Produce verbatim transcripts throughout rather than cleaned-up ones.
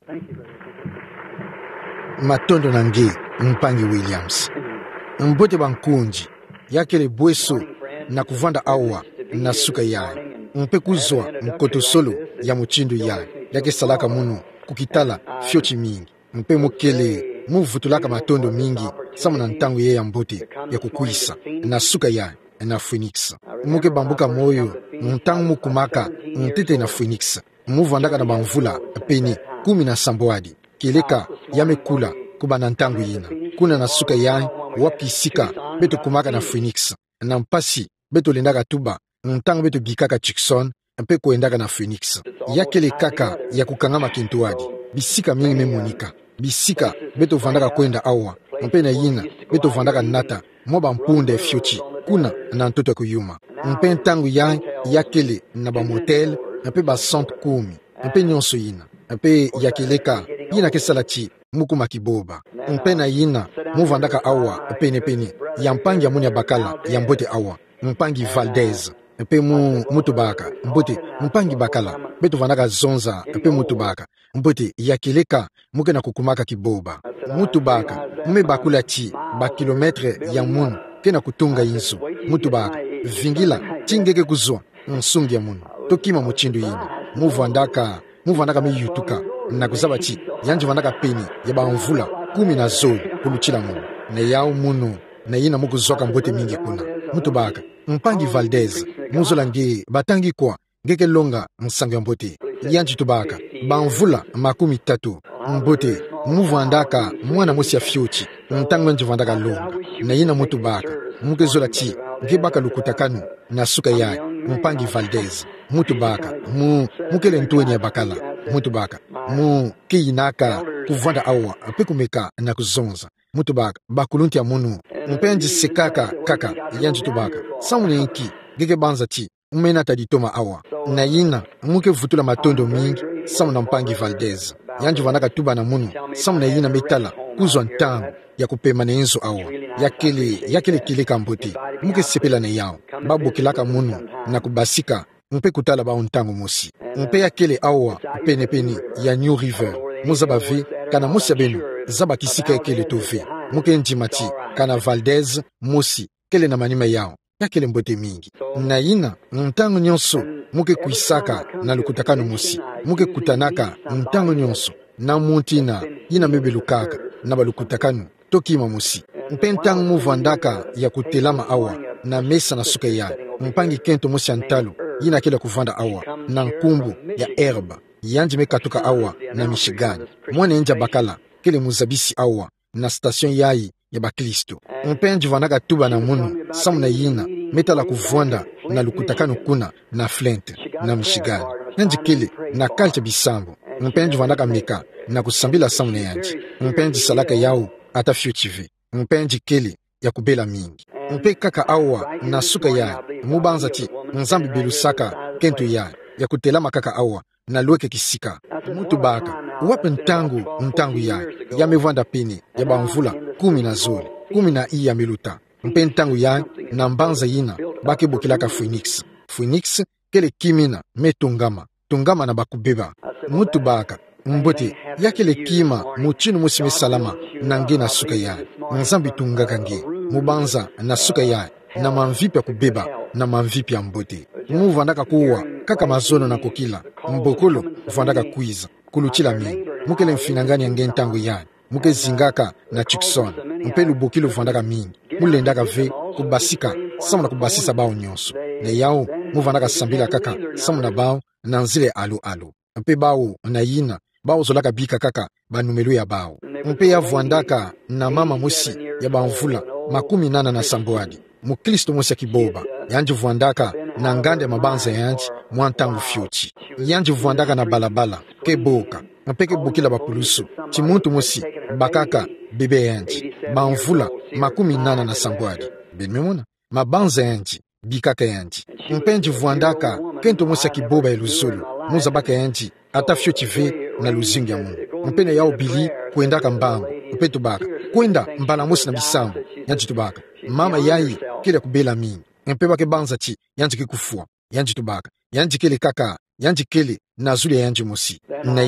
Matondo nange Mpangi Williams. Mbote bankunji yakele bweso na kuvanda awa na suka yae. Mpe kuzwa mkoto solo ya muchindu yae. Yake salaka muno kukitala fyochi mingi. Mpe mukele muvutulaka matondo mingi samu na ntangu ye ya mbote ya kukuisa na suka yae na Phoenix. Muke bambuka moyo mtangu mukumaka mtete na Phoenix. Muvandaka na bamvula peni kumi na samboadi. Keleka yamekula kuba na ntangu yina. Kuna na suka yae wapisika beto kumaka na Phoenix. Na mpasi beto lendaka tuba ntangu beto bikaka Chikson mpe kuendaka na Phoenix. Yakele kaka ya kukangama kintuadi. Bisika mingi memonika. Bisika beto vandaka kwenda awa. Mpe na yina beto vandaka nata moba mpunde fyochi. Kuna na ntoto kuyuma. Mpe ntangu yae yakele na ba motel mpe ba cent kumi. Mpe nyonso yina. Mpe yakeleka yina kesalachi mukuma kiboba. Mpe na yina muvandaka awa pene pene ya mpangi ya munya bakala ya mbote awa. Mpangi Valdez. Mpe mu mutubaka. Mbote mpangi bakala. Beto vandaka zonza mpe mutubaka. Mbote yakeleka muke na kukumaka kiboba. Mutubaka mume bakula chi ba kilometre ya munu kena kutunga inso. Mutubaka vingila chingeke kuzwa nsungi ya munu. Tokima muchindu yina. Muvandaka muvandaka mi yutuka na kuzaba chi yanji vandaka peni ya baamvula kumi na zoi kuluchila munu. Na yao munu na yina muku zoka mbote mingi kuna. Mutubaka Mpangi Valdez muzola nge batangi kwa ngeke longa msangu ya mbote. Yanji tubaka baamvula makumi tatu mbote muvandaka mwana musi ya fyochi mtangu nji vandaka longa. Na yina mutubaka muke zola chi nge baka lukutakanu na suka yae Mpangi Valdez. Mutubaka mu mukele ntuweni ya bakala. Mutubaka mu kiyinaka kuvanda awa mpe kumeka na kuzonza. Mutubaka bakulunti ya munu mpenji sekaka kaka yanji tubaka samune nki gege banza chi umena taditoma awa. Na yina muke vutula matondo mingi samu na Mpangi Valdez yanji vandaka tuba na munu samu na yina metala kuzwa ntangu ya kupema na enzo awa yakele yakele kileka mbote muke sepela na yao babu kilaka munu na kubasika mpe kutala ba ntangu mosi mpe yakele awa pene pene ya New River muzabave kana musi benu zaba kisika yakele tove muke njimati kana Valdez mosi kele na manima yao yakele mbote mingi. Na yina ntangu nyonso muke kuisaka na lukutakano mosi muke kutanaka ntangu nyonso na muntina yina mebelukaka na balukutakano tokima mosi. Mpe ntangu muvandaka ya kutelama awa na mesa na suka ya Mpangi Kento mosi antalo yina kele kuvanda awa na nkumbu ya herba yanji mekatuka awa na Michigan. Mwane nja bakala kele muzabisi awa na station yai ya baklisto. Mpe nji vanaka tuba na munu samu na yina metala kuvanda na lukutakano kuna na Flint na Michigan. Nji kele na kalcha bisambo. Mpe nji vanaka meka na kusambila samu na yanji. Mpe nji salaka yao ata fyochive. Mpe nji kele ya kubela mingi. Mpe kaka awa na suka ya mubanza ti nzambi belusaka Kento ya ya kutelama kaka awa na lueke kisika. Mutubaka wape ntangu ntangu ya ya mevanda peni ya bamvula kumi na zoli kumi na iya meluta. Mpe ntangu ya na mbanza yina bake bukilaka Phoenix. Phoenix kele kimina metungama tungama na bakubeba. Mutubaka mbote yakele kima muchinu musime salama nange na suka ya nzambi tungaka nge mubanza na suka ya na manvipi ya kubeba na manvipi ya mbote. Muvandaka kuwa kaka mazono na kokila mbokolo vandaka kuiza kuluchila mingi mukele mfinangani ya nge ntangu ya muke zingaka na Chikson mpe lubokilo vandaka mingi mulendaka ve kubasika samu na kubasisa bao nyonso. Na yao muvandaka sambila kaka samu na bao na nzile alu alu mpe bao na yina bao zolaka bika kaka banumelu ya bao. Mpe ya vandaka na mama mosi ya bamvula makumi nana na samboadi muklisto mosi ya kiboba yanji vandaka na ngande mabanza yanji mwantangu fyochi yanji vandaka na balabala keboka mpeke bukila bakulusu chimuntu mosi bakaka bebe yanji bamvula makumi nana na samboadi benmemona mabanza yanji bikaka yanji. Mpenji vandaka Kento mosi ya kiboba eluzulu muzabaka yanji ata fyochi ve na luzingi ya mungu. Mpene yao bili kuendaka mbangu mpe tubaka kwenda mbala mosi na bisambo yanji tubaka mama yai kile kubela mingi mpe bake banza chi yanji kikufua yanji tubaka yanji kile kaka yanji kile na zuli yanji mosi. Na yina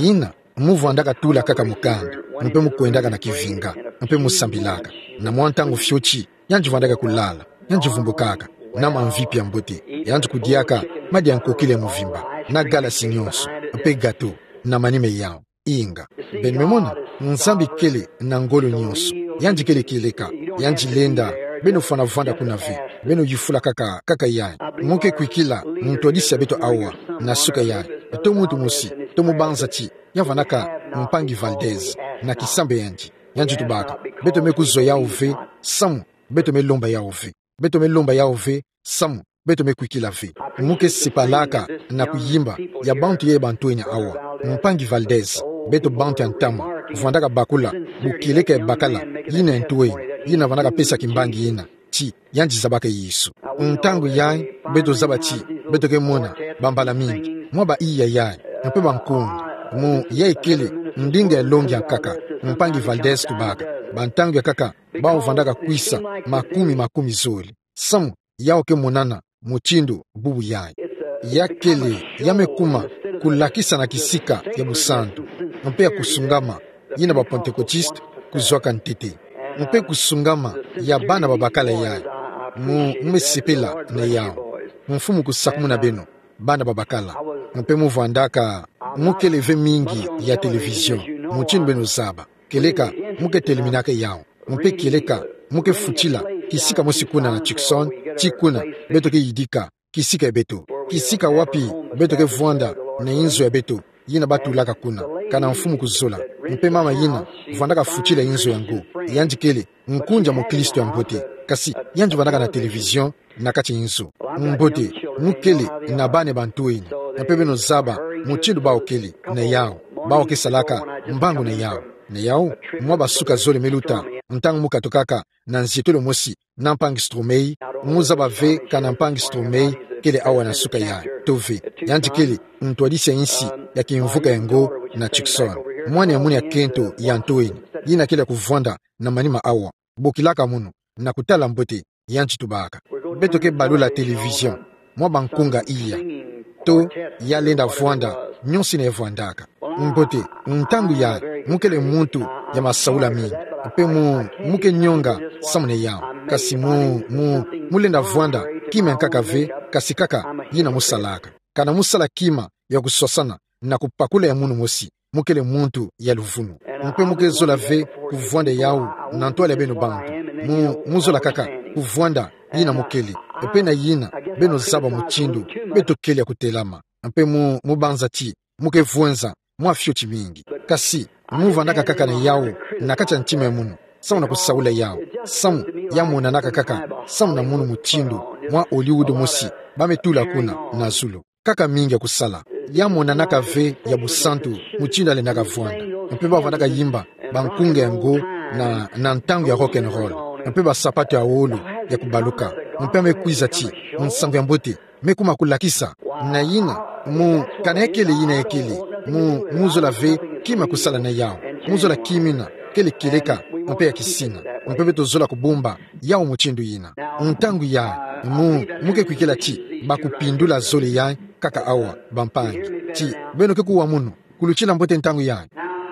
muvandaka tula kaka mukanda mpe mukuendaka na kivinga mpe musambilaka na mwantangu fyochi yanjivandaka kulala yanjivumbukaka na mamvipi ya mbote yanjikudiaka madi yankokile muvimba na gala sinyonso mpe gato na manime yao inga ben memona nzambi kele na ngolo nyonso yanjikele keleka yanjilenda beno fana vanda kuna vi beno yifula kaka kaka yayi muke kwikila mtodisi beto awa na suka yayi to mutu musi to mubanza ti yavanaka mpangi Valdez na kisambe yanji yanji tubaka beto mekuzo ya uve samu beto melomba ya uve beto melomba ya uve samu beto mekwikila vi muke sipalaka na kuyimba ya bantu ye bantu enya awa mpangi Valdez beto bantu antama vandaka bakula bukileke bakala yina entuwe yina vanaka pesa kimbangi yina ti yanji zabaka yisu ntangu yai beto zabati beto ke mona bambala mingi mwaba iya yai mpe bankungu mu yai kele ndinga ya longi ya kaka mpangi Valdez tubaka bantangu ya kaka bao vandaka kuisa makumi makumi zoli samu yao ke monana muchindu bubu yai ya kele yamekuma kulakisa na kisika ya busantu mpe ya kusungama yina ba pentekotiste kuzwaka ntete mpe kusungama ya bana babakala yai mu mmesipela na yao mfumu kusakumu na beno bana babakala mpe muvandaka mukeleve mingi ya televizion muchinu beno zaba keleka muke teleminake yao mpe keleka muke futila kisika musikuna na Chikson chikuna beto ke yidika kisika ya beto kisika wapi beto ke vuanda na inzo ya beto yina batulaka kuna kana mfumu kuzola mpe mama yina vandaka futila inzo yango yanjikele nkunja mu Kristo ya mbote kasi yanji vandaka na televizion na kati inzo mbote mukele na bane bantuini mpe beno zaba muchindu baokele na yao baoke salaka mbangu na yao na yao mwa basuka zole meluta ntangu mukatokaka na nzitolo mosi na mpangi stromei muzaba ve kana mpangi stromei kele awa na suka ya tove yanjikele ntwadisi insi ya kimvuka yango na Chikson mwani ya muni ya kento ya ntoini yina kele kuvwanda na manima awa bokilaka munu na kutala mbote yanchi tubaka beto ke balula televizion mwa bankunga iya to ya lenda vwanda nyonsi na evwandaka mbote ntangu ya mukele muntu ya masaula mingi mpe mu muke nyonga samune yao kasi mu mu mulenda vwanda kima nkaka ve kasi kaka yina musalaka kana musala kima ya kusosana na kupakula ya munu mosi mukele muntu ya luvunu mpe muke zola ve kuvwanda yao na ntwale beno bantu mu muzola kaka kuvwanda yina mukele epe na yina beno zaba muchindu beto kele ya kutelama mpe mu mubanza ti muke vwenza mwa fyoti mingi kasi muvandaka kaka na yao na kacha nchima ya munu samu na kusaula yao samu ya muna naka kaka samu na munu muchindu mwa Hollywood mosi bametula kuna na zulu kaka mingi ya kusala ya muna naka ve ya busantu muchindu ale naka vwanda mpe bavandaka yimba bankunga yango na, na ntangu ya rock and roll mpe basapato ya olu ya kubaluka mpe mekwiza ti nsangu ya mbote mekuma kulakisa na yina mu kana ekele yina ekele mu muzola ve kima kusala na yao muzola kimina kele keleka mpe ya kisina mpe beto zola kubumba yao muchindu yina ntangu ya mu muke kwikela ti bakupindula zole ya kaka awa bampangi ti beno ke kuwa munu kuluchila mbote ntangu ya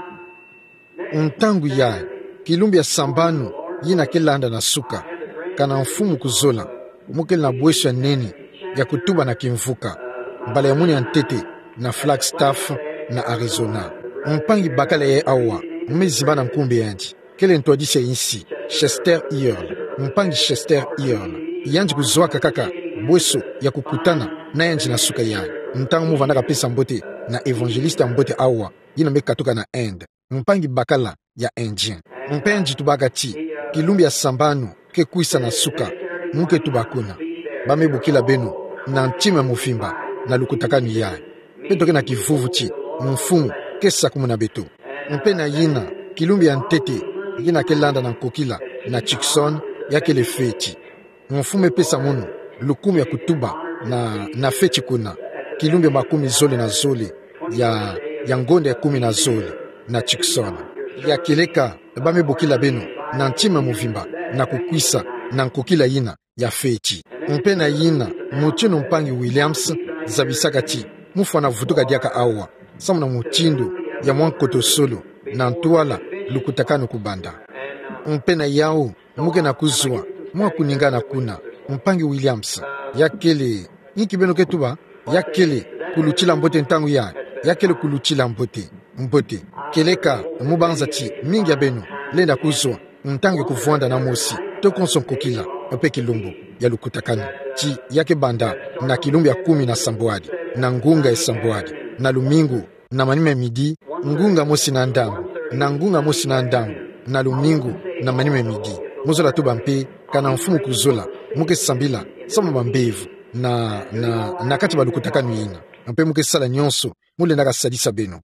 ntangu ya kilumbi ya sambanu yina kelanda na suka kana mfumu kuzola muke na bwesha neni ya kutuba na kimvuka mbala ya muni ya ntete na Flagstaff na Arizona mpangi bakala ye awa mmeziba na nkumbi yanji kele ntwadisha insi Chester Earl mpangi Chester Earl yanji kuzwaka kaka bweso ya kukutana na yanji na suka yayo ntangu muvandaka pesa mbote na evangelista mbote awa yina mekatoka na End mpangi bakala ya Indien mpenji tubaka ti kilumbi ya sambanu ke kuisa na suka muke tubakuna bamebukila beno na ntima mufimba na lukutakani yayo petoke na kivuvu ti mfumu kesa kumuna beto mpe na yina kilumbi ya ntete yina kelanda na nkokila na Chikson yake le feti mfumu epesa munu lukumi ya kutuba na, na feti kuna kilumbi makumi zole na zole ya, ya ngonde ya kumi na zole na Chikson ya keleka bamebukila beno na ntima muvimba na kukwisa na nkokila yina ya feti mpe na yina muchino mpangi Williams zabisaka ti mufana vutuka diaka awa samu na muchindu ya mwankoto solo na ntwala lukutakano kubanda mpe na yao muke na kuzwa mwa kuningana kuna mpangi Williams yakele nikibeno ketuba yakele kuluchila mbote ntangu ya yakele kuluchila mbote mbote keleka mubanza ti mingi ya beno lenda kuzwa ntangu kuvwanda na mosi to konson kokila mpe kilumbu ya lukutakano ti yake banda na kilumbu ya kumi na samboadi na ngunga ya samboadi na lumingu na manime midi ngunga mosi na ndambu na ngunga mosi na ndambu na lumingu na manime midi muzola tuba mpe kana mfumu kuzola muke sambila sama bambevu na na na kati balukutakano yina mpe muke sala nyonso mule ndaka sadisa beno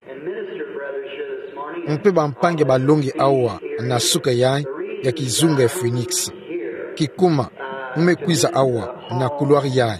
mpe bampange balongi awa na suka yai ya kizunga ya Phoenix kikuma mmekwiza awa na couloir yai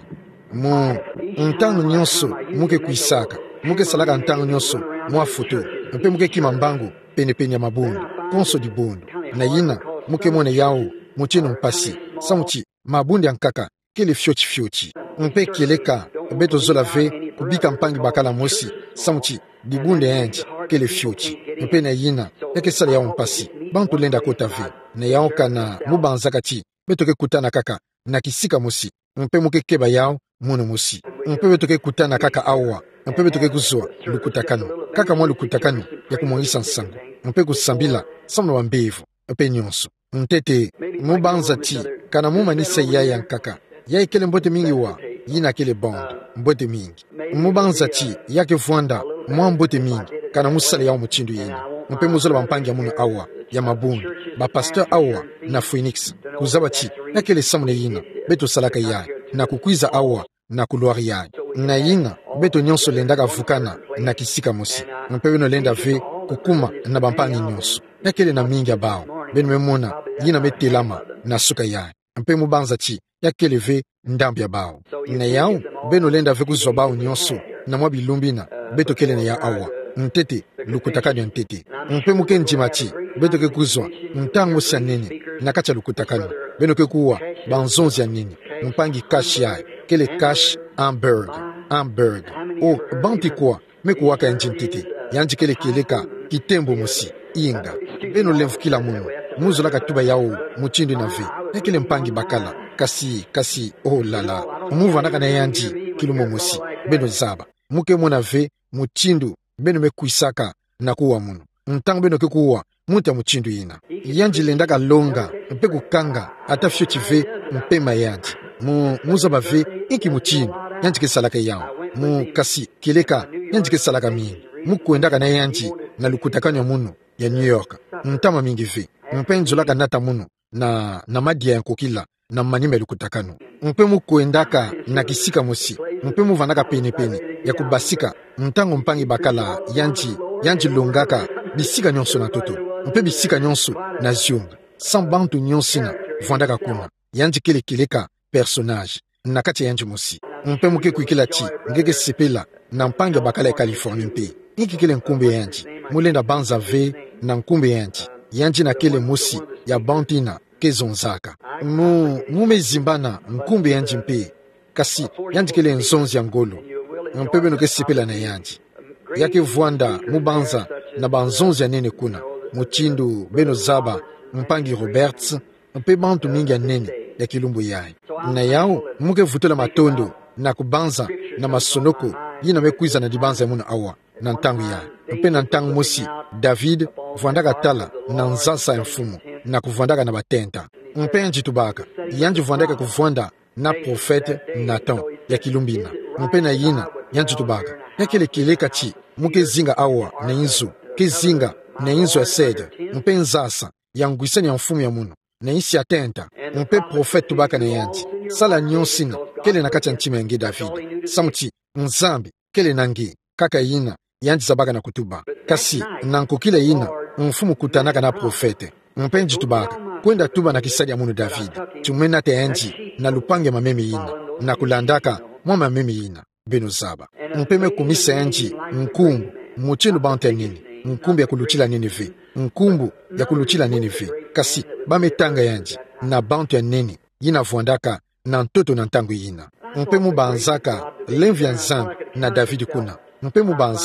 mu ntango nyonso muke kuisaka muke salaka ntango nyonso mwa foto mpe muke kima mbangu pene pene ya mabondo konso di bondo na yina muke mwana yao muchino mpasi samuchi mabundi ankaka kele fyochi fyochi mpe keleka beto zola ve kubika mpangi bakala mosi samuchi dibunde enji kele fyochi mpe na yina yake sala yao mpasi bantu lenda kota ve na yao kana mubanzaka ti beto ke kutana kaka na kisika mosi mpe muke keba yao mono mosi mpe beto ke kutana kaka awa mpe beto ke kuzwa lukutakano kaka mwa lukutakano ya kumwangisa nsango mpe kusambila samna wambevu mpe nyonso ntete mubanza ti kana mumanisa yaya nkaka yai kele mbote mingi wa yina kele bond mbote mingi mubanza ti yake vwanda mwa mbote mingi kana musala yao muchindu yina mpe muzola bampangi ya muno awa ya mabundu bapasteur awa na Phoenix kuzaba ti yakele samune yina beto salaka yai na kukwiza awa na couloir yai na yina beto nyonso lendaka vukana na kisika mosi mpe beno lenda ve kukuma na bampangi nyonso yakele na mingi ya bao beno memona yina metelama na suka yai mpe mubanza ti yakele ve ndambi ya bao na yao beno lenda ve kuzwa bao nyonso na mwa bilumbina beto kele na ya awa ntete lukutakano ya ntete mpe muke njima ti beto ke kuzwa ntango si ya nene na kati ya lukutakano beno ke kuwa banzonzi ya nene mpangi kash yai kele kash hamburg hamburg o banti kwa mekuwaka yanji ntete yanji kele keleka kitembo mosi inga beno lemfu kila muno muzola katuba yao muchindu na ve nekele mpangi bakala kasi kasi oh lala muva naka na yanji kilumo mosi beno zaba muke mona ve muchindu beno mekuisaka na kuwa muno ntango beno ke kuwa muta muchindu yina yanji lendaka longa mpe kukanga ata fyo chive mpe mayanji mu muzaba ve iki muchindu yanji ke salaka yao mu kasi keleka yanji ke salaka mingi mukuendaka na yanji na lukutakano muno ya New York ntama mingi ve mpe nzolaka nata muno na na madia ya kokila na manime lukutakano mpe mukuendaka na kisika mosi mpe muvandaka pene pene ya kubasika ntango mpangi bakala yanji yanji longaka bisika nyonso na toto mpe bisika nyonso na zionga sans bantu nyonsina vandaka kuna yanji kele keleka personnage na kati ya yanji mosi mpe muke kuikila ti ngeke sepela na mpangi bakala ya California mpe iki kele nkumbe yanji mulenda banza ve na nkumbe yanji yanji na kele mosi ya bantina kezonzaka mu mume zimbana nkumbe yanji mpe kasi yanji kele nzonzi ya ngolo mpe beno ke sepela na yanji yake vwanda mubanza na banzonzi ya nene kuna muchindu beno zaba mpangi Roberts mpe bantu mingi ya nene ya kilumbu yai na yao muke vutula matondo na kubanza na masonoko yina mekwiza na dibanza ya muna awa na ntangu yai mpe na ntangu mosi David vwandaka tala na nzansa ya mfumu na kuvwandaka na batenta mpe yanji tubaka yanji vwandaka kuvwanda na profete Nathan ya kilumbina mpe na yina yanji tubaka yakele keleka chi muke zinga awa na inzu ke zinga na inzu ya sede mpe nzasa ya ngwisani ya mfumu ya muno na isi ya tenta mpe profete tubaka na yanji sala nyonsina kele na kati ya ntima yange David samuti nzambi kele nange kaka yina yanji zabaka na kutuba kasi na nkokila yina mfumu kutanaka na profete mpe nji tubaka kwenda tuba na kisadi ya muno David tumena te yanji na lupange mameme yina na kulandaka mwa mameme yina beno zaba mpe mekumisa yanji nkumbu muchelu bante nini nkumbu ya kuluchila nini ve nkumbu ya kuluchila nini ve kasi bametanga yanji na bantu ya nini yina vwandaka na ntoto na ntangu yina mpe mubanzaka lemvi ya nzambi na David kuna mpe mubanzaka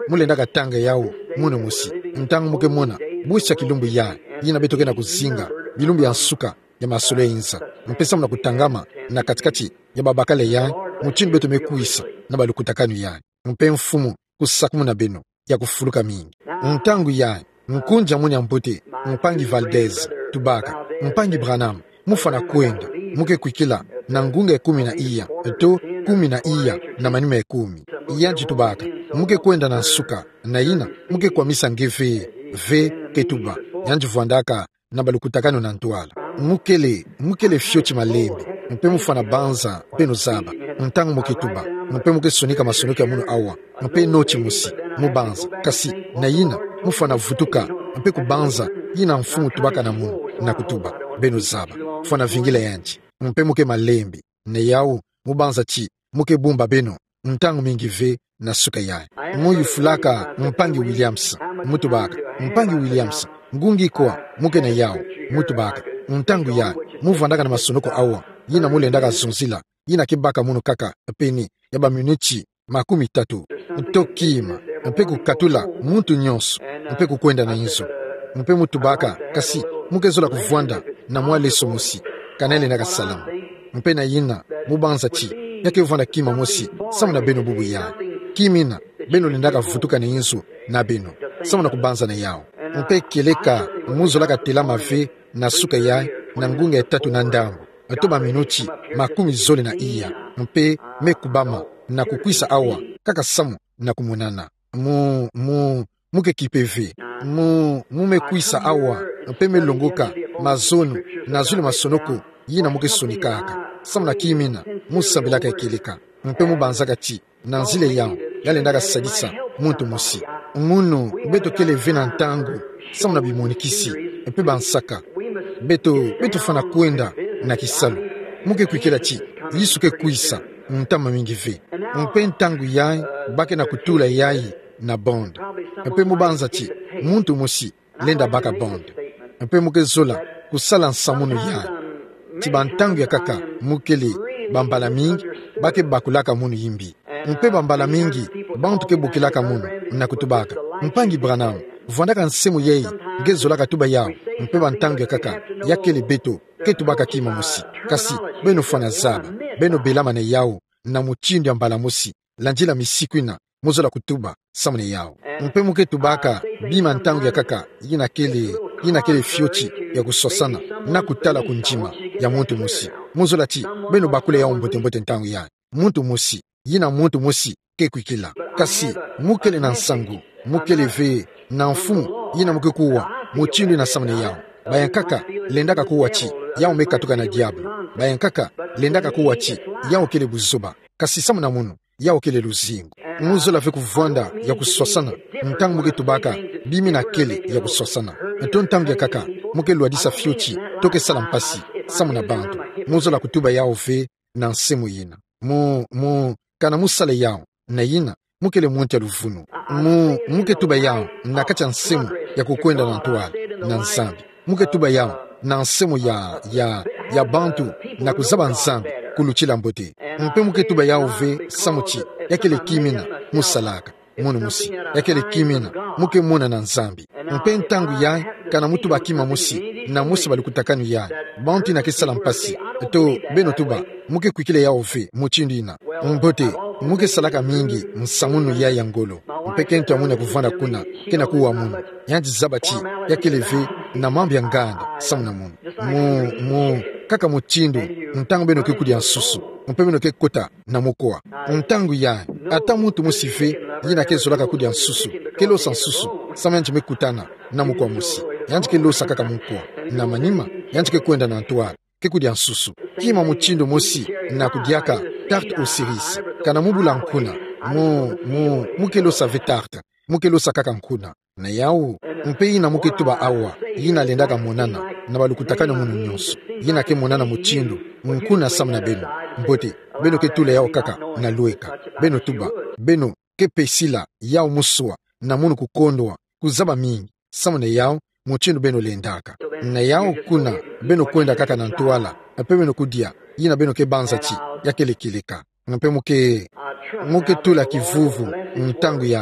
mulenda katanga yao muno musi ntangu muke mona bucha kilumbu ya yina betoke na kuzinga bilumbu ya nsuka ya masolo inza mpesa muna kutangama na katikati ya babakale ya muchini beto mekuisa na balukutakanu ya mpe mfumu kusakumu na beno ya kufuluka mingi ntangu ya nkunja muni ampote mpangi Valdez Tubaka mpangi Branham mufana kwenda muke kwikila na ngunga ekumi na iya to kumi na iya na manima ekumi iyanji Tubaka muke kwenda na nsuka na ina muke kwa misa ngeve ve ketuba yanji vuandaka na balukutakanu na ntuala mukele mukele fyochi malembe mpe mufana banza peno zaba ntangu mukituba mpe muke sonika masonoka munu awa mpe nochi musi mubanza kasi na ina mufana vutuka mpe kubanza yina mfumu Tubaka na munu na kutuba beno zaba fana vingile yanji mpe muke malembe ne yao mubanza chi muke bumba beno ntangu mingi ve na suka yae muyu fulaka mpangi Williams Mutubaka mpangi Williams ngungi kwa muke na yao Mutubaka ntangu ya muvandaka na masonoko awa yina mulendaka zonzila yina kibaka munu kaka peni ya ba minuti makumi tatu tokima mpe kukatula muntu nyonso mpe kukwenda na inzo mpe Mutubaka kasi muke zola kuvwanda na mwaleso musi kanele na kasalamu mpe na yina mubanza chi yake vwanda kima musi samu na beno bubu ya kimina beno lendaka vutuka na inzo na beno samu na kubanza na yao mpe keleka muzo laka tela mave na suka ya na ngunga etatu na ndambo atoba minuti makumi zole na iya mpe mekubama na kukwisa awa kaka samu na kumunana mu mu muke kipeve mu mumekwisa awa mpe melongoka mazono na zule masonoko yina muke sonikaka samu na kimina musambelaka ekeleka mpe mubanzaka ti na nzile yao yalendaka sadisa muntu musi munu beto kele vena ntangu samu na bimonikisi mpe bansaka beto beto fana kwenda na kisalu muke kwikela chi yisuke kuisa ntama mingi ve mpe ntangu yai bake na kutula yai na bond mpe mubanza chi muntu musi lenda baka bond mpe muke zola kusala nsamunu yai ti bantangu ya kaka mukele bambala mingi bake bakulaka munu yimbi mpe bambala mingi bantu ke bukilaka munu na kutubaka mpangi Branham vwandaka nsemu yei ngezolaka tuba yao mpe bantangu ya kaka yakele beto ke Tubaka kima musi kasi beno fana zaba beno belama ne yao na muchindi ya mbala musi lanjila misikwina muzola kutuba samune yao mpe muke Tubaka bima ntangu ya kaka yina kele yina kele fyochi ya kusosana na kutala kunjima ya muntu musi muzola chi beno bakule yao mbote mbote ntangu ya muntu musi yina muntu musi ke kwikila kasi mukele na nsangu mukele ve na mfumu yina muke kuwa muchindi na samune yao bayankaka lendaka kuwa chi yao mekatuka na diablo bayankaka lendaka kuwa chi yao kele buzoba kasi samu na munu yao kele luzingu muzola ve kuvwanda ya kusosana ntangu muke Tubaka bimi na kele ya kusosana nto ntangu ya kaka muke luadisa fyochi toke sala mpasi samu na bantu muzola kutuba yao ve na nsemu yina mu mu kana musale yao na yina mukele mwente ya luvunu mu muke tuba yao na kacha nsemu ya kukwenda na ntuala na nzambi muke tuba yao na nsemu ya ya ya bantu na kuzaba nzambi kuluchila mbote mpe muke tuba yao ve samuchi yakele kimina musalaka munu musi yakele kimina muke muna na nzambi mpe ntangu ya kana mutu bakima musi na musi balikutakanu ya bantu na kesala mpasi to beno tuba muke kwikile yao ve muchindina mbote muke salaka mingi nsamunu ya yangolo mpe kento amuna kuvanda kuna kena kuwa munu yanji zabati yakele ve na mambi ya nganda samuna munu mu mu kaka muchindu ntangu beno ke kudi ansusu mpe beno ke kota na mokoa ntangu ya ata muntu musife yina ke zolaka kudi ansusu ke lo sansusu samanji mekutana na mokoa musi yanji ke lo sakaka mokoa na manima yanji ke kwenda na ntuala ke kudi ansusu kima muchindu musi na kudiaka tarte osiris kana mubula nkuna mu mu muke lo save tarte muke lo sakaka nkuna na yao mpe yina muke tuba awa yina lendaka monana na balukutakana munu nyonso yina ke monana muchindu nkuna samu na beno mbote beno ke tula yao kaka na lueka beno tuba beno ke pesila yao musua na munu kukondwa kuzaba mingi samu na yao muchindu beno lendaka na yao kuna beno kwenda kaka na ntuala mpe beno kudia yina beno ke banza chi yakele kileka mpe muke muke tula kivuvu ntangu ya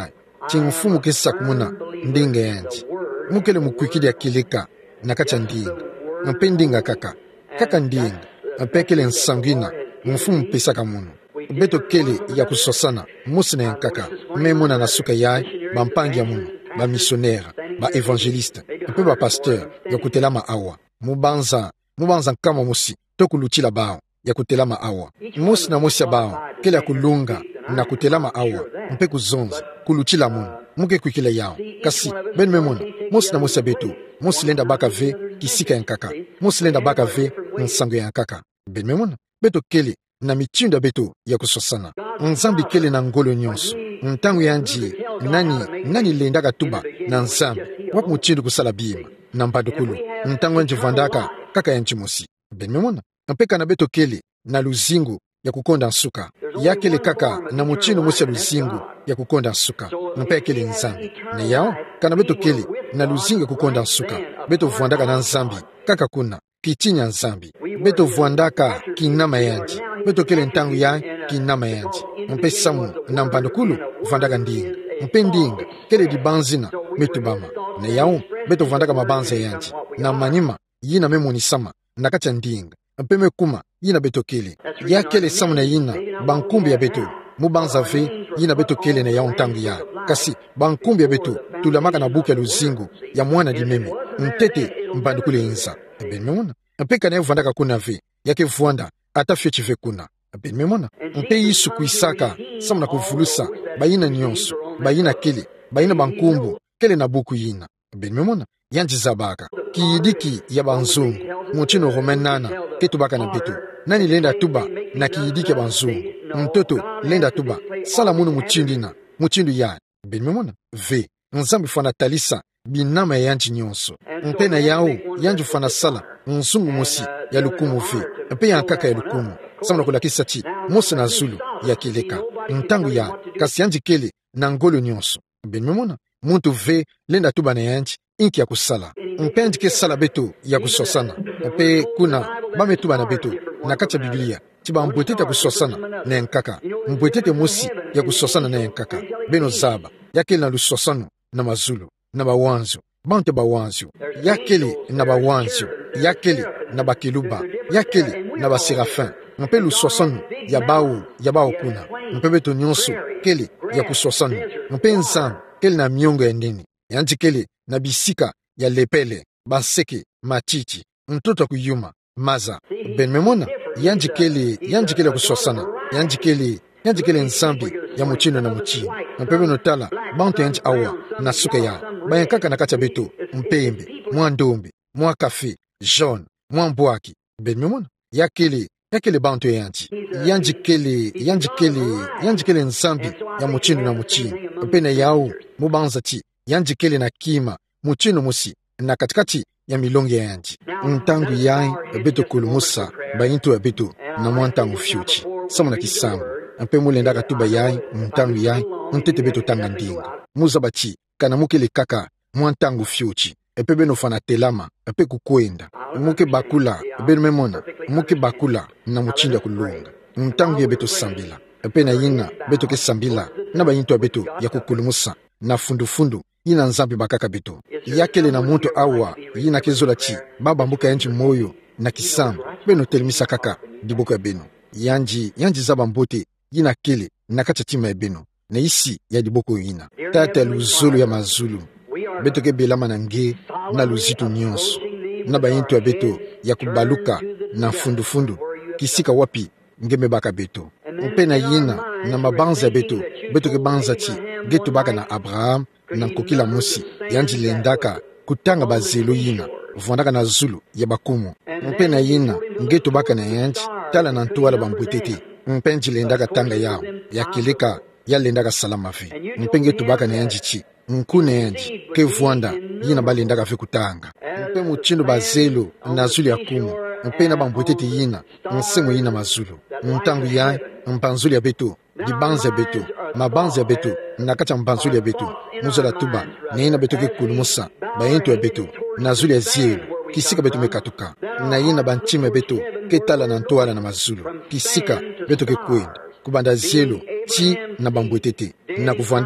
ti mfumu ke sakumuna ndinga yanji mukele mukwikili akileka na kacha ndinga mpe ndinga kaka kaka ndinga mpe kele nsangina mfumu pesaka munu beto kele ya kusosana musina yankaka memuna na suka yai bampangi ya munu ba missionnaire ba evangeliste mpe ba pasteur ya kutelama awa mubanza mubanza kama musi tokulutila bao ya kutelama awa musi na musi ya bao kele ya kulunga na kutelama awa mpe kuzonza kulutila munu muke kwikile yao kasi ben memuna musi na musi ya betu musi lenda baka ve kisika yankaka musi lenda baka ve nsango yankaka ben memuna beto kele na mitindo beto ya kusosana nzambi kele na ngolo nyonso ntangu yanji nani nani lendaka tuba na nzambi waku mutindo kusala bima na mpadukulu ntangu yanji vandaka kaka yanji musi ben memuna mpeka na beto kele na luzingu ya kukonda nsuka yakele kaka na mutindo musi ya luzingu ya kukonda nsuka mpeka kele nzambi na yao kana beto kele na luzingu ya kukonda nsuka beto vandaka na nzambi kaka kuna kitinya nzambi beto vandaka kinama yanji beto kele ntangu ya kinama yanji mpe samu na mpandukulu vandaka ndinga mpe ndinga kele di banzina beto bama na yao beto vandaka mabanza yanji na manima yina memoni sama na kacha ndinga mpe mekuma yina beto kele ya kele samu na yina bankumbi ya beto mubanza ve yina beto kele na yao ntangu ya kasi bankumbi ya beto tulamaka na buku ya luzingu ya mwana di meme mtete mpandukulu inza ben memona mpeka na vandaka kuna ve yake vuanda ata fyechi ve kuna ben memona mpe yisu kuisaka samu na kuvulusa bayina nyonso bayina kele bayina bankumbu kele na buku yina ben memona yanji zabaka kiyidiki ya banzungu muchino romenana ketu baka na beto nani lenda tuba na kiyidiki ya banzungu mtoto lenda tuba sala munu muchindina muchindu ya ben memona ve nzambi fana talisa binama ya yanji nyonso mpe na yao yanji fana sala nzungu musi ya lukumu ve mpe ya nkaka ya lukumu samu na kulakisa chi musi na zulu ya kileka ntangu ya kasi yanji kele na ngolo nyonso ben memona muntu ve lenda tuba na yanji inki ya kusala mpe yanji ke sala beto ya kusosana mpe kuna bametuba na beto na kacha biblia chiba mbwetete ya kusosana na yankaka mbwetete musi ya kusosana na yankaka beno zaba yakele na lusosano na mazulu na bawanzo bante bawanzo yakele na bawanzo yakele na bakeluba yakele na baserafin mpe lusosano ya bao ya bao kuna mpe beto nyonso kele ya kusosano mpe nzambe kele na miongo ya ndini yanji kele na bisika ya lepele baseke machichi mtoto kuyuma maza ben memona yanji kele yanji kele kusosana yanji kele yanji kele nzambi ya muchino na muchino mpe beno tala bantu yanji awa na suka ya bayankaka na kacha beto mpembe mwa ndombe mwa kafe jaune mwa mbwaki ben memona yakele yakele bantu yanji yanji kele yanji kele yanji kele nzambi ya muchino na muchino mpe na yao mubanza ti yanji kele na kima muchino musi na katikati ya milongi ya yanji ntangu yai beto kulumusa bayintu ya beto na mwantangu fyuchi samu na kisamu mpe mulendaka tuba yai ntangu yai ntete beto tanga ndinga muza bachi kana mukele kaka mwantangu fyuchi epe beno fana telama epe kukwenda muke bakula beno memona muke bakula na muchinda kulunga ntangu ya beto sambila epe na yina beto ke sambila na bayintu ya beto ya kukulumusa na fundu-fundu yina nzambi bakaka beto yakele na muntu awa yina kezola chi baba mbuka yanji moyo na kisambu beno telemisa kaka diboko ya beno yanji yanji zaba mbote yina kele na kacha tima ya beno na isi ya diboko yina tata luzulu ya mazulu beto ke belama na nge na luzitu nyonso na bayintu ya beto ya kubaluka na fundu-fundu kisika wapi ngeme baka beto mpe na yina na mabanza ya beto beto ke banza chi getu baka na Abraham na nkokila musi yanji lendaka kutanga bazelo yina vondaka na zulu ya bakumu mpe na yina ngetu baka na yanji tala na ntuwala bambwetete mpe nji lendaka tanga yao ya kileka ya lendaka salama ve mpe ngetu baka na yanji chi nkune yanji ke vuanda yina balendaka ve kutanga mpe muchindo bazelo na zulu ya kumu mpe na bambwetete yina nsemo yina mazulu ntangu ya mpanzuli ya beto dibanza ya beto mabanza ya beto na kacha mpanzuli ya beto muzola tuba na yina beto ke kulumusa bayintu ya beto na zulu ya zielu kisika beto mekatuka na yina banchima ya beto ke tala na ntuala na mazulu kisika beto ke kwenda kubanda zielu chi na bambwetete na kuvandaka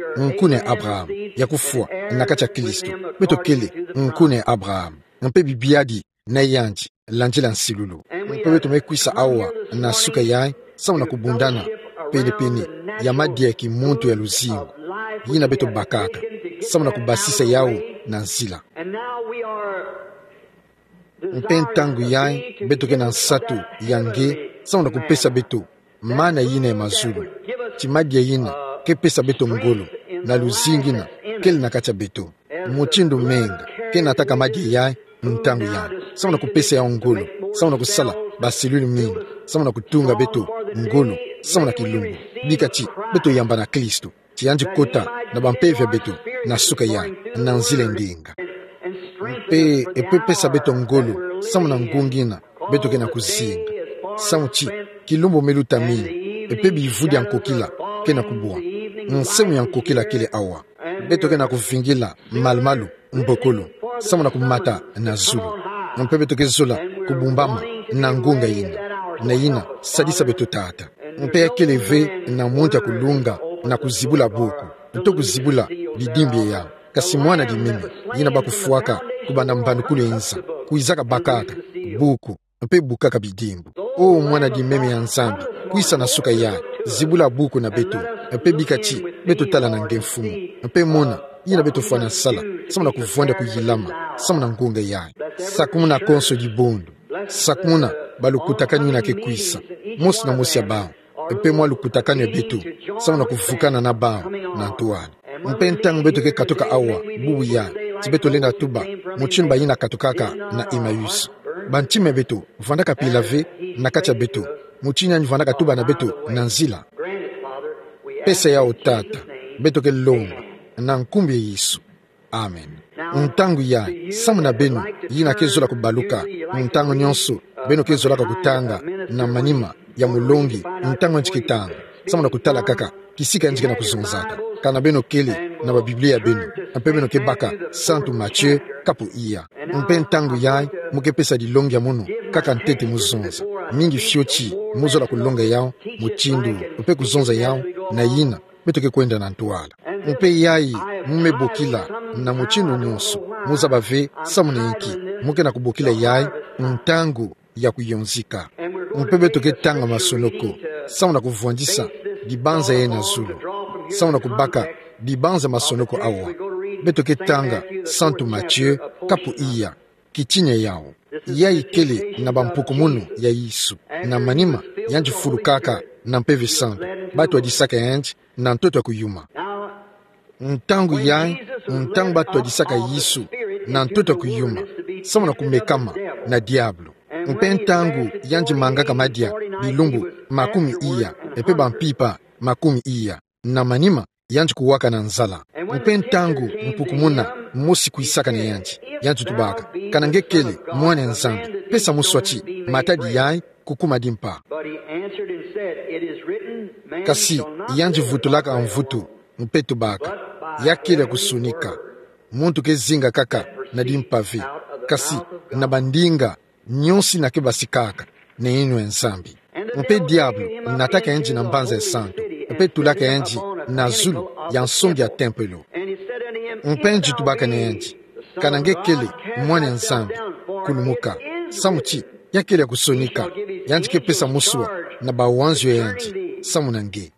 nkune Abraham ya kufua na kacha Kristo beto kele nkune Abraham mpe bibiadi na yanji lanjila nsilulu mpe beto mekwisa awa na suka yai sawa na kubundana pele pene ya madieki muntu ya luzingo yina beto bakaka sawa na kubasisa yao na nsila mpe ntangu yai beto ke na nsatu yange sawa na kupesa beto mana yina ya mazulu chimadia yina ke pesa beto ngolo na luzingina kele na kacha beto muchindu menga ke nataka maji yai ntangu yai sawa na kupesa ya ngolo sawa na kusala basilulu mingi sawa na kutunga beto ngolo sawa na kilungu bikati beto yamba na Kristo chianji kota na bampevya beto na suka yai na nzile ndinga mpe epe pesa beto ngolo sawa na ngungina beto ke na kuzinga sawa chi kilumbu meluta mingi epe bivudi ya nkokila ke na kubua nsemu ya nkokila kele awa beto ke na kuvingila malmalu mbokolo sawa na kumata na zulu mpe beto ke zola kubumbama na ngunga yina na yina sadisa beto tata mpe kele ve na muntu ya kulunga na kuzibula buku nto kuzibula bidimbye ya kasi mwana di mimi yina bakufuaka kubanda mbanu kule inza kuizaka bakaka buku mpe bukaka bidimbu o mwana di mimi ya nzambi kuisa na suka ya zibula buku na beto mpe bikati beto tala na ngemfumu mpe mona yina beto fwana sala samuna kuvonda kuyilama samuna ngunga ya sakumuna konso di bondo sakumuna balukutakani na ke kuisa mosi na mosi ya bao mpe mwa lukutakani ya beto samuna kuvukana na bao na ntuwana mpe ntangu beto ke katoka awa bubu ya tibeto lenda tuba muchimba yina katokaka na Emmaus bantime beto vandaka pilave na kacha beto muchinya vandaka tuba na beto na nzila pesa ya otata beto ke longa na nkumbi Yesu amen ntangu ya samu na benu yina kezola kubaluka ntangu nyonso beno kezola kutanga na manima ya mulongi ntangu nchikitanga samu na kutala kaka kisika njike na kuzunzaka kana beno kele na ba Biblia beno mpe beno ke baka Santo Mathieu kapu iya mpe ntangu yai muke pesa di longi ya muno kaka ntete muzonza mingi fiochi muzola kulonga yao muchindu mpe kuzonza yao na yina beto ke kwenda na ntuala mpe yai mume bokila na muchindu nyonso muza bave samu na iki muke na kubokila yai ntangu ya kuyonzika mpe beto ke tanga masonoko samu na kuvwandisa dibanza ye na zulu samu na kubaka dibanza masonoko awa beto ke tanga Santo Mathieu kapu iya kichinya yao yai kele na bampuku munu ya Yesu na manima yanji furu kaka na mpeve santo batu adisaka yanji na ntoto ya kuyuma ntangu yai ntangu batu adisaka Yesu na ntoto ya kuyuma samu na kumekama na diablo mpe ntangu yanji mangaka madia bilumbu makumi iya epe bampipa makumi iya na manima yanji kuwaka na nzala mpe ntangu mpukumuna mosi kuisaka na yanji yanji tubaka kana ngekele mwana nzambi pesa muswachi matadi yai kukuma dimpa kasi yanji vutulaka mvutu mpe tubaka yakele kusunika muntu kezinga kaka na dimpavi kasi na bandinga nyonsi na kebasikaka na inu nzambi mpe diablo nataka yanji na mbanza ya santo mpe tulaka yanji na zulu ya nsongi ya tempelo mpe nji tubaka na yanji kana ngekele mwana nzambi kulumuka samuchi yakele kusonika yanji ke pesa musua na bawanzu ya yanji samu na nge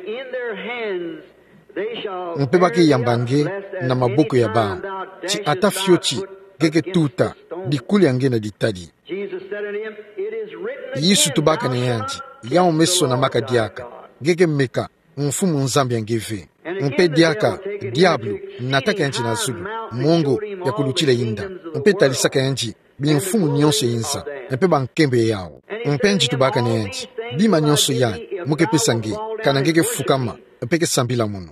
mpe baki yambange na maboko ya bao chi ata fiochi geke tuta dikuli yange na ditadi Yesu tubaka na yanji yao meso na maka diaka geke meka mfumu nzambi yangeve mpe diaka diablo nataka yanji na zulu mongo ya kuluchile yinda mpe talisaka yanji bi mfumu nyonso yinza mpe bankembe yao mpe nji tubaka na yanji bima nyonso ya muke pesa nge kana ngeke fukama mpe ke sambila muno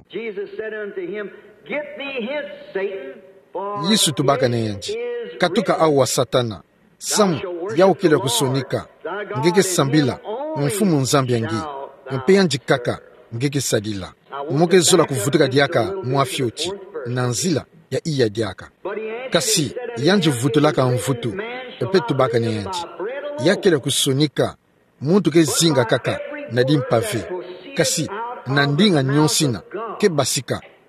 Yesu tubaka na yanji katuka au wa satana samu yao kile kusonika ngeke sambila mfumu nzambi yangi mpe yanji kaka ngeke sadila muke zola kuvutika diaka muafiochi na nzila ya iya diaka kasi yanji vutulaka mvutu mpe tubaka na yanji yakele kusonika muntu ke zinga kaka na dimpave kasi na ndinga nyonsina ke basika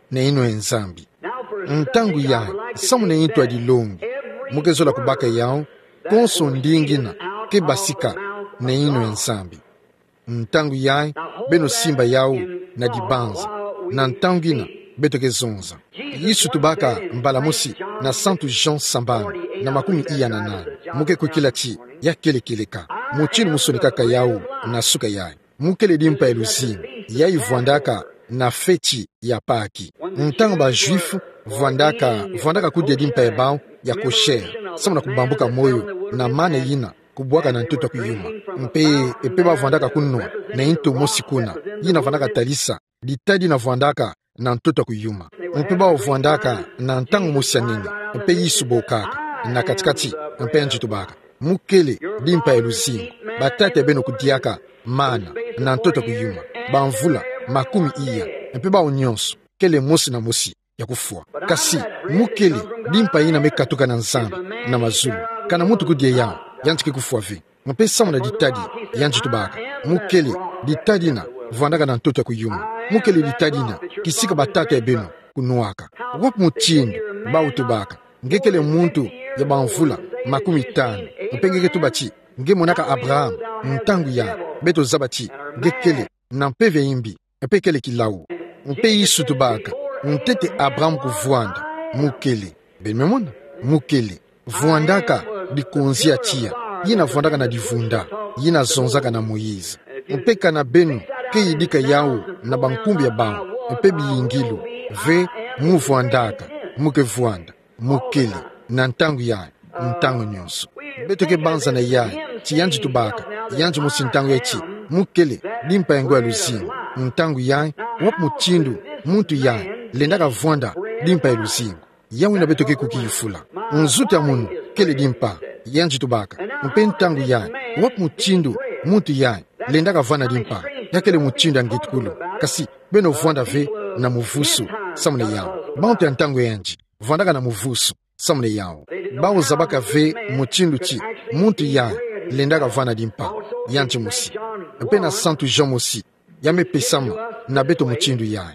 ne ino enzambi. Ntangu ya samu ne into adilongi. Muke zola kubaka yao konso ndingina ke basika ne ino enzambi. Ntangu ya beno simba yao na dibanza. Na ntangina beto ke zonza. Yisu tubaka mbalamusi na Santo Jean Sambana na makumi iya na nane. Muke kukila chi ya kele keleka. Muchini musonikaka yao na suka yai. Mukele dimpa eluzini. Yai vuandaka na feti ya paki. Ntango ba juifu vuandaka vuandaka kudia dimpa ebao ya kosher. Sama na kubambuka moyo na mane yina kubuaka na ntoto kuyuma. Mpe epe ba vuandaka kunua na into mosi kuna. Yina vuandaka talisa. Ditadi na vuandaka na ntoto kuyuma. Mpe ba vuandaka na ntango mosi nini. Mpe yisu bokaka. Na katikati mpe njitubaka. Mukele dimpa eluzini. Batate beno kudiaka mana na ntoto kuyuma. Banvula makumi iya. Mpe ba unyonso. Kele mosi na mosi ya kufua. Kasi mukele dimpa ina mekatuka na nzambi na mazulu. Kana mutu kudie yao yanchike kufua vi. Mpe samu na ditadi yanjitubaka. Mukele ditadi na vuandaka na ntoto kuyuma. Mukele ditadi na kisika batate beno kunuaka. Wapu muchindu ba utubaka. Ngekele muntu ya banvula makumi tano. Mpe ngeke tubachi nge monaka Abraham ntangu ya beto zabati ngekele na mpeve imbi mpe kele kilau. Mpe yisu tubaka ntete Abraham kuvuanda mukele benmemona mukele vuandaka dikonzia tia yina vuandaka na divunda yina zonzaka na Moize. Mpe kana benu ke yidika yao na bankumbi ya bao mpe biyingilu ve muvuandaka muke vuanda mukele na ntangu ya ntangu nyonso. Beto ke banza na ya ti yanji tubaka yanji musintangu ya chi mukele dimpa yango ya luzini. Ntangu ya wap muchindu muntu ya lendaka vuanda dimpa ya luzini. Yawu na beto ke kuki yufula nzuti ya munu kele dimpa yanji tubaka. Mpe ntangu ya wap muchindu muntu ya lendaka vuanda dimpa ya kele muchindu angitukulu. Kasi beno vuanda ve na muvusu samune yao. Baunte ya ntangu yanji vuandaka na muvusu samune yao. Bao zabaka ve muchindu chi muntu ya lendaka vana dimpa yanchi musi. Mpe na Santo Jean musi yame pesama na beto muchindu ya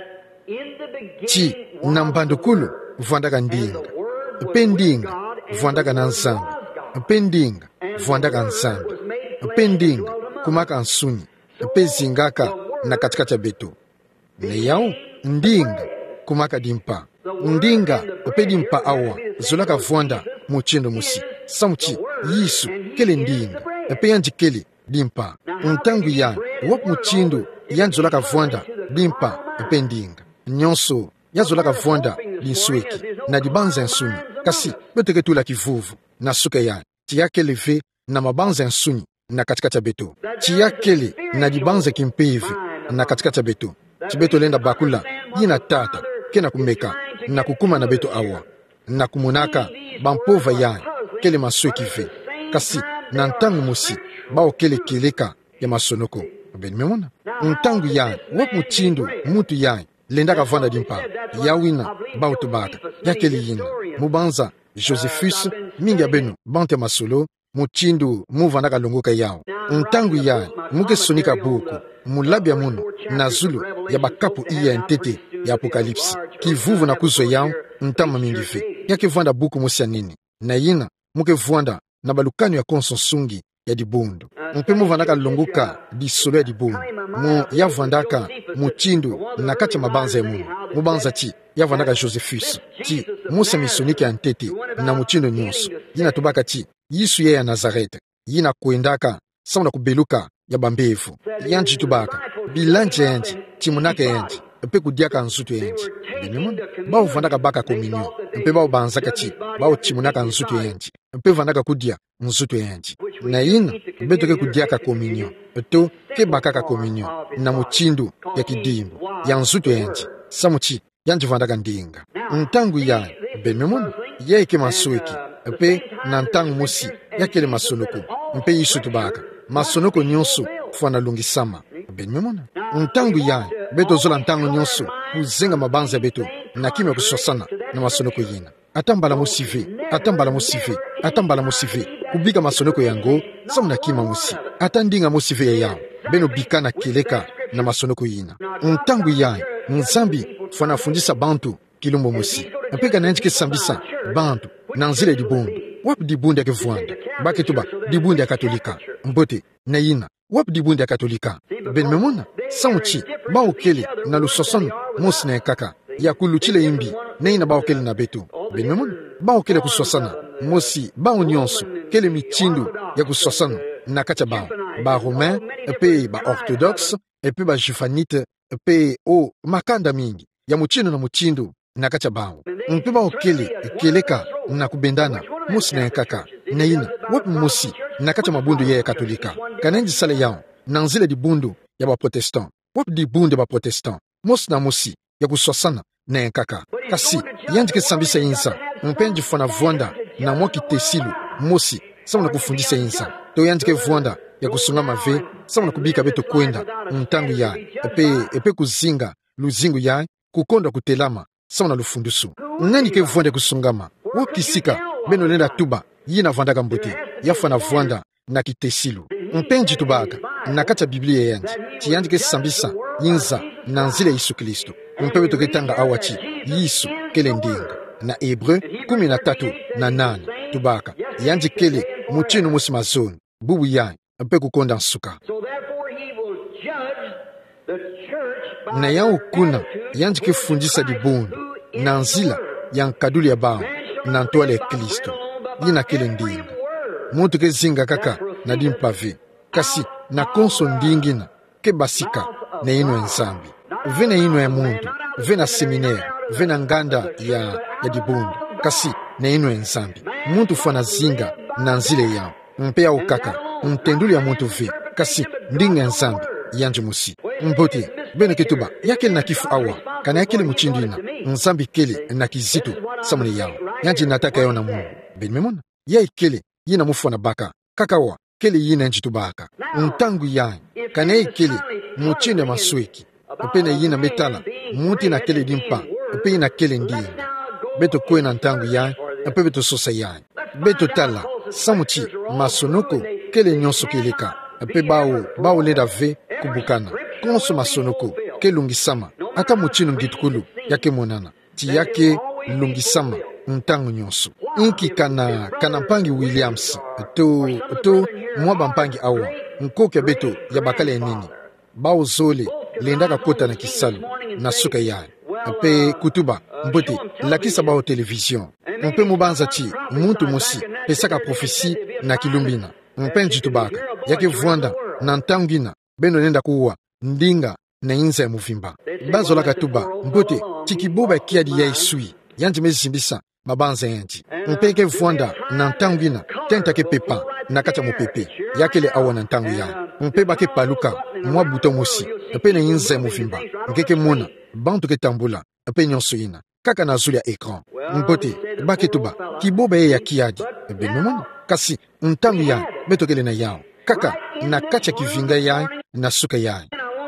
chi na mbandukulu vuandaka ndinga. Mpe ndinga vuandaka na nzambi. Mpe ndinga vuandaka nzambi. Mpe ndinga kumaka nsuni. Mpe zingaka na katikati ya beto. Ne yao ndinga kumaka dimpa. Ndinga mpe dimpa awa zolaka vuanda muchindu musi. Samuchi yisu kele ndinga mpe yanji kele dimpa. Ntangu ya wap muchindu yanji zolaka vuanda dimpa mpe ndinga. Nyonso yazolaka vuanda linsweki na dibanza nsuni. Kasi beteke tula kivuvu na suka ya tia kele ve na mabanza nsuni na katikati ya beto. Tia kele na dibanza kimpevi na katikati ya beto. Chibeto lenda bakula yina tata kena kumeka na kukuma na beto awa na kumunaka bampova ya kele masweki ve. Kasi na ntangu musi bao kele keleka ya masonoko. Ben memona ntangu ya wap muchindu mutu ya lendaka vanda dimpa yawina bao tubaka ya kele yina mubanza Josephus minga beno bante masolo muchindu muvandaka longoka yao. Ntangu ya muke sonika buku mulabia munu na zulu ya bakapu iya ntete ya apokalipsi kivuvu na kuzo yao ntama mingi ve yake vanda buku musia nini na yina muke vuanda na balukanu ya konsensungi ya dibundu. Mpe muvandaka longoka di solo ya dibundu mu ya vandaka muchindu na kati mabanza ya munu mubanza chi ya vandaka Josephus chi musa misonike ya ntete na muchindu nyonso yina tubaka chi yisu ya ya Nazarete yina kuendaka sauna kubeluka ya bambevu yanji tubaka bilanje yanji chimunake yanji mpe kudiaka nzutu yanji. Benimona bao vandaka baka kominyo mpe bao banzaka chi bao chimunaka nzutu yanji mpe vandaka kudia nzutu yanji na yina beto ke kudiaka kominyo to ke bakaka kominyo na muchindu ya kidimbu ya nzutu yanji samuchi yanji vandaka ndinga. Ntangu ya benimona yeke masweki mpe na ntangu musi yakele masonoko mpe yisu tubaka masonoko nyonso fwana lungisama. Benimona ntangu ya beto zola ntangu nyonso kuzenga mabanza beto na kimya kusosana na masonoko yina. Atambala musive atambala musive atambala musive kubika masonoko yango samu na kima musi atandinga musive ya yao beno bika na keleka na masonoko yina. Ntangu ya nzambi fanafundisa bantu kilumbu musi mpeka nanji ke sambisa bantu na nzile di bundu wapi di bundu ya kevuanda baketuba di bundu ya katolika mbote na yina wapi di bundu ya katolika ben memona samuchi ba okele na lusoson musi na kaka ya kuluchile imbi na ina ba okele na betu ben memona ba okele kusosana musi ba onyonso kele michindu ya kusosana na kacha ba ba romain epe ba orthodoxe epe ba jufanite epe o makanda mingi ya muchindu na muchindu na kacha bao mpiba okele keleka na kubendana musi na kaka na ina wapi musi na kacha mabundu ya katolika kanenji sale yao na nzile di bundu ya ba protestant wapi di bundu ba protestant musi na musi ya kusosana na kaka kasi yanji ke sambisa insa mpenji fana vuanda na mwaki tesilu musi samu na kufundisa insa to yanji ke vuanda ya kusunga mave samu na kubika beto kwenda mtangu ya epe epe kuzinga luzingu ya kukonda kutelama samu na lufundusu nani ke vuanda kusungama wakisika beno lenda tuba yina vanda kambote yafa na vuanda na kitesilu mpenji tubaka na kacha biblia yanji ti yanji ke sambisa yinza na nzile Yesu Kristo mpewe toketanga awachi yisu kele ndinga na Hebreu kumi na tatu na nane tubaka yanji kele muchinu musi mazoni bubu yanyi mpe kukonda nsuka na yao kuna yanji ke fundisa di bundu na nzila ya nkaduli ya bao na ntoale ya Kristo yina kele ndinga muntu ke zinga kaka na dimpave kasi na konso ndingina ke basika na ino enzambi vena ino ya mundu vena seminaire vena nganda ya ya dibundu kasi na ino enzambi muntu fana zinga na nzile yao mpea ukaka mtenduli ya muntu ve kasi ndinga enzambi yanji musi mbote bene ketuba yakele na kifu awa kana yakele muchindina nzambi kele na kizito samune yao yanji nataka yao na mungu ben memona ya ikele yina mufu na baka kakawa kele yina njitubaka ntangu yanyi kana ikele muchinde masweki pene yina metala muti na kele dimpa pene na kele ndinga beto kwe na ntangu yanyi pe beto sosa yanyi beto tala samuchi masonoko kele nyonso keleka pe bao bao leda ve kubukana konso masonoko ke lungisama ata muchinu ngitukulu yake monana ti yake lungisama ntangu nyonso inki kana kana mpangi Williams to to mwaba mpangi awa nkoke beto ya bakale nini bao zole lendaka kota na kisalu na suka yae pe kutuba mbote lakisa bao television mpe mubanza chi muntu musi pesaka profesi na kilumbina mpenji tubaka yake vuanda na ntangina beno nenda kuwa ndinga na inza ya muvimba bazo laka tuba mbote tikiboba kiadi ya isui yanji mezimbisa mabanza yanji mpeke vuanda na ntangina tenta ke pepa na kacha mupepe yakele awa na ntangu ya mpeba ke paluka mwa buto musi mpe na inza ya muvimba nkeke mona bantu ke tambula mpe nyonso ina kaka na zuli ya ekran mbote bake tuba kiboba ye ya kiadi ebe memona kasi ntangu ya betokele na yao kaka na kacha kivinga ya na suka ya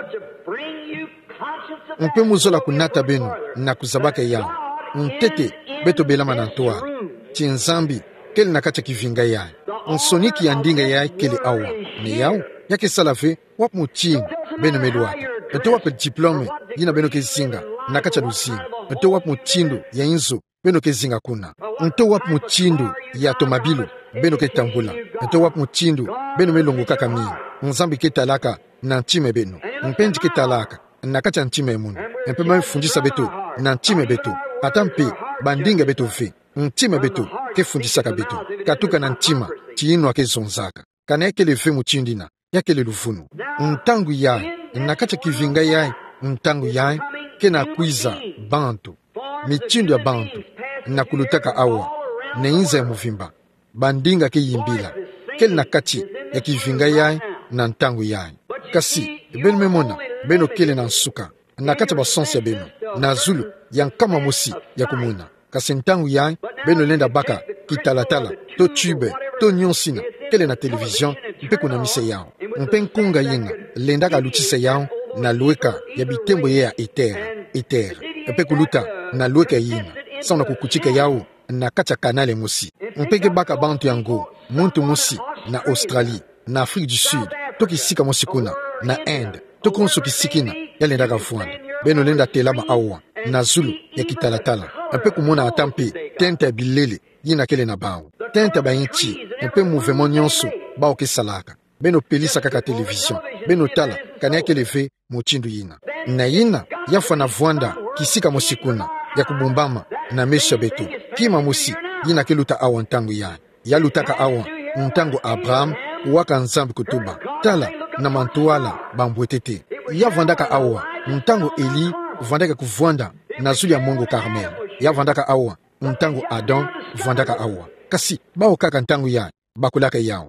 mpe muzola kunata benu na kuzabaka yao ntete beto belama na ntoa chinzambi kele na kacha kivinga ya nsoniki ya ndinga ya kele awa ni yao yake salave wap muching benu meluata eto wap diplome yina beno ke zinga na kacha luzinga eto wap muchindu ya inzo beno ke zinga kuna eto wap muchindu ya tomabilu beno ke tambula eto wap muchindu beno melongo kaka mi nzambi ke talaka na nchime beno mpenji ke talaka na kacha nchime munu mpe mfundisa beto na nchime beto atampe bandinga beto ve nchime beto ke fundisa ka beto katuka na nchima chiino ake zonzaka kana yake le ve muchindina yake le luvunu ntangu ya na kacha kivinga ya ntangu ya ke na kuiza bantu michindu ya bantu na kulutaka awa na inza ya muvimba bandinga ke yimbila ke na kachi ya kivinga ya na ntangu ya kasi beno memona beno kele na nsuka na kacha basonsi ya beno na zulu ya nkama mosi ya kumuna kasi ntangu ya beno lenda baka kitalatala to tube to nyonsina kele na television mpe kuna mise yao mpe nkunga yinga lenda ka lutisa yao na lueka ya bitembo ye ya etera etera mpe kuluta na lueka yinga sauna kukuchika yao na kacha kanale mosi mpe ke baka bantu yango muntu mosi na Australie na Afrique du Sud to kisika mosi kuna na Inde to konso kisikina ya lenda ka fuanda beno lenda telama awa na zulu ya kitalatala mpe kumona ata mpe tente ya bilele ye na kele na bango tente ba ye ti mpe mouvement nyonso baokesalaka beno pelisa kaka televizion beno tala kani yake leve mochindu yina na yina yafa na vwanda kisika mosikuna ya kubumbama na mesha beto kima mosi yina ke luta awa ntango ya ya lutaka awa ntango Abraham waka nzambi kutuba tala na mantuala bambwetete ya vandaka awa ntango Eli vandaka kuvwanda na zuli ya Mongo Carmel ya vandaka awa ntango Adam vandaka awa kasi bao kaka ntango ya bakulaka yao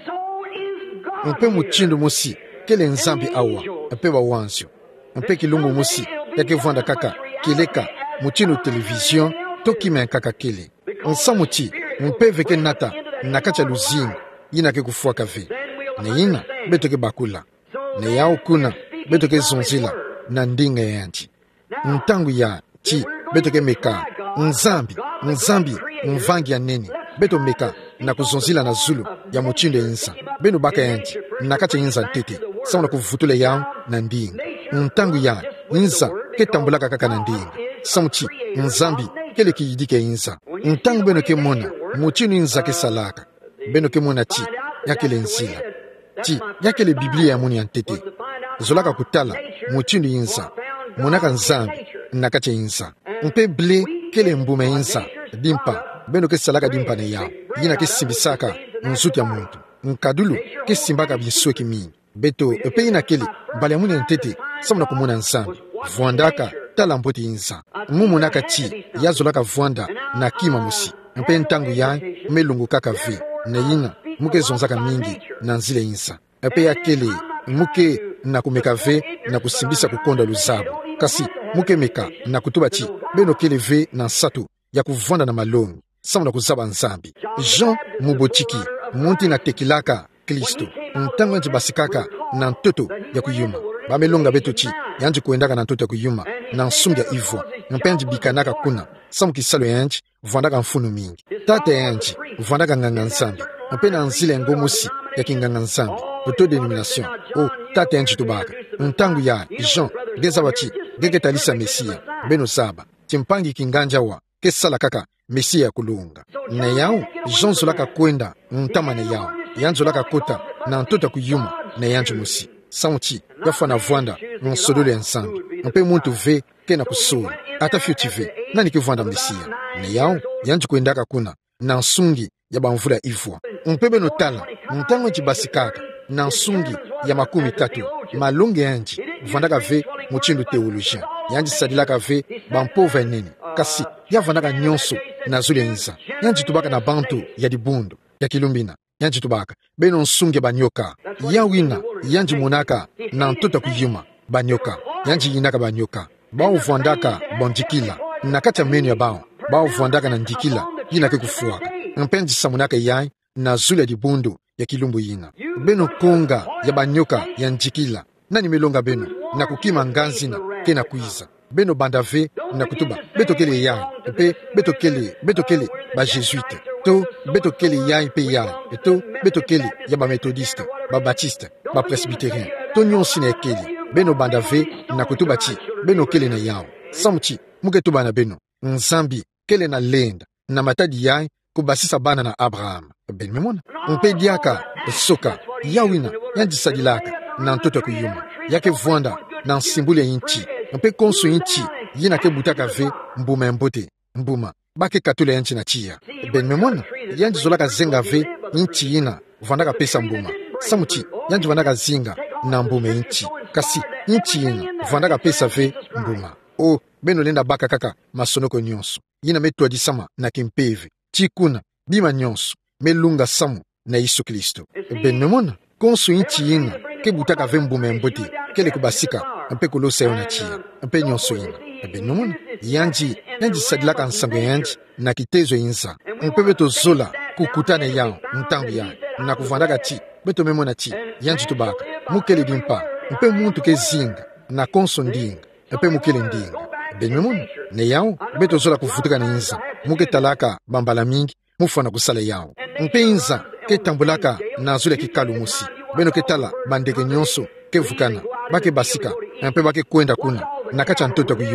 mpe muchindu musi kele nzambi awa mpe bawanzio mpe kilungu musi yake vwanda kaka kileka muchindu televizion tokimen kaka kele nsamuti mpe veke nata nakacha luzinga yina ke kufuaka ve ne yina betoke bakula ne yao kuna betoke zonzila na ndinga yanti ntangu ya ti betoke meka nzambi nzambi mvangi ya nene beto meka na kuzonzila na zulu ya muchindo insa beno baka yanti nakacha inza ntete sauna kuvutule yao na ndinga ntangu ya inza ketambulaka kaka na ndinga samuchi nzambi kele kiyidike insa ntangu beno ke mona muchindo inza ke salaka beno ke mona ti yakele nzila ti yakele biblia ya muni ya ntete zolaka kutala muchindo insa monaka nzambi nakacha insa mpe ble kele mbume insa dimpa beno ke salaka dimpa ne yao yina ke simbisaka nzuti ya muntu nkadulu ke simbaka bisweki mingi beto epe yina kele bale muni ntete samuna kumuna nzambi vwandaka tala mpoti insa mumunaka ti yazolaka vwanda na kima musi mpe ntangu ya melungu kaka ve ne yina muke zonzaka mingi na nzile insa epe ya kele muke na kumeka ve na kusimbisa kukonda luzabu kasi muke meka na kutuba ti beno kele ve na sato ya kuvwanda na malongi samuna kuzaba nzambi Jean mubotiki munti na tekilaka Kristo ntango nji basikaka na ntoto ya kuyuma bamelonga beto ti yanji kuendaka na ntoto ya kuyuma na nsumbi ya ivwa mpenji bikanaka kuna samu kisalo yanji vwandaka mfunu mingi tate yanji vwandaka nganga nzambi mpe na nzile ngomusi ya kinganga nzambi autodenomination o tate yanji tubaka ntango ya Jean gezaba ti gegetalisa Mesia beno saba timpangi kinganja wa kesala kaka Mesia ya kulunga na yao Jean zolaka kwenda ntama na yao yanzolaka kota na ntoto kuyuma na yanji musi samuti yafa na vwanda nsodole nsambi mpe muntu ve kena kusura ata fyuti ve nani ke vwanda Mesia na yao yanji kwendaka kuna na nsungi ya bamvula ivwa mpe beno tala ntango nji basikaka na nsungi ya makumi tatu malungi yanji vwandaka ve muchindu teologien yanji sadilaka ve bampova nene kasi yavandaka nyonso na zuli inza yanji tubaka na bantu ya dibundu ya kilumbina yanji tubaka beno nsungi banyoka yawina yanji monaka na ntoto kuyuma banyoka yanji yinaka banyoka bao vwandaka bondikila na kati ya menu ya bao bao vwandaka na ndikila yina ke kufuaka mpenji samunaka yai na zuli ya dibundu ya kilumbu yina beno konga ya banyoka ya ndikila nani melonga beno na kukima nganzina kena kuiza beno bandave na kutuba beto kele yai pe beto kele beto kele ba jésuite to beto kele yai pe yai to beto kele ya ba methodiste ba baptiste ba presbytérien to nyonsi na kele beno bandave na kutuba ti beno kele na yao samuti muke tuba na beno nzambi kele na lenda na matadi yai kubasisa bana na Abraham ben memona mpe diaka soka yawina yanji sadilaka na ntoto kuyuma yake vwanda na nsimbule inchi mpe konso inchi yina ke butaka ve mbuma mbote mbuma bake katule yanchi na chia ben memona yanji zolaka zenga ve inchi yina vandaka pesa mbuma samuti yanji vandaka zinga na mbuma inchi kasi inchi yina vandaka pesa ve mbuma o beno lenda baka kaka masonoko nyonso yina metwa disama na kimpeve chikuna bima nyonso melunga samu na Yesu Kristo ben memona konso inchi yina ke butaka ve mbuma mbote kele kubasika mpe kolosa yo na chia mpe nyonso yina ben memona yanji yanji sadilaka nsango yanji na kitezo insa mpe beto zola kukutana yao ntango ya na kuvandaka ti beto memona ti yanji tubaka mukele dimpa mpe muntu ke zinga na konso ndinga mpe mukele ndinga ben memona ne yao beto zola kufutuka na insa muke talaka bambala mingi mufana kusala yao mpe inza ke tambulaka na zule kikalu musi beno ke tala bandeke nyonso ke vukana bake basika mpe bake kwenda kuna na kacha ntoto kuyuma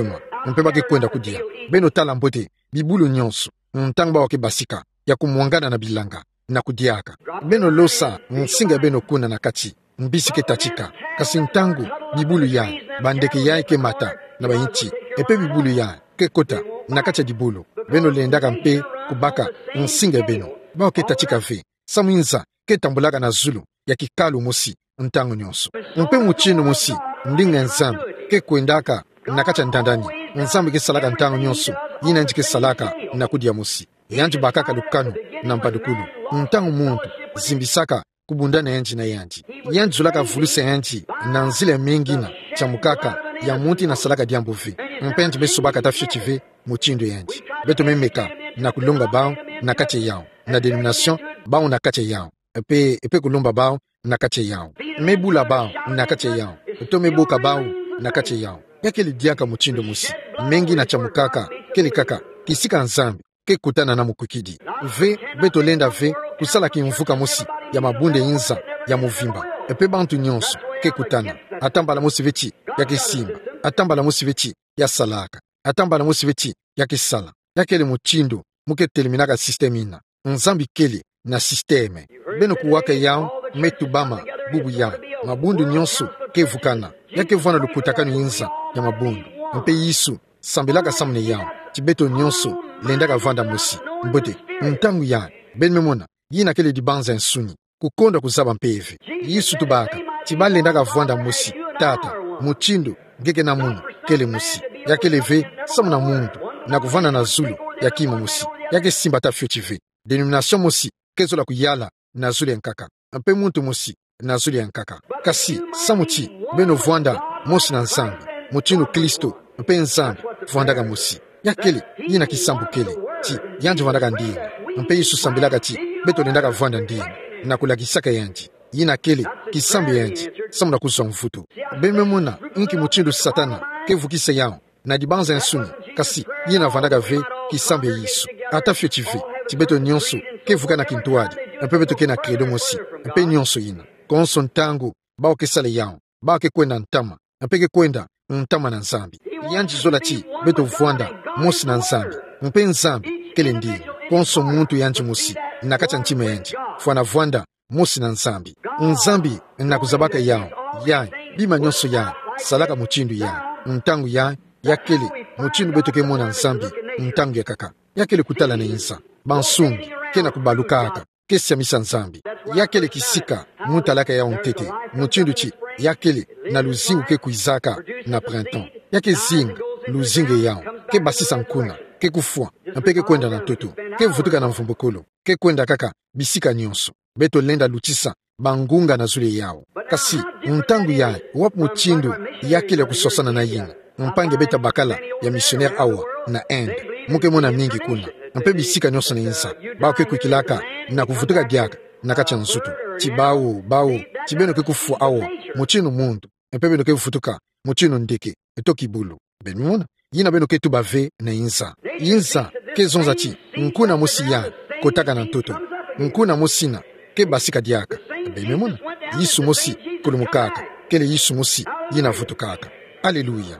mpe bake kwenda kudia beno tala mbote bibulu nyonso ntango baoke basika ya kumwangana na bilanga na kudiaka beno losa nsinga beno kuna na kati mbisi ke tachika kasi ntango bibulu ya bandeke ya ke mata na bayinchi epe bibulu ya ke kota na kati dibulu beno lendaka mpe kubaka nsinga beno baoke tachika ve samuinza ke tambulaka na zulu ya kikalu mosi ntango nyonso mpe muchino mosi ndinga nzambi ke kwendaka na kati ntandani nzambi ke salaka ntango nyonso yina njike salaka na kudia mosi yanji bakaka lukano na mpadukulu ntango muntu zimbisaka kubundana yanji na yanji yanji zulaka vuluse yanji na nzile mengina chamukaka ya munti na salaka diambovi mpenji besobaka tafyo chive muchindo yanji beto memeka na kulonga bao na kache yao na denomination bao na kache yao epe epe kulomba bao na kache yao mebula bao na kache yao eto meboka bao na kache yao yake lidiaka muchindo musi mengi na chamukaka kele kaka kisika nzambi ke kutana na mukukidi ve beto lenda ve kusala kimvuka musi ya mabunde inza ya muvimba epe bantu nyonso ke kutana atambala musi vechi ya kisimba atambala musi vechi ya salaka atambala musi vechi ya kisala yakele muchindo muke teleminaka sistemina nzambi kele na sisteme beno kuwaka yao metubama bubu ya mabundu nyonso ke vukana yake vwana lukutakano inza ya mabundu mpe yisu sambelaka samne yao tibeto nyonso lendaka vanda musi mbote ntangu ya ben memona yina kele dibanza nsuni kukonda kuzaba mpeve yisu tubaka tibale lendaka vanda musi tata muchindo ngeke na munu kele musi yakele ve samna mundu na kuvana na zulu yakima musi yake simba tafyo chive denomination musi kezola kuyala na zulu yankaka mpe muntu musi na zulu yankaka kasi samuchi beno vwanda musi na nzambi muchindo kristo mpe nzambi vwandaka musi yakele yina kisambu kele ti yanji vandaka ndinga mpe yisu sambilaka ti beto lendaka vwanda ndinga na kulakisaka yanji yina kele kisambu yanji samuna kuzwa mvuto bememuna inki muchindo satana kevukisa yao na dibanza nsuni kasi yina vandaka ve kisambu ya yisu atafyo chive tibeto nyonso kevuka na kintuadi mpe beto ke na credo mosi mpe nyonso yina konso ntango bao kesale yao bao ke kwenda ntama mpe ke kwenda ntama na nzambi yanji zola chi beto vwanda mosi na nzambi mpe nzambi kele ndinga konso muntu yanji mosi na kacha nchima yanji fwana vwanda mosi na nzambi nzambi na kuzabaka yao ya bima nyonso ya salaka muchindu ya ntangu ya yakele muchindu beto ke mona nzambi ntangu ya kaka yakele kutala na insa bansungi kena kubalukaka kesi misa nzambi yakele kisika mutalaka ya ontete muchindu chi yakele na luzingu ke kuizaka na printemps yake zinga luzinge yao ke basisa nkuna ke kufua mpeke kwenda na toto ke vutuka na mvumbukolo ke kwenda kaka bisika nyonso beto lenda lutisa bangunga na zule yao kasi ntangu ya wap muchindu yakele kusosana na yinga mpange beta bakala ya missionnaire awa na ende muke mona mingi kuna mpe bisika nyonso na insa bao ke kwikilaka na kuvutuka diaka na kacha nzutu tibao bao tibeno ke kufua awa muchinu mundu mpe beno ke vutuka muchinu ndeke etoki bulu benmona yina beno ke tubave na insa insa ke zonza ti nkuna musi ya kotaka na ntoto nkuna musina ke basika diaka benmona yisu musi kulumukaka kele yisu musi yina vutukaka haleluya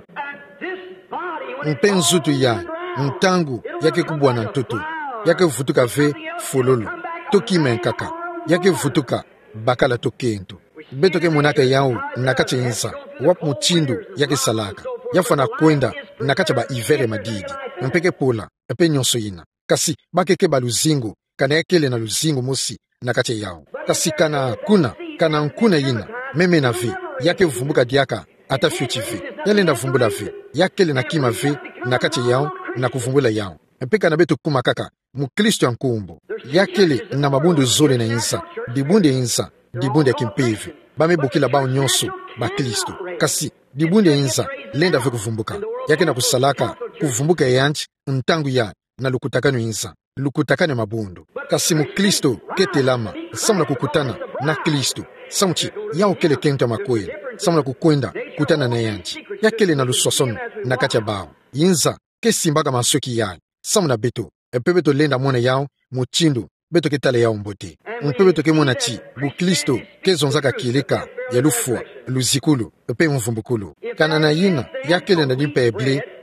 mpe nzutu ya ntangu yake kubwa na ntoto yake vutuka ve fololo toki menkaka yake vutuka bakala tokento beto ke monaka yao nakacha insa wap muchindu yake salaka yafana kwenda nakacha ba ivere madidi mpeke pola epe nyonso yina kasi bakeke ba luzingo kana yakele na luzingo mosi nakacha yao kasi kana kuna kana nkuna yina meme na ve yake vumbuka diaka ata fyochive yale nda vumbula ve yakele na kima ve nakacha yao na kuvumbula yao mpeka na beto kuma kaka mukristo yankumbo yakele na mabundu zole na insa dibunde insa dibunde kimpevi bamebukila bao nyonso ba kristo kasi dibunde insa lenda ve kuvumbuka yake na kusalaka kuvumbuka yanji ntangu ya na lukutakano insa lukutakane mabundu kasi mukristo ketelama samuna kukutana na kristo samuchi yao kele kenta makweli samuna kukwenda kutana na yanji yakele na lusosono na kacha bao insa kesimbaka masoki yayo samuna beto epe beto lenda mwana yao muchindu beto ketale yao mbote mpe beto ke mwana ti bukristo kezonzaka kileka ya lufua luzikulu epe mvumbukulu kana na yina yakele na dimpe eble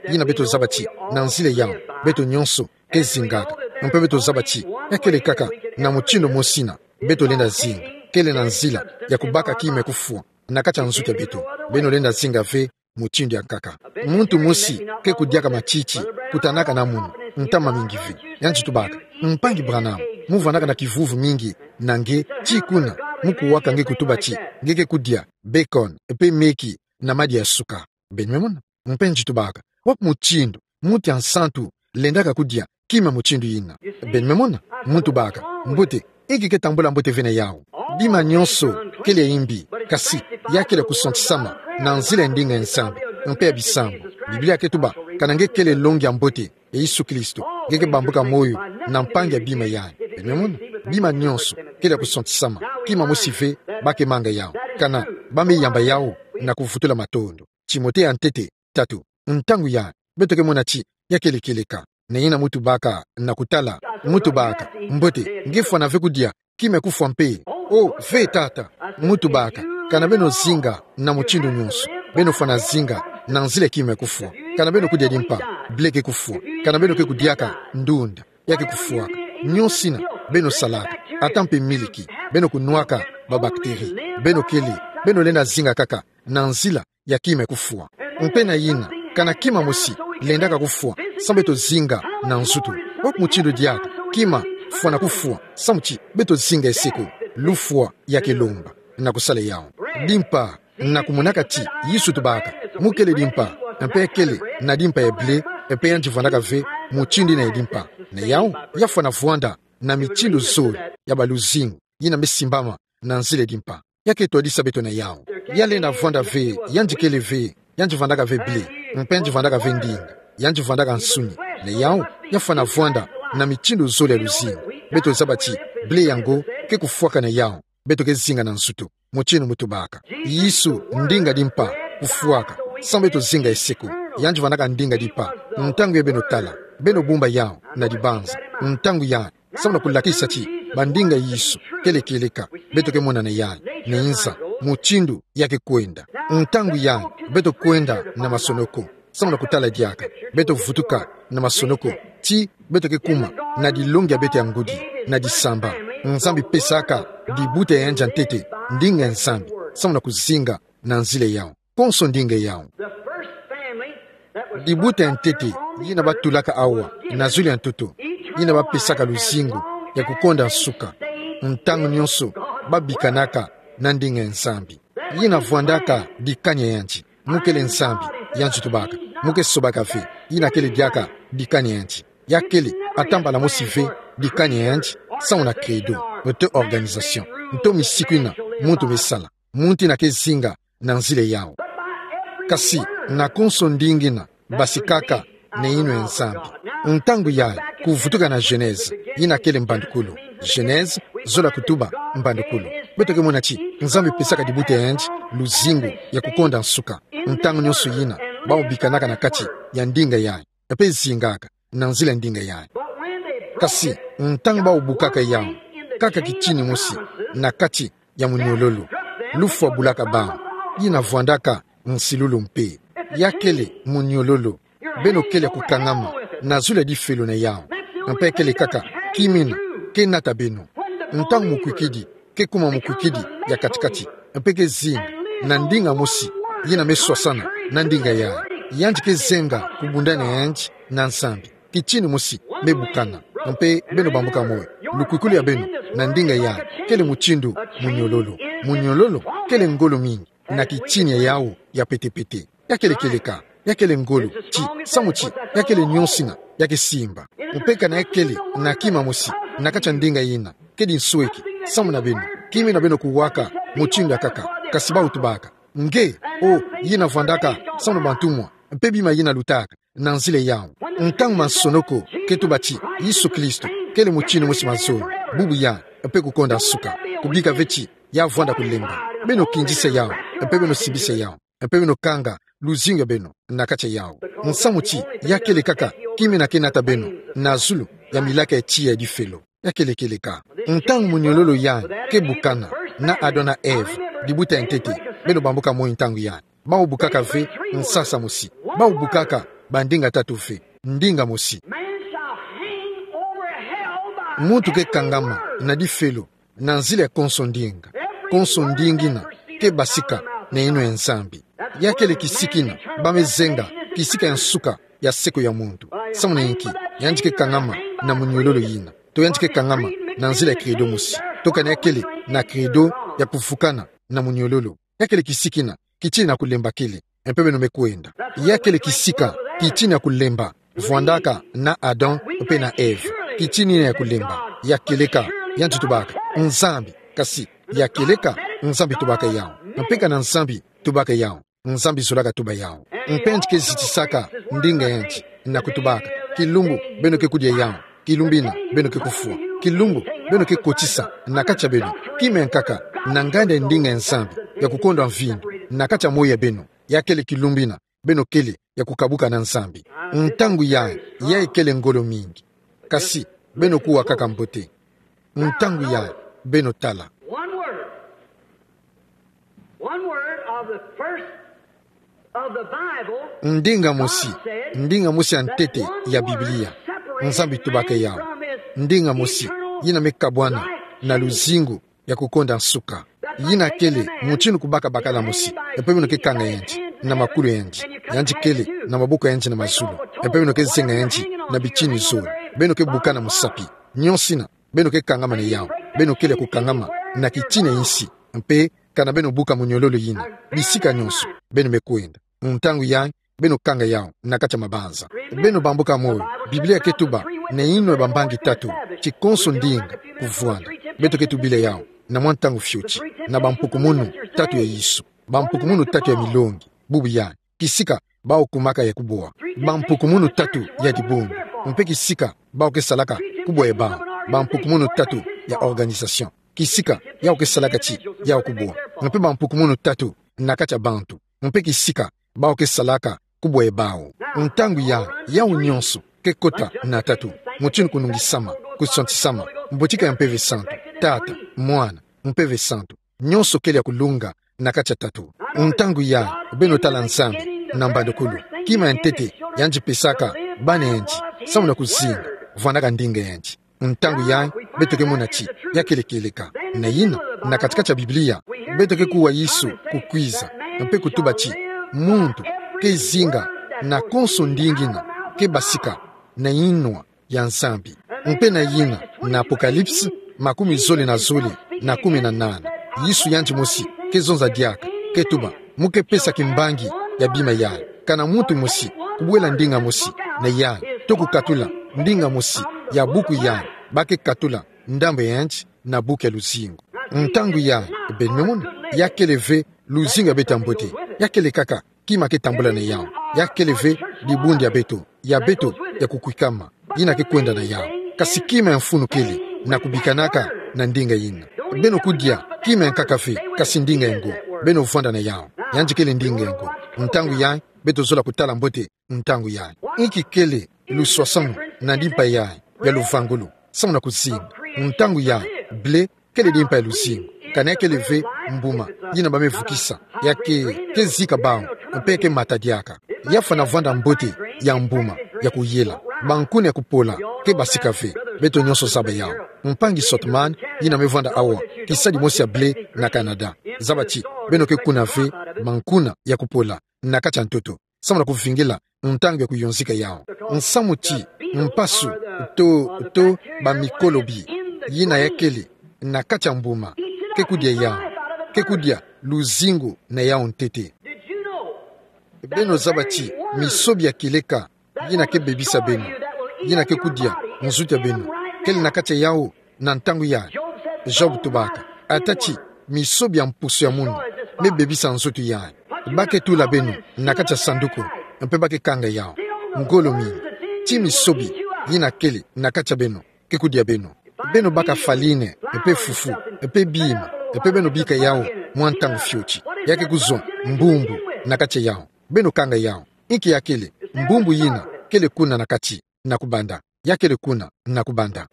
yina beto zabati na nzile yao beto nyonso ke zingaka mpe beto zabati yakele kaka na muchindo mosina beto lenda zinga kele na nzila ya kubaka kime kufua na kacha nzuke beto beno lenda zinga ve muchindo ya kaka muntu mosi ke kudiaka machichi kutanaka na munu ntama mingi vi yanchi tubaka mpangi Branham muvanaka na kivuvu mingi nange chikuna muku waka nge kutuba chi ngeke kudia bacon epe meki na madi ya suka benmemona mpenji tubaka wap muchindo muti ansantu lendaka kudia kima muchindo yina benmemona muntu baka mbote iki ke tambola mbote vene yao bima nyonso kele imbi kasi yakele kusantisama na nzile ndinga ensambi mpe bisambo Biblia ketuba kanange kele longi mbote e Yesu Kristo ngeke bambuka moyo na mpangi ya bima yae benmemona bima nyonso kele kusantisama kima musive bake manga yao kana bame yamba yao na kuvutula matondo Timote antete tatu ntangu ya beto ke mona chi yakele keleka na yina mutu baka na kutala mutu baka mbote ngefwa na vekudia kime kufwa mpe o ve tata mutu baka kana beno zinga na muchindo nyonso beno fana zinga na nzile kime kufwa kana beno kudia dimpa bleke kufwa kana beno ke kudiaka ndunda yake kufuaka nyonsina beno salaka atampe miliki beno kunuaka babakteri beno kele beno lenda zinga kaka na nzila ya kime kufua mpe na yina kana kima mosi lendaka kufua sambeto zinga na nzutu wak muchindo diaka kima fua na kufua samuchi beto zinga eseko lufua ya kelomba na kusale yao dimpa na kumunaka ti yisu tubaka mukele dimpa mpe kele na dimpa ya ble mpe yanji vandaka ve muchindi na dimpa na yao yafua na vuanda na michindo zori ya baluzingu yina mesimbama na nzile dimpa yake todisa beto na yao yale na vanda ve yanji kele ve yanji vandaka ve ble mpenji vandaka ve ndinga yanji vandaka nsuni na yao yafa na vanda na michindo zoli ya luzingu beto zabati ble yango ke kufuaka na yao beto ke zinga na nsuto muchino mutubaka Yesu ndinga dimpa kufuaka sambeto zinga eseko yanji vandaka ndinga dipa ntangu beno tala beno bumba yao na dibanza ntangu ya samna kulakisa chi bandinga Yesu kele keleka beto ke mona na yale na inza muchindo yake kwenda ntangu ya beto kwenda na masonoko samna kutala diaka beto vutuka na masonoko ti beto ke kuma na dilongi ya beto ya ngudi na disamba nzambi pesaka dibute ya njantete ndinga nzambi samna kuzinga na nzile yao konso ndinga yao dibute ya ntete yina batulaka awa na zuli ya ntutu yina bapesaka luzingo ya kukonda nsuka ntangu nyonso babikanaka na ndinga nzambi yina vuandaka dikanya yanji mukele nzambi yanji tubaka muke sobaka ve yina kele diaka dikanya yanji yakele atamba la mosive dikanya yanji sauna credo nto organisation nto misikwina muntu besala munti na kezinga na nzile yao kasi na konso ndingina basikaka ne ino nzambi ntangu ya kuvutuka na Genèse yina kele mbandukulu Genèse zola kutuba mbandukulu beto ke mona chi nzambi pesaka dibute yanji luzingo ya kukonda nsuka ntangu nyonso yina baobikanaka na kati ya ndinga yaye epe zingaka na nzila ndinga yaye kasi ntangu baobukaka yao kaka kichini mosi na kati ya munyololo lufu bulaka ba yina vuandaka nsilulu mpe yakele munyololo beno kele kukangama na zule di felo na yao mpe kele kaka kimina ke nata beno ntangu mukwikidi ke kuma mukwikidi ya katikati mpe ke zinga na ndinga mosi yina meswa sana na ndinga yaye yanji ke zenga kubundana yanji na nsambi kichini mosi mebukana mpe beno bambuka moyo lukwikuli ya beno na ndinga yaye kele muchindo munyololo munyololo kele ngolo mingi na kichini ya yao ya petepete yakele keleka yakele ngolo chi samuchi yakele nyonsina yake simba upeka na yakele na kima mosi na kacha ndinga yina kedi nsweki samu na beno kimi na beno kuwaka muchindo kaka kasiba utubaka nge o yina vandaka samu bantumwa mpebi ma yina lutaka na nzile yao ntangu masonoko ketubachi Yesu Kristo kele muchino mosi mazoro bubu ya mpe kukonda suka kubika vechi ya vwanda kulemba beno kinjise yao mpe beno sibise yao mpe beno kanga luzinga beno na kacha yao nsamuchi yakele kaka kimi na kenata beno na zulu ya milaka echi ya di felo yakele keleka ntangu munyololo ya kebukana na Adona Eve dibuta entete beno bambuka mo ntangu ya baobukaka ve nsasa mosi baobukaka bandinga tatu fe ndinga mosi mutu ke kangama na di felo na nzile konso ndinga konso ndingina ke basika na ino ya nzambi yakele kisikina bamezenga kisika ya nsuka ya seko ya muntu samuna inki yanjike kangama na munyololo yina to yanjike kangama na nzile ya kredo mosi toka na yakele na kredo ya kufukana na munyololo yakele kisikina kichini na kulemba kile empebe no mekuenda yakele kisika kichini ya kulemba vuandaka na Adam upe na Eve kichini ya kulemba yakeleka yanji tubaka nzambi kasi yakeleka nzambi tubaka yao mpeka na nzambi tubaka yao nzambi zulaka tuba yao mpenji ke zitisaka ndinga yanji na kutubaka kilumbu beno ke kudia yao kilumbina beno ke kufua kilumbu beno ke kotisa na kacha beno kime nkaka na ngande ndinga ya nzambi ya kukonda mvindu na kacha moya beno yakele kilumbina beno kele ya kukabuka na nzambi ntangu ya ya ikele ngolo mingi kasi beno kuwa kaka mbote ntangu ya beno tala One word. One word of the first of the Bible. ndinga mosi ndinga mosi antete ya Biblia nzambi tubaka yao ndinga mosi yina mekabwana na luzingu ya kukonda nsuka yina kele muchinu kubaka bakala mosi epewe no kekanga yanji na makulu yanji yanji kele na mabuko yanji na mazulu epewe no kezenga yanji na bichini zolo beno ke bukana musapi nyonsina beno ke kangama ne yao beno kele kukangama na kichine insi mpe kana beno buka munyololo yina bisika nyonso beno mekuenda ntangu yang beno kanga yao na kacha mabanza beno bambuka moyo Biblia ketuba ne ino bambangi tatu chikonso ndinga kuvuanda beto ketubile yao na mwantangu fyuchi na bampukumunu tatu ya Yesu bampukumunu tatu ya milongi bubu ya kisika bao kumaka ya kuboa bampukumunu tatu ya dibungu mpe kisika bao kesalaka kubwa ya bao bampukumunu tatu ya organisation kisika yao kesalaka chi yao kuboa mpe bampukumunu tatu na kacha bantu mpe kisika bao kesalaka kubwa ya bao ntangu ya yao nyonso kekota na tatu muchinu kunungisama kusantisama mbotika ya mpeve santo tata mwana mpeve santo nyonso kele ya kulunga na kacha tatu ntangu ya beno tala nzambi na mbandokulu kima ntete yanji pesaka bane yanji samu na kuzinga vanaka ndinga yanji ntangu ya betoke munachi yakelekeleka na yina na katika Biblia betoke kuwa Yesu kukwiza mpe kutuba chi muntu ke zinga na konso ndingina ke basika na inwa ya nzambi mpe na yina na Apokalipsi makumi zole na zole na kumi na nane Yesu yanji mosi ke zonza diaka ke tuba muke pesa kimbangi ya bima ya kana muntu mosi kubwela ndinga mosi na ya toku katula ndinga mosi ya buku ya bake katula ndambe yanji na buku ya luzingo ntangu ya benmemuna ya keleve luzinga betambote ya kele kaka kima ke tambula na yao ya keleve dibundi ya beto ya beto ya kukwikama yina ke kwenda na yao kasi kima ya mfunu kele na kubikanaka na ndinga yina beno kudia kima ya kakafe kasi ndinga yango beno ufanda na yao yanji kele ndinga yango ntangu ya beto zola kutala mbote ntangu ya iki kele luswasamu na dimpa ya ya luvangulu samu na kuzinga ntangu ya ble kele dimpa ya luzingo kana kele ve mbuma yina bamevukisa yake kezika bao mpeke matadiaka yafa na vanda mbote ya mbuma ya kuyela bankune ya kupola ke basika ve beto nyonso zaba yao mpangi Sotman yina mevanda awa kisadi mosi ya ble na Canada zabati beno ke kuna ve bankuna ya kupola na kacha ntoto samu na kuvingila ntangu ya kuyonzika yao nsamuti mpasu to to bamikolobi yina yakele na kacha mbuma kekudia yao kekudia luzingo na yao ntete beno zabati misobi ya kileka yina ke bebisa beno yina kekudia nzuta beno kele na kacha yao na ntangu ya Job tubaka atachi misobi ya mpusu ya munu me bebisa nzutu ya bake tula beno na kacha sanduku mpe bake kanga yao ngolo mingi ti misobi yina kele na kacha beno kekudia beno beno baka faline epe fufu epe bima epe beno bika yao mwantangu fyuchi yake kuzo mbumbu na kacha yao beno kanga yao iki yakele mbumbu yina kele kuna na kachi na kubanda yakele kuna na kubanda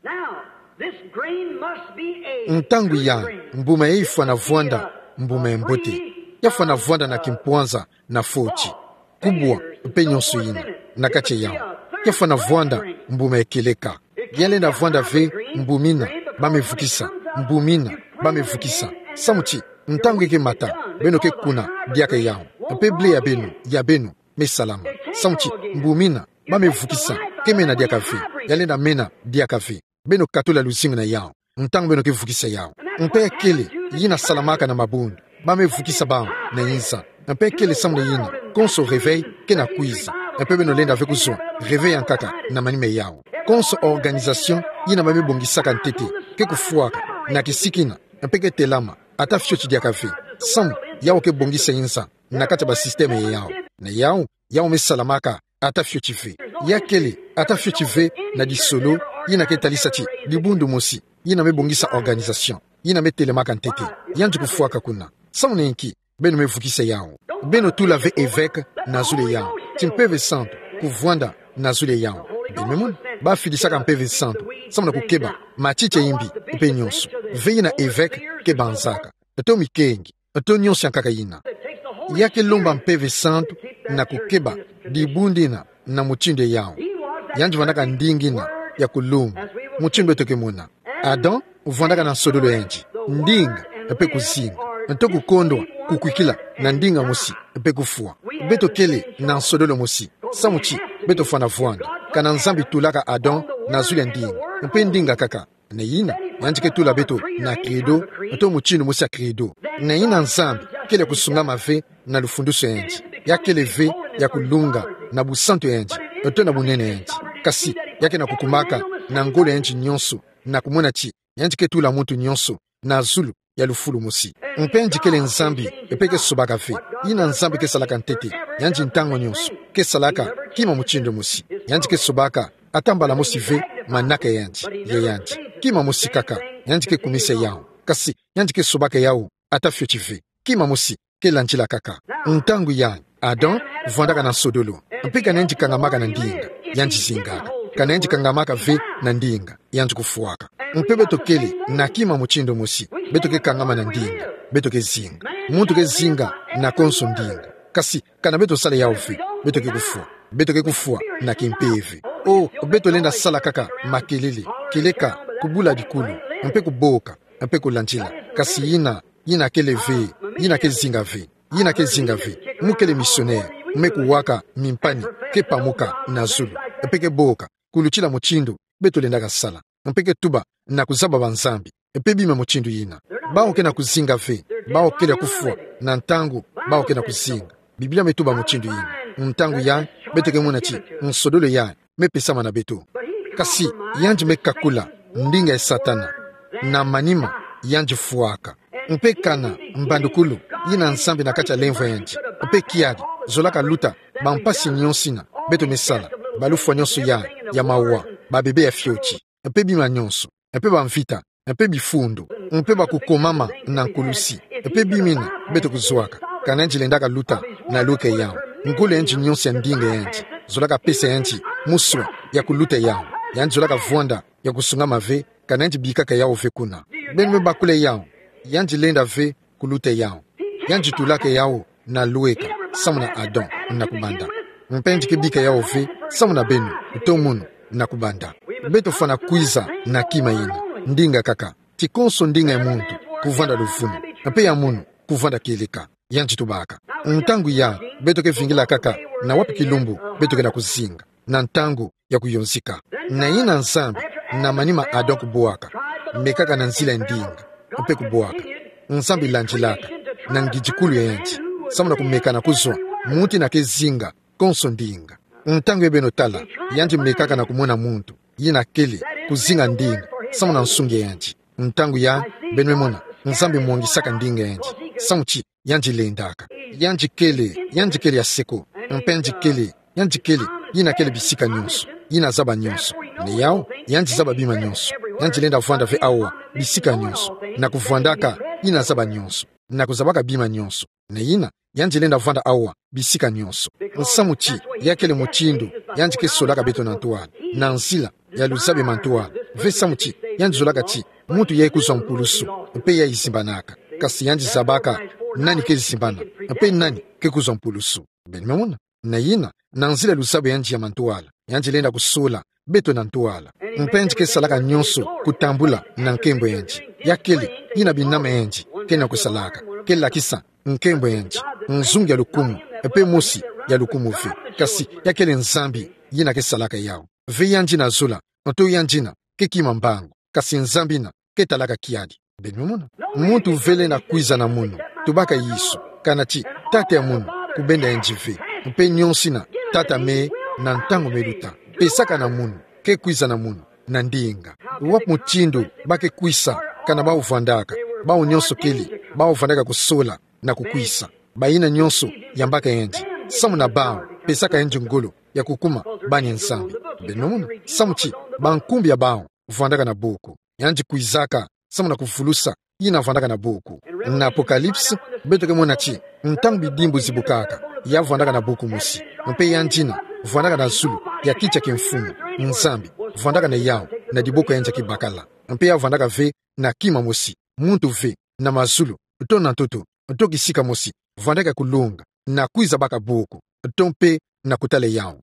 ntangu ya mbuma yaifwa na vuanda mbuma embote yafwa na vuanda na kimpuanza na fochi kubwa epe nyonso yina na kati yao ke fana vwanda mbuma ekeleka yalenda vwanda ve mbumina bamevukisa mbumina bamevukisa samuti ntango eke mata beno ke kuna diaka yao mpe ble ya beno ya beno mesalama samuti mbumina bamevukisa ke mena diaka ve yalenda mena diaka ve beno katola luzingu na yao ntango beno ke vukisa yao mpe ekele yina salamaka na mabundu bamevukisa bao na yinza mpe ekele samuna yina konso réveil ke na kuiza mpe beno lenda ve kuzwa réveil yankaka na manime yao konso organisation yina bamebongisaka ntete ke kufuaka na kisikina mpe ke telama ata fioti diaka ve samu yao ke bongisa yinza na kati ba systeme yao na yao yao mesalamaka ata fioti ve yakele ata fioti ve na disolo yina ke talisati libundu mosi yina mebongisa organisation yina metelemaka ntete yanji kufuaka kuna samu nenki beno mevukisa yao beno tula ve évêque na zule yao timpeve santo kuvwanda na zule yao bememun bafidisaka mpeve santo samu na kukeba machiche imbi mpe nyonso ve yina évêque ke banzaka eto mikengi eto nyonso yankaka yina yake lomba mpeve santo na kukeba dibundina na muchindo yao yanji vandaka ndingina ya kulumba muchindo etoke muna Adam uvandaka na nsodolo yanji ndinga epe kuzinga nto kukondwa kukwikila na ndinga mosi epe kufua beto kele na nsodolo mosi samuchi beto fana vwanda kana nzambi tulaka Adam na zule ndinga mpe ndinga kaka na yina yanji ke tula beto na credo nto muchino mosi ya credo na yina nzambi kele kusungama ve na lufunduso yanji ya kele ve ya kulunga na busanto yanji nto na bunene yanji kasi yake na kukumaka na ngolo yanji nyonso na kumona chi yanji ke tula muntu nyonso na zulu ya lufulu musi mpe njikele nzambi epeke sobaka ve yina nzambi ke salaka ntete yanji ntango nyonso ke salaka kima muchindo musi yanji ke sobaka atambala musi ve manaka yanji ye yanji kima musi kaka yanji ke kumise yao kasi yanji ke sobaka yao ata fioti ve kima musi ke lanjila kaka ntango yanji Adam vwandaka na sodolo mpe kana yanji kangamaka na ndinga yanji zingaka kana yanji kangamaka ve na ndinga yanji kufuaka mpe beto kele na kima muchindo musi beto ke kangama na ndinga beto ke zinga muntu ke zinga na konso ndinga kasi kana beto sala yao ve beto ke kufua beto ke kufua na kimpeve o beto lenda sala kaka makelele keleka kubula dikulu mpe kuboka mpe kulanjila kasi yina yina kele ve yina ke zinga ve yina ke zinga ve mukele missionnaire meku waka mimpani ke pamuka na zulu epeke boka kuluchila muchindo beto lenda kasala mpeke tuba na kuzaba banzambi epe bima muchindo yina bao ke na kuzinga ve bao kele kufua na ntangu bao ke na kuzinga biblia metuba muchindo yina ntangu ya beto ke muna chi nsodolo ya mepesama na beto kasi yanji mekakula ndinga ya satana na manima yanji fuaka mpe kana mbandukulu yina nsambi na kacha lenvo yanji mpe kiadi zolaka luta bampasi nyonsina beto mesala balufwa nyonso ya ya mawa babebe ya fioti mpe bima nyonso mpe bamvita mpe bifundo mpe bakukomama na nkulusi mpe bimina beto kuzwaka kana yanji lendaka luta na luke yao nkulu yanji nyonso ya ndinga yanji zolaka pesa yanji muswa ya kuluta yao yanji zolaka vwanda ya kusungama ve kana yanji bikaka yao ve kuna benme bakule yao yanji lenda ve kulute yao yanji tulake yao na lueka samu na Adam na kubanda mpenji ke bika yao ve samu na benu utomunu na kubanda beto fana kuiza na kima yina ndinga kaka tikonso ndinga ya muntu kuvanda lufunu mpe ya munu kuvanda kilika yanji tubaka ntangu ya beto ke vingila kaka na wapi kilumbu beto ke na kuzinga na ntangu ya kuyonzika na yina nsambi na manima Adam kuboaka mekaka na nzila ndinga mpe kuboaka nsambi lanjilaka na ngijikulu ya yanji samu na kumeka na kuzwa muti na kezinga konso ndinga ntangu ebeno tala yanji mekaka na kumona muntu yina kele kuzinga ndinga samu na nsungi yanji ntangu ya benwe mona nsambi mwongisaka ndinga yanji samu chi yanji lendaka yanji kele yanji kele ya seko mpenji kele yanji kele yina kele bisika nyonso yina zaba nyonso ne yao yanji zaba bima nyonso yanji lenda vwanda ve awa bisika nyonso na kuvwandaka yina zaba nyonso na kuzabaka bima nyonso na yina yanji lenda vwanda awa bisika nyonso nsamu chi yakele muchindo yanji ke solaka beto na ntuala na nzila ya luzabe mantuala ve samu chi yanji zolaka chi mutu ya ikuzwa mpulusu mpe ya izimbanaka kasi yanji zabaka nani ke zimbana mpe nani ke kuzwa mpulusu benimemuna na yina na nzila lusabu yanji ya mantuala yanji lenda kusola beto na ntuala mpenji ke salaka nyonso kutambula na nkembo yanji yakeli yina binama yanji kena kusalaka kela kisa nkembo yanji nzungu ya lukumu epe mosi ya lukumu ve kasi yakeli nzambi yina ke salaka yao ve yanji na zola nto yanji na ke kima mbangu kasi nzambi na ke talaka kiadi benumuna muntu vele na kuiza na munu tubaka yisu kanati tate ya munu kubenda yanji ve mpe nyonsi na tata me na ntango meluta pesaka na munu ke kuiza na munu na ndinga wapu mutindo bake kuisa kana ba uvandaka ba unyonso keli ba uvandaka kusola na kukuisa baina nyonso yambaka yanji samu na bao pesaka yanji ngolo ya kukuma bani nsambi benumuna samuchi bankumbi ya bao uvandaka na boku yanji kuizaka samu na kufulusa yina vandaka na boku na apokalipsi betoke mona chi ntangu bidimbu zibukaka ya vandaka na boku musi mpe yanjina vandaka na zulu ya kicha kimfumu nzambi vandaka na yao na diboko yanja kibakala mpe ya vandaka ve na kima musi muntu ve na mazulu to na toto to kisika musi vandaka kulunga na kuiza baka boku to mpe na kutale yao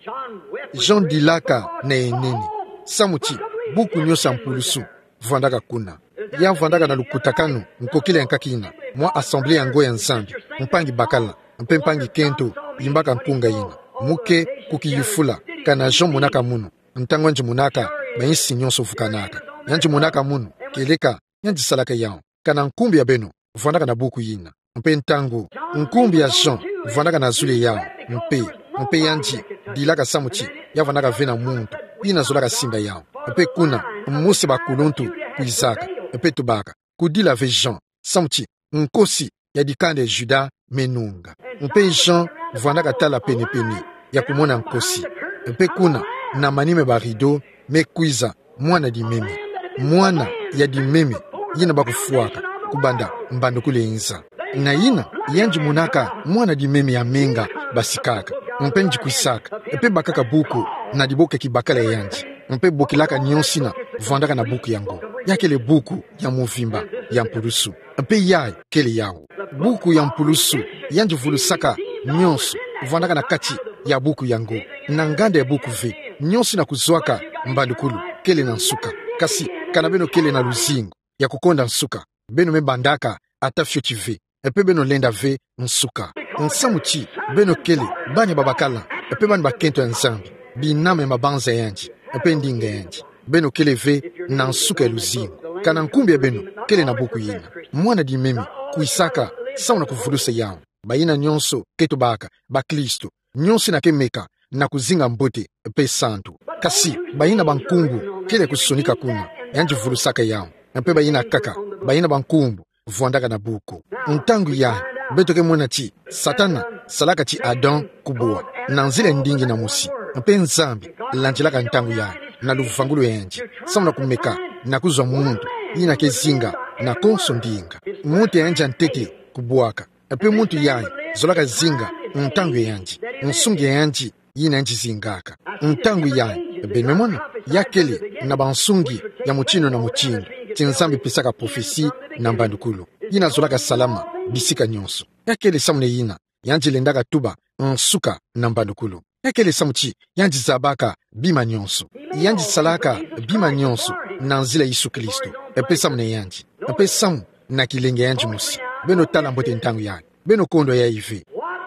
Jean Dilaka na eneni samuchi buku nyosa mpulusu vandaka kuna ya vandaka na lukutakano nkokile yankakina mwa assemblée yango ya nzambi mpangi bakala mpe mpangi kento imbaka nkunga yina muke kukiyifula kana Jean munaka munu ntango nji munaka bainsi nyonso fukanaka yanji munaka munu keleka yanji salaka yao kana nkumbi ya beno vandaka na buku yina mpe ntango nkumbi ya Jean vandaka na zule yao mpe mpe yanji Dilaka samuchi ya vandaka vena muntu ina zolaka simba yao mpe kuna musi bakuluntu kuizaka mpe tubaka kudila ve Jean samuchi nkosi ya dikande Juda menunga mpe Jean vandaka tala pene pene ya kumona nkosi mpe kuna na manime barido mekuiza mwana di meme mwana ya di meme yina bakufuaka kubanda mbando kule inza na yina yanji munaka mwana di meme ya menga basikaka mpe njikuisaka mpe bakaka buku na diboke kibakala yanji mpe bokilaka nyonsina vandaka na buku yango yakele buku ya muvimba ya mpulusu mpe yai kele yao buku ya mpulusu yanji vulusaka nyonso vandaka na kati ya buku yango na nganda ya buku ve nyonso na kuzwaka mbandukulu kele na nsuka kasi kana beno kele na luzingo ya kukonda nsuka beno membandaka ata fyoti ve epe beno lenda ve nsuka nsamuchi beno kele banya babakala epe bani bakento ya nzambi biname mabanza yanji epe ndinga yanji beno kele ve na nsuka ya luzingo kana nkumbi ya beno kele na buku yina mwana di memi kuisaka sauna kuvulusa yao bayina nyonso keto baka baklisto nyonso na kemeka na kuzinga mbote pe santu kasi bayina bankumbu kele kusonika kuna yanji vulusaka yao mpe bayina kaka bayina bankumbu vandaka na buku ntangu ya betoke mwana chi satana salaka chi Adam kubua na nzile ndingi na musi mpe nzambi lanchilaka ntangu ya na lufangulo yanji sauna kumeka na kuzwa muntu yina kezinga na konso ndinga muntu yanja ntete kubuaka epe muntu yayi zolaka zinga ntangu yanji nsungi yanji yina yanji zingaka ntangu yayi benemona yakele na bansungi ya muchino na muchino tinzambi pisaka profesi na mbandukulu yina zolaka salama bisika nyonso yakele samune yina yanji lendaka tuba nsuka na mbandukulu yakele samuchi yanji zabaka bima nyonso yanji salaka bima nyonso na nzila Yesu Kristo epe samune yanji epe samu na kilenge yanji musi beno tala mbote ntangu yayi beno kondo ya ive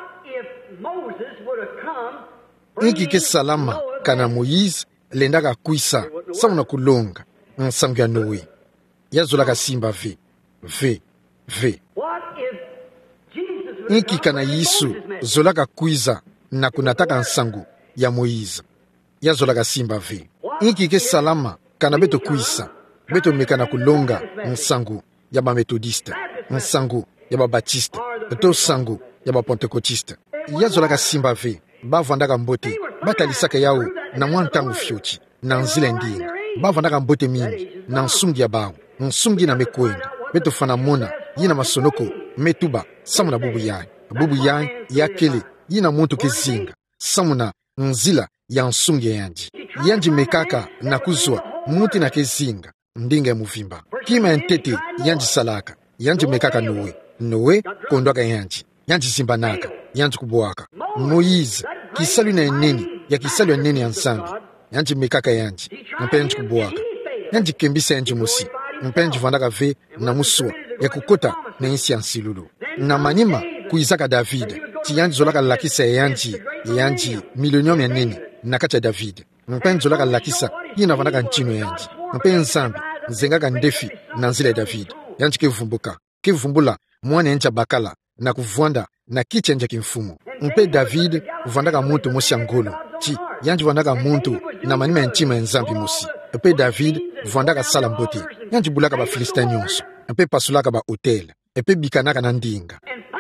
inki ke salama kana Moïse lendaka kuisa samu na kulonga nsangu ya Noe yazolaka simba ve ve ve inki kana Yesu zolaka kuiza na kunataka nsangu ya Moïse yazolaka simba ve inki ke salama kana beto kuisa beto mekana kulonga nsangu ya ba metodiste nsangu ya ba batiste to sangu ya ba pentekotiste yazolaka simba ve bavandaka mbote batalisaka yao na mwantangu fyoti na nzile ndinga bavandaka mbote mingi na nsungi ya bao nsungi na mekwenda beto fana mona yina masonoko metuba samu na bubu yayi bubu yayi yakele yina muntu kezinga samu na nzila ya nsungi yanji yanji mekaka na kuzwa muti na kezinga ndinga ya muvimba kima ya ntete yanji salaka yanji mekaka Noe Noe kondwaka yanji yanji simbanaka yanji kubuaka Moïse kisalu na eneni ya kisalu eneni ya nsambi yanji mekaka yanji mpena nchikubuaka yanji kembisa yanji musi mpena njivandaka ve na musua ya kukota na insi ya nsilulu na manima kuizaka David ti yanji zolaka lakisa ya yanji ya yanji milonium ya neni na kacha David mpena zolaka lakisa yina vandaka nchino yanji mpena nsambi nzengaka ndefi na nzila ya David yanji kevumbuka kevumbula mwana yanji bakala na kuvwanda na kichenja kimfumo mpe David vandaka muntu musi angolo ti yanji vandaka muntu na manima ya nchima ya nzambi musi mpe David vandaka sala mbote yanji bulaka ba Filistin nyonso mpe pasulaka ba hotel mpe bikanaka na ndinga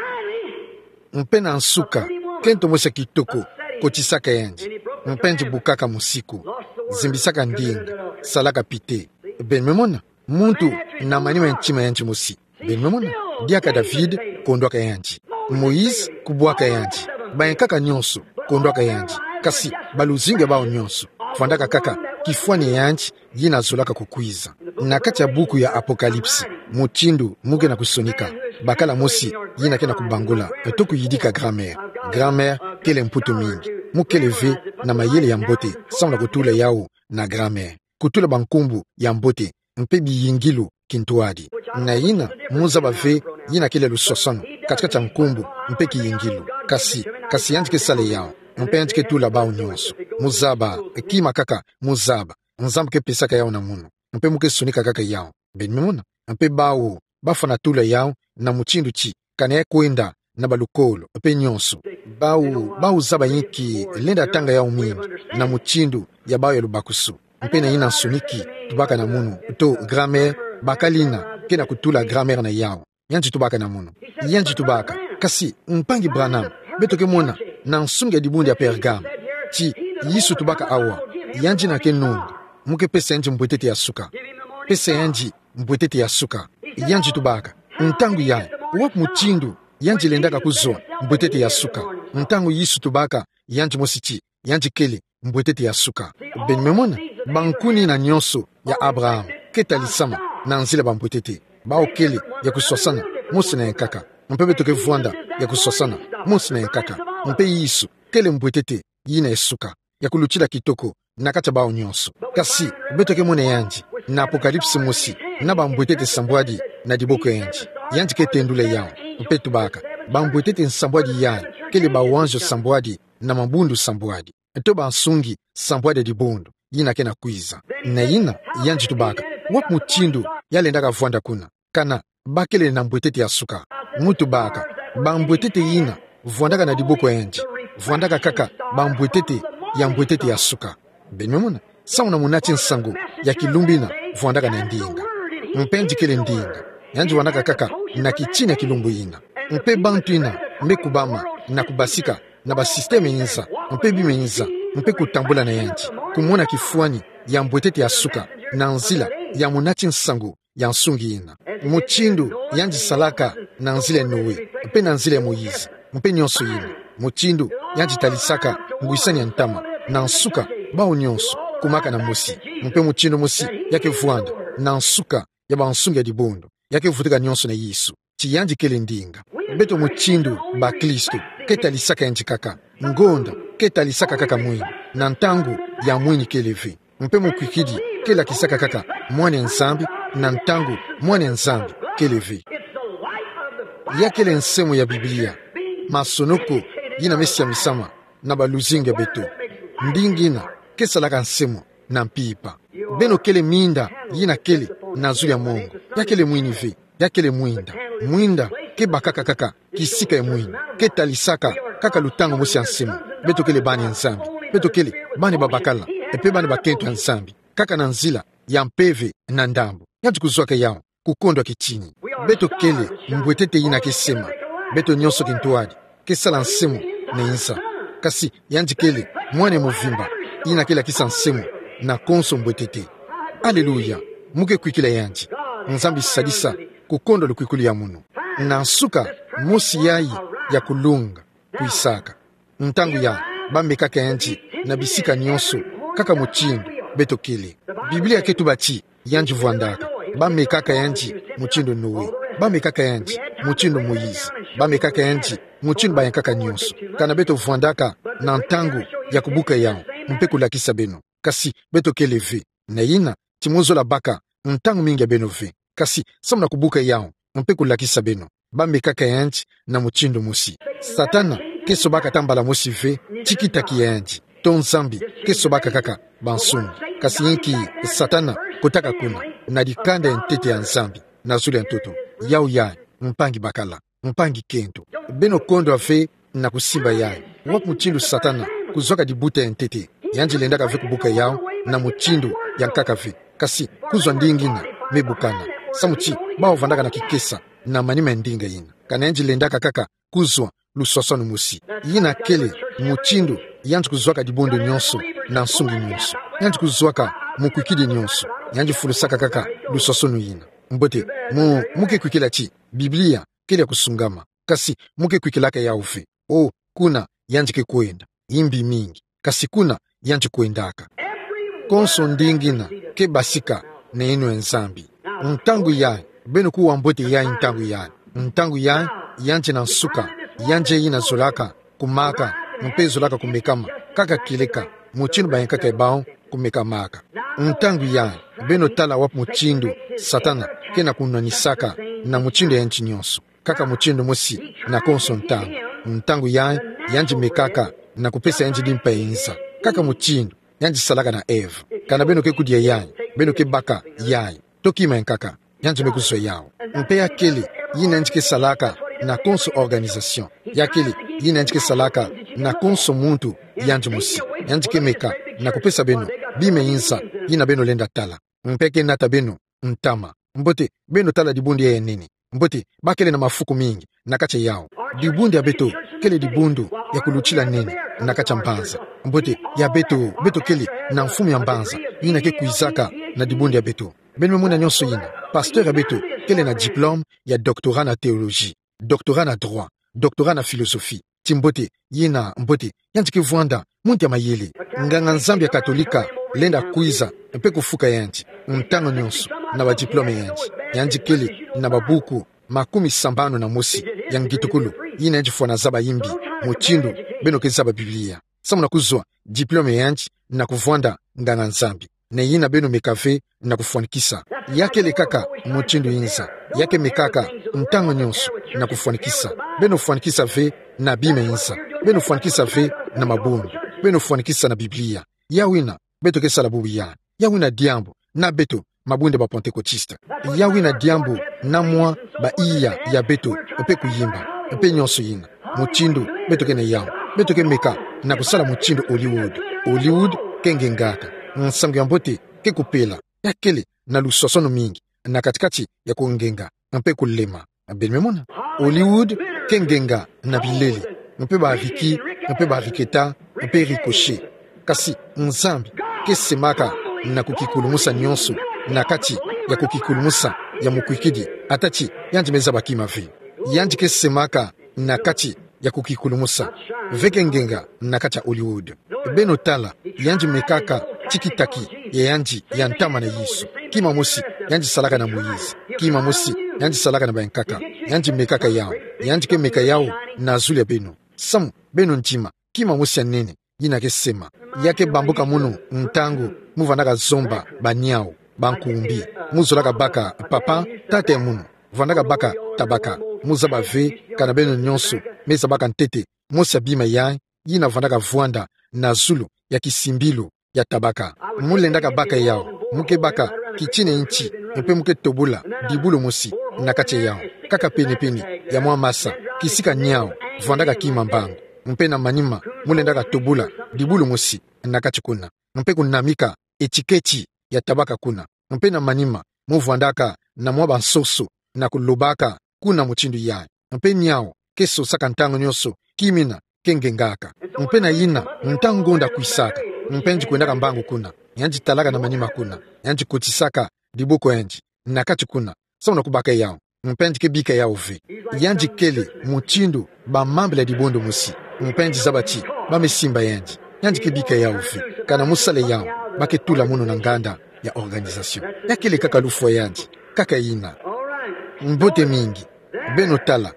mpe na nsuka kento musi kitoko kotisaka yanji mpe nji bukaka musiku zimbisaka ndinga salaka pite ben memona muntu na manima ya nchima yanji musi ben memona diaka David kondwaka yanji Moïse kubwaka yanji bayenkaka nyonso kondwaka yanji kasi baluzinge bao nyonso vandaka kaka kifwani yanji yina zolaka kukwiza na kati ya buku ya Apokalipsi muchindu muke na kusonika bakala mosi yina kena kubangula toku yidika grammaire grammaire kele mputu mingi mukele ve na mayele ya mbote samla kutule yao na grammaire kutule bankumbu ya mbote mpe biyingilu kintuadi na yina muza bave yina kele lusosano katika cha nkumbu mpe kiyingilu kasi kasi yanji kesale yao mpe yanji ketula bao nyonso muzaba kima kaka muzaba nzambu ke pesaka yao na munu mpe muke sonika kaka yao ben memona mpe bao bafana tula yao na muchindu chi kana kwenda na balukolo mpe nyonso bao bao zaba yiki lenda tanga yao mingi na muchindu ya bao ya lubakusu mpe na yina soniki tubaka na munu to grammaire bakalina kena kutula grammaire na yao yanji tubaka na munu yanji tubaka kasi mpangi Branham betoke mona na nsunge dibundi ya Pergam ti yisu tubaka awa yanji na kenundu muke pesa yanji mbwetete ya suka pesa yanji mbwetete ya suka yanji tubaka ntangu ya wap muchindu yanji lendaka kuzwa mbwetete ya suka ntangu yisu tubaka yanji mosichi yanji kele mbwetete ya suka ben memona bankuni na nyonso ya Abraham ketalisama na nzila bambwetete bao kele ya kusosana musi na enkaka mpe betoke vwanda ya kusosana musi na enkaka mpe yisu kele mbwetete yina esuka ya kuluchila kitoko na kacha bao nyonso kasi betoke mone yanji na Apokalipsi musi na bambwetete sambwadi na diboko yanji yanji ketendule yao mpe tubaka bambwetete nsambwadi yayi kele bawanjo sambwadi na mabundu sambwadi to bansungi sambwadi dibundu yina kena kwiza na yina yanji tubaka wap muchindu yalendaka vwanda kuna kana bakele na mbwetete ya suka mutu baka bambwetete yina vwandaka na diboko yanji vwandaka kaka bambwetete ya mbwetete ya suka benyomona sauna munachi nsango ya kilumbina vwandaka na ndinga mpenji kele ndinga yanji vwandaka kaka na kichina kilumbu yina mpe bantu ina mbe kubama na kubasika na basisteme yinza mpe bime yinza mpe kutambula na yanji kumona kifuani ya mbwetete ya suka na nzila ya munachi nsango ya nsungi ina muchindu yanji salaka na nzile Noe mpe na nzile Moize mpe nyonso ina muchindu yanji talisaka nguisani ya ntama na nsuka bao nyonso kumaka na musi mpe muchindu musi yake vwanda na nsuka ya bansungi ya dibondo yake vutika nyonso na Yesu ti yanji kele ndinga beto muchindu ba Kristo ketalisaka yanji kaka ngonda ketalisaka kaka mwini na ntangu ya mwini keleve mpe mukwikidi kela kisaka kaka mwane nzambi na ntangu mwane nzambi keleve ya kele nsemo ya Biblia masonoko yina mesi ya misama na baluzinga beto ndingina kesalaka nsemo na mpipa beno kele minda yina kele na zuli ya mongo ya kele mwini ve ya kele mwinda mwinda ke bakaka kaka kisika ya mwini ke talisaka kaka lutango mosi ya nsemo beto kele bani ya nzambi beto kele bani babakala epe bani bakento ya nzambi kaka na nzila ya mpeve na ndambo yanji kuzwaka yao kukondwa kichini beto kele mbwetete yina kesema beto nyonso kintuadi kesala nsemo na insa kasi yanji kele mwane movimba yina kele kisa nsemo na konso mbwetete aleluya muke kwikila yanji nzambi sadisa kukondwa lukwikulu ya munu na nsuka mosi yayi ya kulunga kuisaka ntangu ya bambekaka yanji na bisika nyonso kaka muchindu beto kele Biblia ketu bachi yanji vwandaka bamekaka yanji muchindu Noe bamekaka yanji muchindu Moize bame kaka yanji muchindu bayan kaka nyonso kana beto vwandaka na ntango ya kubuka yao mpe kulakisa beno kasi beto keleve na yina timuzola baka ntango mingi ya beno ve kasi samuna kubuka yao mpe kulakisa beno bame kaka yanji na muchindu musi satana keso baka tambala musi ve tikitaki yanji to nzambi keso baka kaka bansungi kasi yinki satana kutaka kuna na dikanda ya ntete ya nzambi na zuli ya ntoto yao yae mpangi bakala mpangi kento beno kondo afe na kusimba yae wapu muchindu satana kuzoka dibuta ya ntete yanji lendaka ve kubuka yao na muchindu ya nkaka ve kasi kuzwa ndingina mebukana samuchi bao vandaka na kikesa na manima ndinga yina kana yanji lendaka kaka kuzwa lusosonu musi yina kele muchindu yanji kuzwaka dibondo nyonso na nsungi nyonso yanji kuzwaka mukwikidi nyonso yanji fulusaka kaka lusosonu yina mbote mu muke kwikila chi Biblia kile kusungama kasi muke kwikilaka ya ufe o kuna yanji ke kuenda imbi mingi kasi kuna yanji kuendaka konso ndingina ke basika ne inu enzambi ntangu ya beno kuwa mbote ya ntangu ya ntangu ya yanji na nsuka yanje yina zolaka kumaka mpe zolaka kumekama kaka kileka muchindu bayanka ke bao kumeka maka ntangu ya beno tala wapu muchindu satana kena kunanisaka na muchindu ya nchi nyonso kaka muchindu musi na konso ntangu ntangu ya yanji mekaka na kupesa yanji dimpa insa kaka muchindu yanji salaka na Eva kana beno ke kudia ya beno ke baka ya tokima nkaka yanji mekuso yao mpe ya kele yina yanji ke salaka na konso organisation ya kele yina yanji ke salaka na konso muntu yanji musi yanji ke meka na kupesa beno bime insa yina beno lenda tala mpeke nata beno ntama mbote beno tala dibundi ya nini mbote bakele na mafuku mingi nakache yao dibundi ya beto kele dibundu ya kuluchila nini nakacha mbanza mbote ya beto beto kele na mfumu ya mbanza yina ke kuizaka na dibundi ya beto beno muna nyonso yina pasteur ya beto kele na diplôme ya doctorat na théologie doctorat na droit doctorat na philosophie timbote yina mbote yanji ke vwanda muntu ya mayele nganga nzambi ya katolika lenda kuiza mpe kufuka yanji ntango nyonso na ba diplome yanji yanji kele na babuku makumi sambano na mosi ya ngitukulu yina yanji fwana zaba yimbi muchindu beno kezaba Biblia samuna kuzwa diplome yanji na kuvwanda nganga nzambi na yina beno mekave na kufanikisa yake le kaka muchindu inza yake mekaka ntango nyonso na kufanikisa beno fanikisa ve na bime inza beno fanikisa ve na mabundu beno fanikisa na Biblia yawina beto kesala bubu ya yawina diambo na beto mabunde ba pentekotista yawina diambo na mwa ba iya ya beto mpe kuyimba mpe nyonso yina muchindu beto kene yao beto ke meka na kusala muchindu Hollywood Hollywood kenge ngaka nsangu ya mbote ke kupela ya kele na lusosono mingi na katikati ya kuongenga mpe kulema benmemona Hollywood kengenga na bileli mpe ba riki mpe ba riketa mpe ricochet kasi nzambi kesemaka na kukikulumusa nyonso na kati ya kukikulumusa ya mukwikidi atati yanji meza bakima ve yanji kesemaka na kati ya kukikulumusa veke ngenga na kati ya Hollywood beno tala yanji mekaka tikitaki ya yanji ya ntama na Yesu kima musi yanji salaka na Moizi kima musi yanji salaka na bankaka yanji mekaka yao yanji ke meka yao na zuli ya beno samu beno njima kima musi ya nene yina kesema yake bambuka munu ntango muvandaka zomba banyao bankumbi muzolaka baka papa tate munu vandaka baka tabaka muzaba ve kana beno nyonso meza baka ntete mosi ya bima ya yina vandaka vwanda na zulu ya kisimbilo ya tabaka mulendaka baka yao muke baka kichine nchi mpe muke tobula dibulu musi na kache yao kaka peni peni ya mwa masa kisika nyao vandaka kima mbangu mpe na manima mulendaka tobula dibulu musi na kache kuna mpe kunamika etiketi ya tabaka kuna mpe na manima muvandaka na mwa bansoso na kulobaka kuna muchindu ya mpe nyao keso saka ntango nyonso kimina kengengaka mpe na yina ntango nda kuisaka mpe nji kuendaka mbangu kuna yanji talaka na manima kuna yanji kutisaka diboko yanji na kache kuna sauna kubaka yao mpe nji kebika yao ve yanji kele muchindu ba mambela dibondo musi mpe nji zabati ba mesimba yanji yanji kebika yao ve kana musale yao bake tula muno na nganda ya organisation yakele kaka lufwa yanji kaka yina mbote mingi beno tala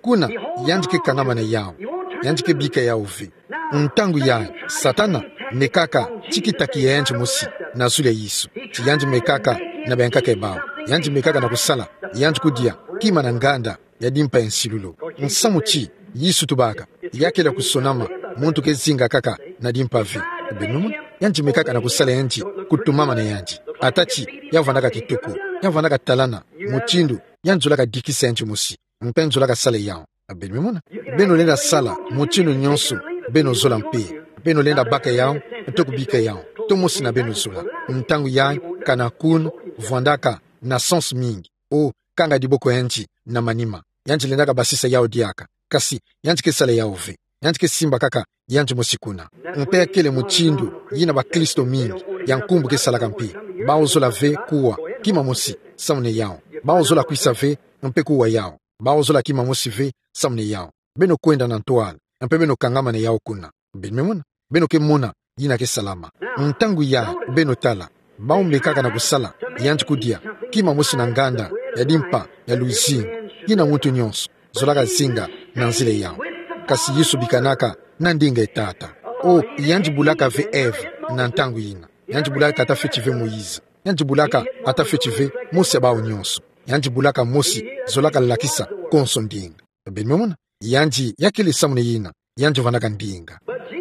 kuna yanji ke kangama na yao yanji ke bika yao vi ntangu ya satana mekaka chikitaki ya yanji musi na zule yisu ti yanji mekaka na benkaka ebao yanji mekaka na kusala yanji kudia kima na nganda ya dimpa ensilulo nsamu chi yisu tubaka yake la kusonama muntu ke zinga kaka na dimpa vi benumu yanji mekaka na kusala yanji kutumama na yanji atachi yavandaka kitoko yavandaka talana muchindu yanji laka dikisa yanji musi mpenzo laka sale yao benumu beno lenda sala muchindu nyonso beno zola mpe beno lenda baka yao tokubika yao tomosi na beno zola ntangu ya kana kun vwandaka na sens mingi o kanga diboko yanji na manima yanji lendaka basisa yao diaka kasi yanji ke sale yao ve yanji ke simba kaka yanji mosikuna mpe kele muchindu yina ba kristo mingi yankumbu ke salaka mpe bao zola ve kuwa kima mosi samne yao bao zola kuisa ve mpe kuwa yao bao zola kima mosi ve samne yao beno kwenda na ntoala mpe beno kangama na yao kuna benmemona beno ke mona yina ke salama ntangu ya beno tala bao mekaka na kusala yanji kudia kima mosi na nganda ya dimpa ya luizini yina muntu nyonso zolaka zinga na nzile yao kasi yisu bikanaka na ndinga etata o yanji bulaka ve eve na ntangu yina yanji bulaka ata feti ve moize yanji bulaka ata feti ve mosi bao nyonso yanji bulaka mosi zolaka lakisa konso ndinga benmemona yanji yakele samune yina yanji vanaka ndinga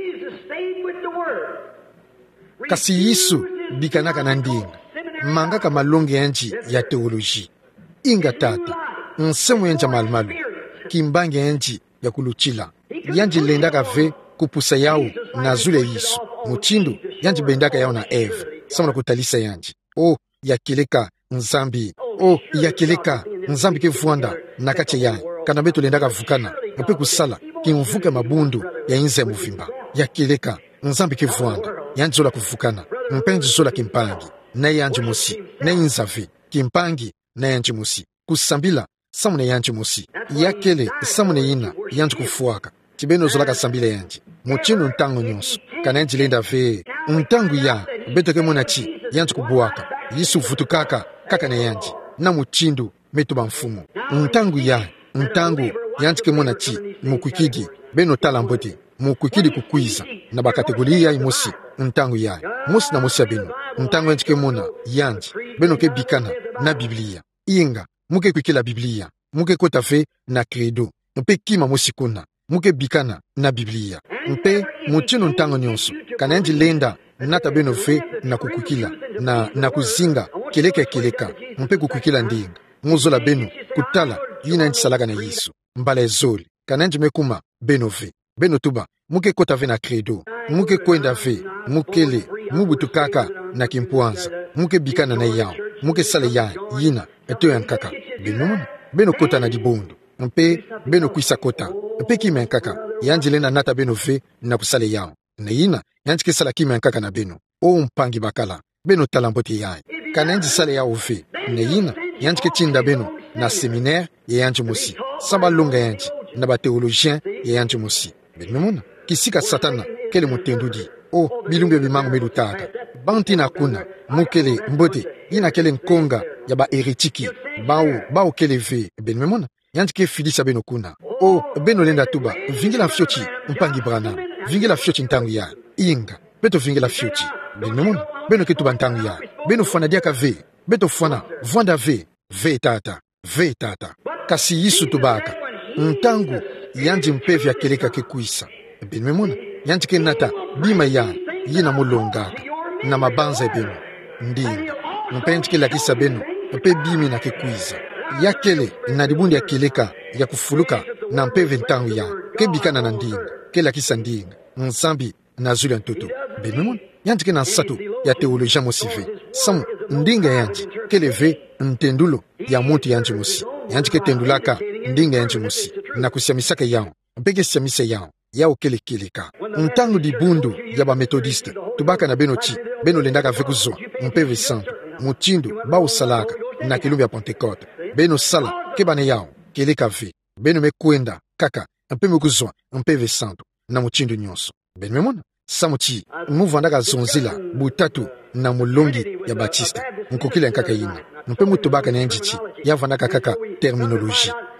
kasi yisu bikanaka na ndinga mangaka malonge yanji ya teoloji inga tata nsemu yanji malmalu kimbange yanji ya kuluchila yanji lendaka ve kupusa yao na zule yisu muchindu yanji bendaka yao na eve samuna kutalisa yanji o yakileka nzambi o yakileka nzambi ke vuanda na kache yanji kana beto lendaka vukana mpe kusala kimvuke mabundu ya inze muvimba yakileka nzambi ke vuanda yanji zola kuvukana mpenzi zola kimpangi na yanji musi na inzavi kimpangi na yanji musi kusambila samune yanji musi yakele samune yina yanji kufuaka tibeno zolaka sambila yanji muchinu ntango nyonso kana yanji lenda ve ntangu ya beto ke mona chi yanji kubuaka yisu vutukaka kaka na yanji na muchindu metuba mfumu ntangu ya ntangu yanji ke mona chi mukukidi beno tala mbote mukukidi kukwiza na bakategoria imusi ntangu ya musi na musi ya beno ntangu yanji ke mona yanji beno ke bikana na biblia inga muke kwikila biblia muke kota fe na credo mpe kima musikuna muke bikana na biblia mpe muchino ntango nyonso kana yanji lenda nata beno fe na kukwikila na na kuzinga keleka keleka mpe kukwikila ndinga muzola beno kutala yina yanji salaka na yisu mbala ezoli kana yanji mekuma beno fe beno tuba muke kota ve na credo muke kwenda ve mukele mubutukaka na kimpuanza muke bikana na yao muke sale ya yina eto yankaka beno beno kota na dibondo mpe beno kuisa kota mpe kime yankaka yanji lena nata beno ve na kusale yao na yina yanji ke sala kime yankaka na beno o mpangi bakala beno talambote yae kana yanji sale yao ve na yina yanji ke chinda beno na seminaire ya yanji musi saba lunga yanji na ba théologien ya yanji musi beno kisika satana kele mutendudi o bilumbe bimango medutaka banti na kuna mukele mbote yina kele nkonga ya ba eritiki bao bao kele ve beno mona yanji ke filisa beno kuna o beno lenda tuba vingila fyochi mpangi brana vingila fyochi ntangu ya inga beto vingila fyochi beno mona beno ke tuba ntangu ya beno fana diaka ve beto fana vwanda ve ve tata ve tata kasi yisu tubaka ntangu yanji mpevi ya keleka ke kuisa beno mona yanji ke nata bima ya yina mulongaka na mabanza beno ndinga mpenzi ke lakisa beno mpe bimi na ke kuiza yakele na dibundi ya keleka ya kufuluka na mpeve ntangu ya kebikana na ndinga ke lakisa ndinga nsambi na zuli ntoto beno yanji ke na sato ya teolojia mosive samu ndinga yanji keleve ntendulo ya muntu yanji musi yanji ke tendulaka ndinga yanji musi na kusiamisaka yao mpeke siamise yao yao kele keleka ntangu dibundu ya ba metodiste tubaka na beno chi beno lendaka vekuzwa mpeve santo muchindu bao salaka na kilumbi ya Pentecote beno sala kebane yao keleka ve beno mekwenda kaka mpe mekuzwa mpeve santo na muchindu nyonso beno memona samuchi muvandaka zonzila butatu na mulongi ya Batista nkokile nkaka yina mpe mutubaka na njiti yavandaka kaka terminologie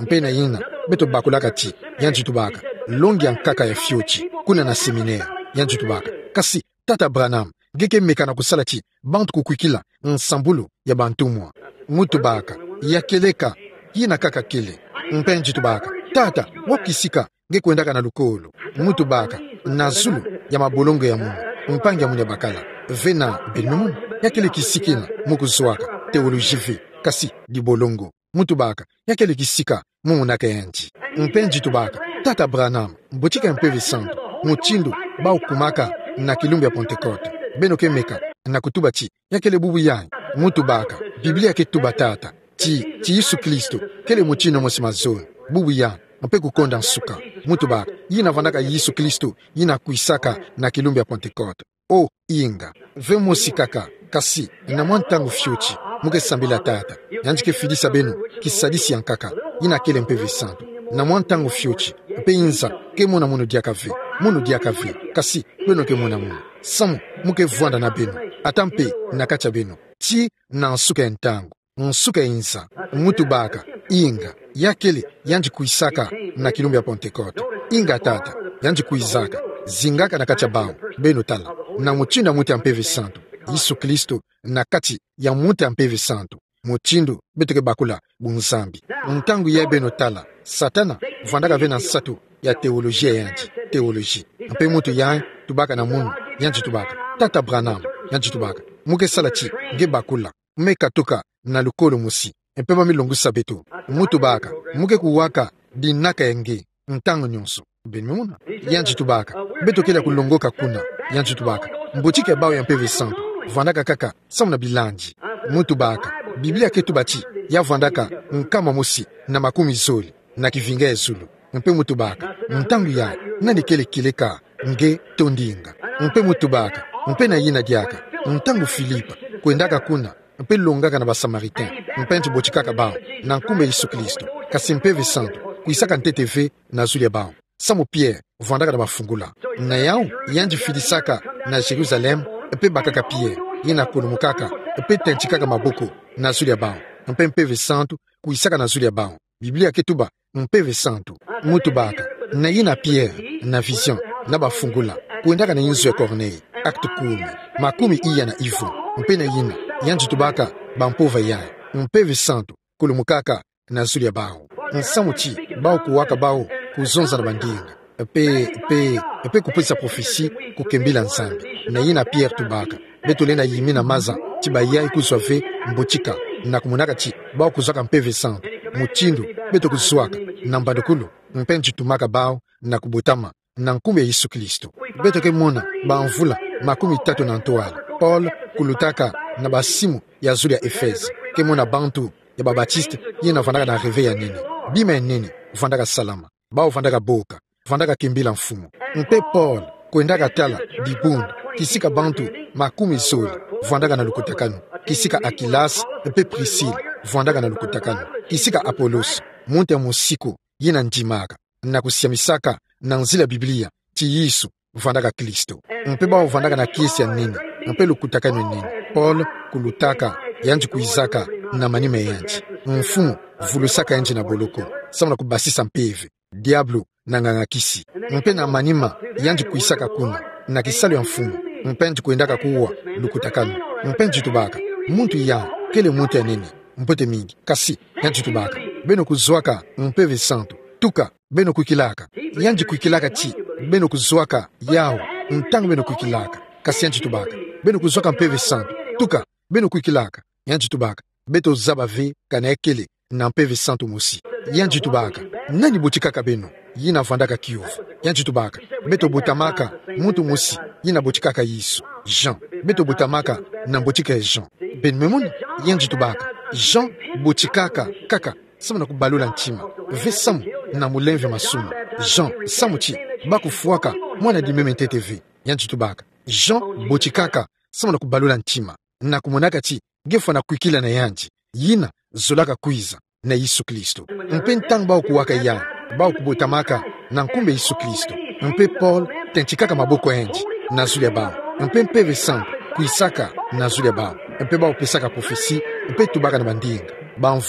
mpe na yina beto bakulaka ti yanji tubaka longi ya nkaka ya fiochi kuna na seminaire yanji tubaka kasi tata Branham geke mekana kusala ti bantu kukwikila nsambulu ya bantumwa mutu baka yakeleka yina kaka kele mpenji tubaka tata wakisika ngekuendaka na lukolo mutu baka na zulu ya mabolongo ya mungu mpangi ya mungu ya bakala vena benmemu yakele kisikina mukuzwaka teoloji ve kasi di bolongo mutu baka yakele kisika mungu naka yanji mpenji tubaka tata Branham mbochika mpeve santo muchindu ba ukumaka na kilumbi ya Pentecote beno kemeka na kutuba ti yakele bubu yanyi mutu baka Biblia ke tuba tata ti ti Yesu Kristo kele muchino mosima zone bubu yanyi mpe kukonda nsuka mutu baka yina vandaka Yesu Kristo yina kuisaka na kilumbi ya Pentecote o inga ve mosikaka kasi na mwantangu fiochi muke sambila tata yanjike fidisa benu kisadisi yankaka yina kele mpeve santo na mwantangu fiochi mpe inza ke mona munu diaka ve munu diaka ve kasi beno ke mona munu samu muke vwanda na benu atampe na kacha benu ti na nsuka entangu nsuka inza mutu baka inga yakele yanji kuisaka na kilumbi ya Pentecote inga tata yanji kuizaka zingaka na kacha bao beno tala na muchinda muti ampeve santo Yesu Kristo na kati ya muti ampeve santo muchindu beteke bakula bunzambi ntangu ya beno tala satana vandaka vena nsatu ya teolojia yanji teoloji mpe mutu yanyi tubaka na munu yanji tubaka tata Branham yanji tubaka muke salati nge bakula meka toka na lukolo musi mpe bamilongusa beto mutu baka muke kuwaka dinaka yenge ntango nyonso benmuna yanji tubaka beto kela kulongoka kuna yanji tubaka mbochike bao ya mpeve santo vandaka kaka samuna bilanji mutu baka Biblia ketu bati ya vandaka nkama musi na makumi zoli na kivinga ya zulu mpe mutu baka ntangu ya nani kele kileka nge tondinga mpe mutu baka mpe na yina diaka ntangu Filipa kuendaka kuna mpe longaka na basamaritain mpe ntibochikaka bao na nkumbe Yesu Kristo kasi mpeve santo kuisaka nteteve na zuli ya bao Samu Pierre vandaka na bafungula na yao yanji fidisaka na Jerusalem mpe bakaka Pierre yina kulumukaka mpe tenchikaka maboko na zuli ya bao mpe mpeve santo kuisaka na zuli ya bao Biblia ketuba mpeve santo mutu baka na yina Pierre na vision na bafungula kuendaka na yinzu ya Corneille acte kumi makumi iya na ivo mpe na yina yanji tubaka bampova yae mpeve santo kulumukaka na zuli ya bao nsamu chi bao kuwaka bao kuzonza na bandinga pe pe pe kupesa profesi kukembila nzambi na yina Pierre tubaka beto lena yimi na maza tiba yai kuzwave mbochika na kumunaka chi bao kuzwaka mpeve santo muchindu beto kuzwaka na mbadukulu mpenji tumaka bao na kubutama na nkumbe ya Yesu Kristo beto ke mona baanvula makumi tatu na ntoala Paul kulutaka na basimu ya zuli ya Efeze ke mona bantu ya babatiste yena vandaka na reve ya nini bima ya nini vandaka salama bao vandaka boka vandaka kimbila mfumo mpe Paul kuendaka tala dibundu kisika bantu makumi zoli vandaka na lukutakano kisika Akilas mpe Priscille vandaka na lukutakano kisika Apolos munte musiko yena njimaka na kusiamisaka na nzila Biblia ti Yesu vandaka Kristo mpe bao vandaka na kiesi ya nini mpe lukutakano nini Paul kulutaka yanji kuizaka na manima yanji mfumu vulusaka yanji na boloko samuna kubasisa mpeve diablo na ngangakisi mpe na manima yanji kuisaka kuna na kisalo ya mfumu mpenji kuendaka kuwa lukutakano mpenji tubaka muntu ya kele muntu ya nini mpote mingi kasi yanji tubaka beno kuzwaka mpeve santo tuka beno kukilaka yanji kukilaka chi beno kuzwaka yao ntangu beno kukilaka kasi yanji tubaka beno kuzwaka mpeve santo tuka beno kukilaka yanji tubaka beto zaba ve kana ekele na mpeve santo musi yanji tubaka nani bochikaka beno yina vandaka kiyovu yanji tubaka beto botamaka muntu musi yina bochikaka Yesu Jean beto botamaka na bochika Jean ben memuni yanji tubaka Jean bochikaka kaka samuna kubalula ntima ve samu na mulemve masumu Jean samuchi bakufuaka mwana di meme ntv yanji tubaka Jean bochikaka samuna kubalula ntima na kumonaka chi gefa na kuikila na yanji yina zolaka kuiza na Yesu Kristo mpe ntang bao kuwaka ya bao kubotamaka na nkumbe Yesu Kristo mpe Paul tenchikaka maboko yanji na zuli ya bao mpe mpeve santo kuisaka na zuli ya bao mpe bao pesaka profesi mpe tubaka na bandinga banvula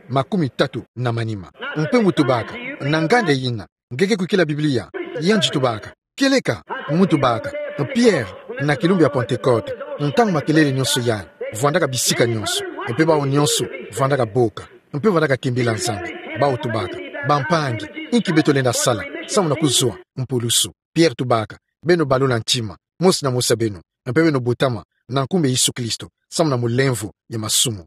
makumi tatu na manima. Mpe mutubaka na ngande yina ngeke kukila Biblia yanji tubaka keleka mutubaka Pierre na kilumbi ya Pentecote ntang makelele nyonso yani vandaka bisika nyonso mpe bao nyonso vandaka boka mpe vandaka kimbila nzambe bao tubaka bampangi inki beto lenda sala samuna kuzwa mpulusu Pierre tubaka beno balola ntima mosi na mosa beno mpe beno botama na nkumbe Yesu Kristo samuna mulemvu ya masumu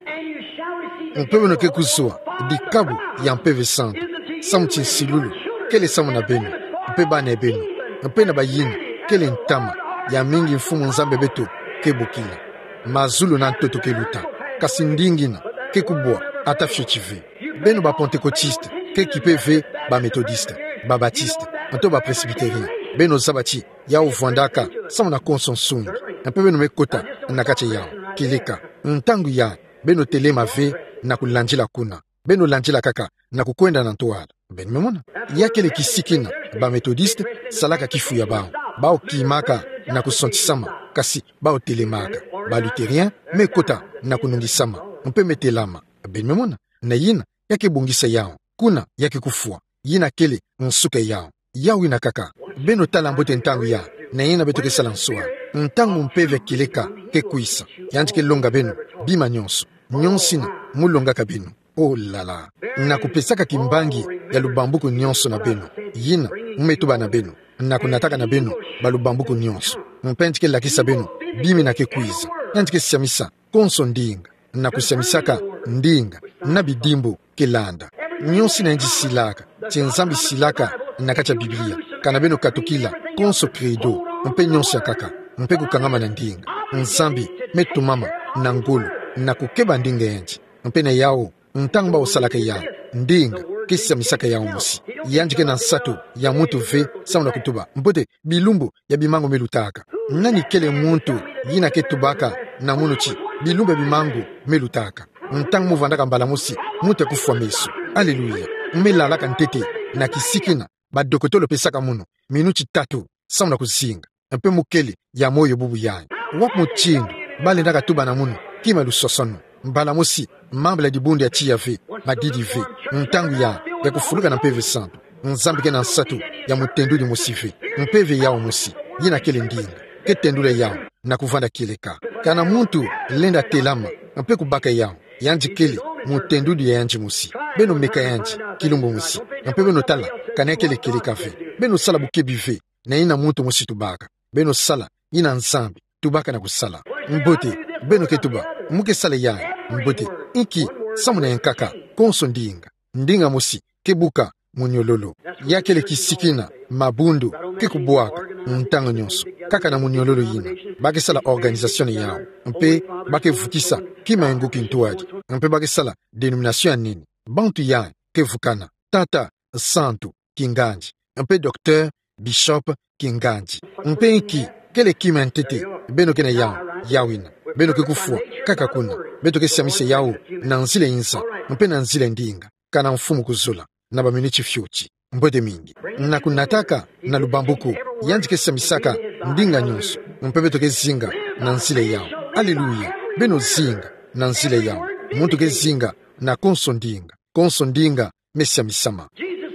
mpe beno ke kuzwa dikabu ya mpeve santo samu chinsilulu kele samuna beno mpe bana beno mpe na bayina kele ntama ya mingi mfumu nzambe beto ke bokila mazulu na ntoto ke luta kasi ndingina ke kubwa ata fiochive beno ba pentekotiste ke kipeve ba metodiste ba batiste nto ba presbyterien beno zabati ya uvandaka samu na konsensungi mpe beno mekota na kache yao kileka ntangu ya beno telema ve na kulanjila kuna beno lanjila kaka na kukwenda na ntoala ben memona yakele kisikina ba metodiste salaka kifu ya bao bao kimaka na kusontisama kasi bao telemaka ba luterien mekota na kunungisama mpe metelama ben memona na yina yake bungisa yao kuna yake kufua yina kele nsuke yao yao ina kaka beno tala mbote ntangu ya na yina betoke salansua ntangu mpeve kileka ke kuisa yanjike longa beno bima nyonso nyonsina mulonga ka beno oh lala na kupesaka kimbangi ya lubambuku nyonso na beno yina umetuba na beno na kunataka na beno balubambuku nyonso mpenjike lakisa beno bimi na ke kuiza yanjike siamisa konso ndinga na kusiamisaka ndinga na bidimbo kelanda nyonsi na nji silaka chenzambi silaka na kacha Biblia kana beno katukila konso credo mpe nyonsi ya kaka mpe kukangama na ndinga nzambi metumama na ngulu na kukeba ndinga yanji mpe na yao ntangba usalaka yao ndinga kisi ya misaka yao musi yanjike na nsato ya muntu ve samuna kutuba mpote bilumbu ya bimango melutaka nani kele muntu yina ketubaka na munuchi bilumbu ya bimango melutaka ntang muvandaka mbala musi mute kufwa meso aleluya melalaka ntete na kisikina badokotolo pesaka muno minuchi tatu samuna kuzinga mpe mukele ya moyo bubu yanyi wapu mchindu bale ndaka tuba na muno kima lusosono mbala musi mambla di bundi ya chia ve madidi ve ntangu ya ya kufuluka na mpeve santo nzambike na nsatu ya mutendu di musive mpeve yao musi yina kele ndinga ke tendule yao na kuvanda kileka kana muntu lenda telama mpe kubaka yao yanji kele mutendu di yanji musi beno meka yanji kilumbu musi mpe beno tala kana kele kileka ve beno sala bukebi ve na yina muntu musi tubaka beno sala yina nzambi tubaka na kusala mbote beno ketuba muke sale ya mbote inki samuna yankaka konso ndinga ndinga musi kebuka munyololo yakele kisikina mabundu kekubwaka ntanga nyonso kaka na munyololo yina bake sala organisation yao mpe bake vukisa kima yengu kintuaji mpe bake sala denomination ya nini bantu ya kevukana tata santu kinganji mpe docteur bishop kinganji mpe inki kele kima ntete beno kena yao yawina beno kekufua kaka kuna beto kesiamise yao na nzile insa mpe na nzile ndinga kana mfumu kuzula na baminichi fyuchi mbote mingi na kunataka na lubambuku yanji kesiamisaka ndinga nyonso mpe beto kezinga na nzile yao aleluya beno zinga na nzile yao muntu kezinga na konso ndinga konso ndinga mesiamisama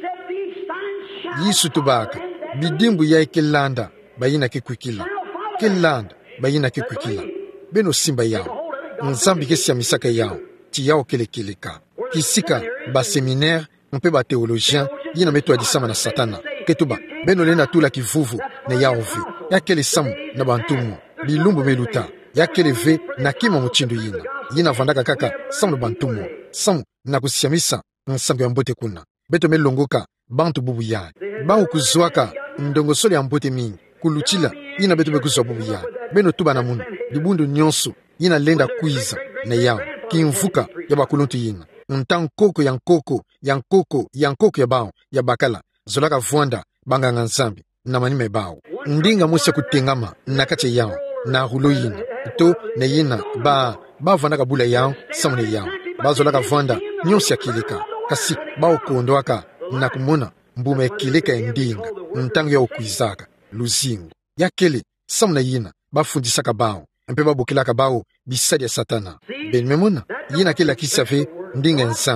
Yesu tubaka bidimbu ya kelanda bayina kekwikila kelanda bayina kekwikila beno simba yao nzambi kesi ya misaka yao ti yao kelekeleka kisika ba seminaire mpe ba théologien yina meto adisama na satana ketuba beno lena tula kivuvu na yao ve yakele samu na bantumu bilumbu meluta yakele ve na kima muchindu yina yina vandaka kaka samu na bantumu samu na kusiamisa nsambi ya mbote kuna beto melongoka bantu bubu ya ba kuzwaka ndongosole ya mbote mingi kuluchila yina beto bekuzwa bubu ya beno tuba na munu dibundu nyonso yina lenda kuiza na yao kimvuka ya bakuluntu yina ntan koko ya nkoko ya nkoko ya nkoko ya bao ya bakala zolaka vwanda banganga nzambi na manime bao ndinga musa kutengama na kache yao na hulo yina to na yina ba ba vwanda bula yao samune yao ba zolaka vwanda nyonsi ya kilika kasi bao kuondoaka na kumona mbume kilika ndinga ntangu ya okuizaka luzingo yakele samuna yina bafundisaka bao mpe babokilaka bao bisadi ya satana ben memona yina kila kisave ndinga nzambi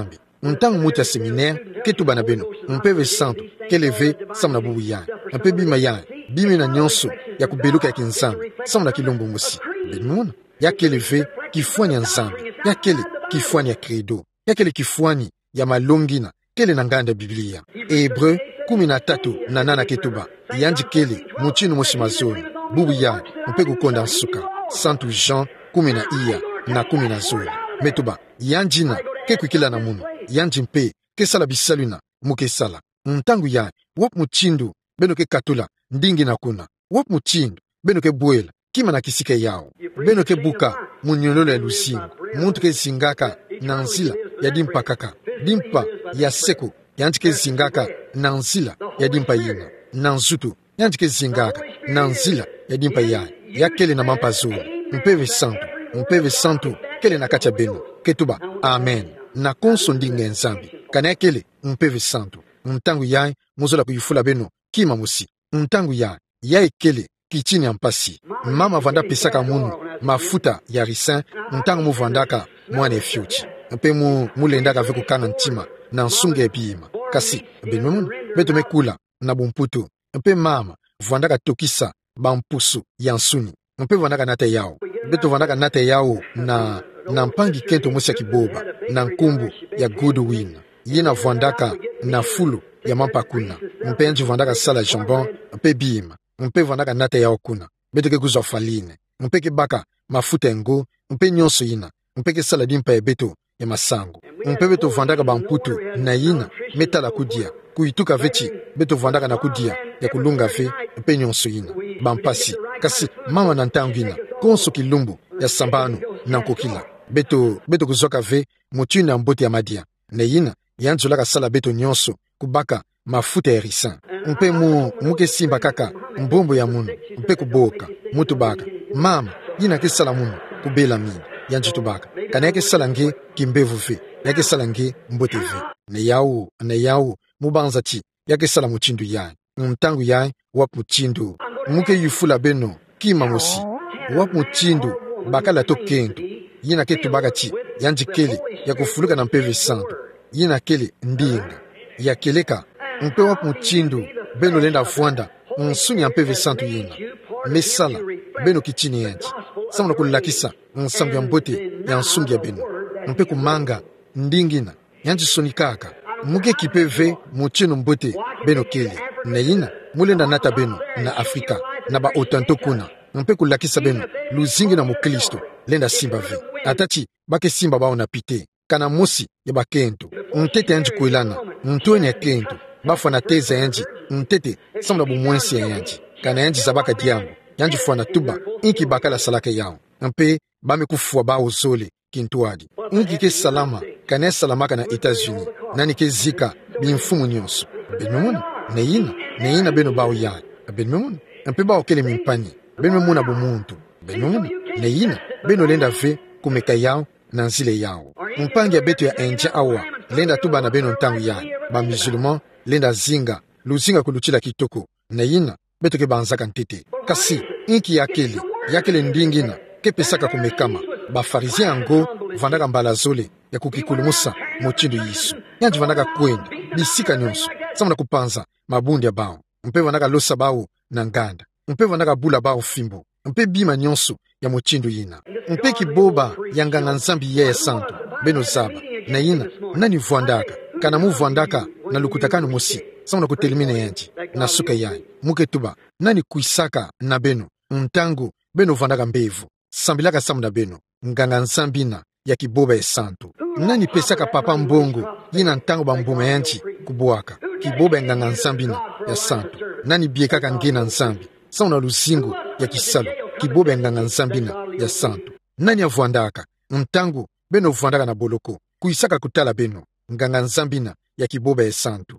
ntango muta séminaire ketuba na beno mpeve santo keleve samna bubu ya mpe bima ya bimi na nyonso ya kubeluka ya kinzambe samna kilombo musi benuna ya keleve kifwani ya nzambe ya kele kifwani ya credo ya kele kifwani ya malongina kele na nganda Biblia Hebreu kumi na tatu na nana ketuba yanji kele muchinu moshimazoni bubu ya mpe kukonda nsuka Santo Jean kumi na iya na kumi na zoli metuba yanjina ke kwikila na munu yanji mpe kesala bisaluna mukesala ntangu ya wop muchindu beno ke katula ndingi na kuna wop muchindu beno ke buela kima na kisike yao beno ke buka munyololo ya lusingo muntu ke zingaka na nzila ya dimpa kaka dimpa ya seko yanji ke zingaka na nzila ya dimpa yina na nzutu yanji ke zingaka na nzila ya dimpa ya ya kele na mampa zuri mpeve santo mpeve santo kele na kacha beno ketuba amen na konso ndinga nzambi kana kele mpeve santo ntangu ya muzola kuyifula beno kima musi ntangu ya ya kele kichini ampasi mama vanda pesaka munu mafuta ya risin ntangu mu vandaka mwana fiuchi mpe mu mulendaka veku kanga ntima na nsunge epima kasi beno beto mekula na bumputu mpe mama vandaka tokisa bampusu ya nsuni mpe vandaka nate yao beto vandaka nate yao na na mpangi kento musi ya kiboba na nkumbu ya Goodwin yina vandaka na fulu ya mampakuna mpe nji vandaka sala jambon mpe bima mpe vandaka nate yao kuna beto ke kuzwa faline mpe ke baka mafuta ngo mpe nyonso yina mpe ke sala dimpa ya beto ya masango mpe beto vandaka bamputu na yina metala kudia kuituka vechi beto vandaka na kudia ya kulunga ve mpe nyonso yina bampasi kasi mama na ntangina konso kilumbu ya sambano na nkokila beto beto kuzoka ve mutu na mbote ya madia na yina yanzolaka sala beto nyonso kubaka mafuta ya risin mpe mu muke simba kaka mbombo ya munu mpe kuboka mutu baka mama yina ke sala munu kubela mini yanji tubaka kana yake sala nge kimbevu ve yake sala nge mbote ve na yawo na yawo mubanza ti yake sala muchindu ya ntangu ya wap muchindu muke yufula beno kima musi wap muchindu bakala to kendo yina ke tubaka ti yanji kele ya kufuluka na mpeve santo yina kele ndinga ya keleka mpe wap muchindu beno lenda fuanda nsunya mpeve santo yina mesala beno kichini yanji samuna kulakisa nsambu ya mbote ya nsumbi ya beno mpe kumanga ndingina yanji sonikaka muke kipeve muchino mbote beno kele na yina mulenda nata beno na Afrika na ba otanto kuna mpe kulakisa beno luzingi na mukristo lenda simba ve atati bake simba bao na pite kana musi ya bakento ntete yanji kuilana ntone ya kento bafa na teza yanji ntete samuna bumwensi ya yanji kana yanji zabaka diambo yanji fuana tuba inki bakala salaka yao mpe bame kufua bao zole kintuadi inki ke salama kana salamaka na Etats-Unis nani ke zika bimfumu nyonso benumuna na yina na yina beno bao ya benumuna mpe bao kele mimpani beno muna bumuntu benumuna na yina beno lenda ve kumeka yao na nzile yao mpangi ya beto ya enja awa lenda tuba na beno ntangu ya ba musulman lenda zinga luzinga kuluchila kitoko na yina beto ke banzaka ntete kasi inki yakele yakele ndingina ke pesaka kumekama ba farizien ango vandaka mbala zole ya kukikulumusa muchindu yisu yanji vandaka kwenda bisika nyonso samuna kupanza mabundi ya bao mpe vandaka losa bao na nganda mpe vandaka bula bao fimbo mpe bima nyonso ya muchindu yina mpe kiboba ya nganga nzambi ya santo beno zaba na yina nani vandaka kana mu vandaka na lukutakano musi samuna kutelimina yanji na suka yayi muke tuba nani kuisaka na beno ntangu beno vandaka mbevu sambilaka samuna beno nganga nzambina ya kiboba ya santo nani pesaka papa mbongo yina ntango bambuma yanji kubuaka kiboba ya nganga nzambina ya santo nani biekaka ngena nzambi sauna luzingo ya kisalo kiboba ya nganga nzambina ya santo nani avwandaka ntango beno vwandaka na boloko kuisaka kutala beno nganga nzambina ya kiboba ya santo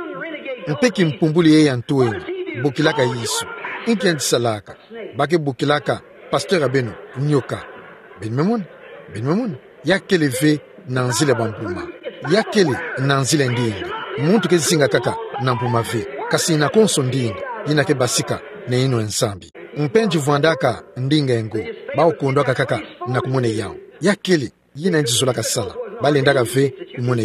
mpeki mpumbuli ye ya ntoeni bokilaka yisu inki yandisalaka bake bokilaka pasteur beno nyoka benmemuna benmemuna yakele ve na nzile bampuma yakele na nzile ndinga muntu ke zinga kaka na mpuma ve kasi na konso ndinga yina ke basika na ino nsambi mpenji vwandaka ndinga engo bao kuondoka kaka na kumone yao yakele yina njizola kasala balendaka ve kumone yao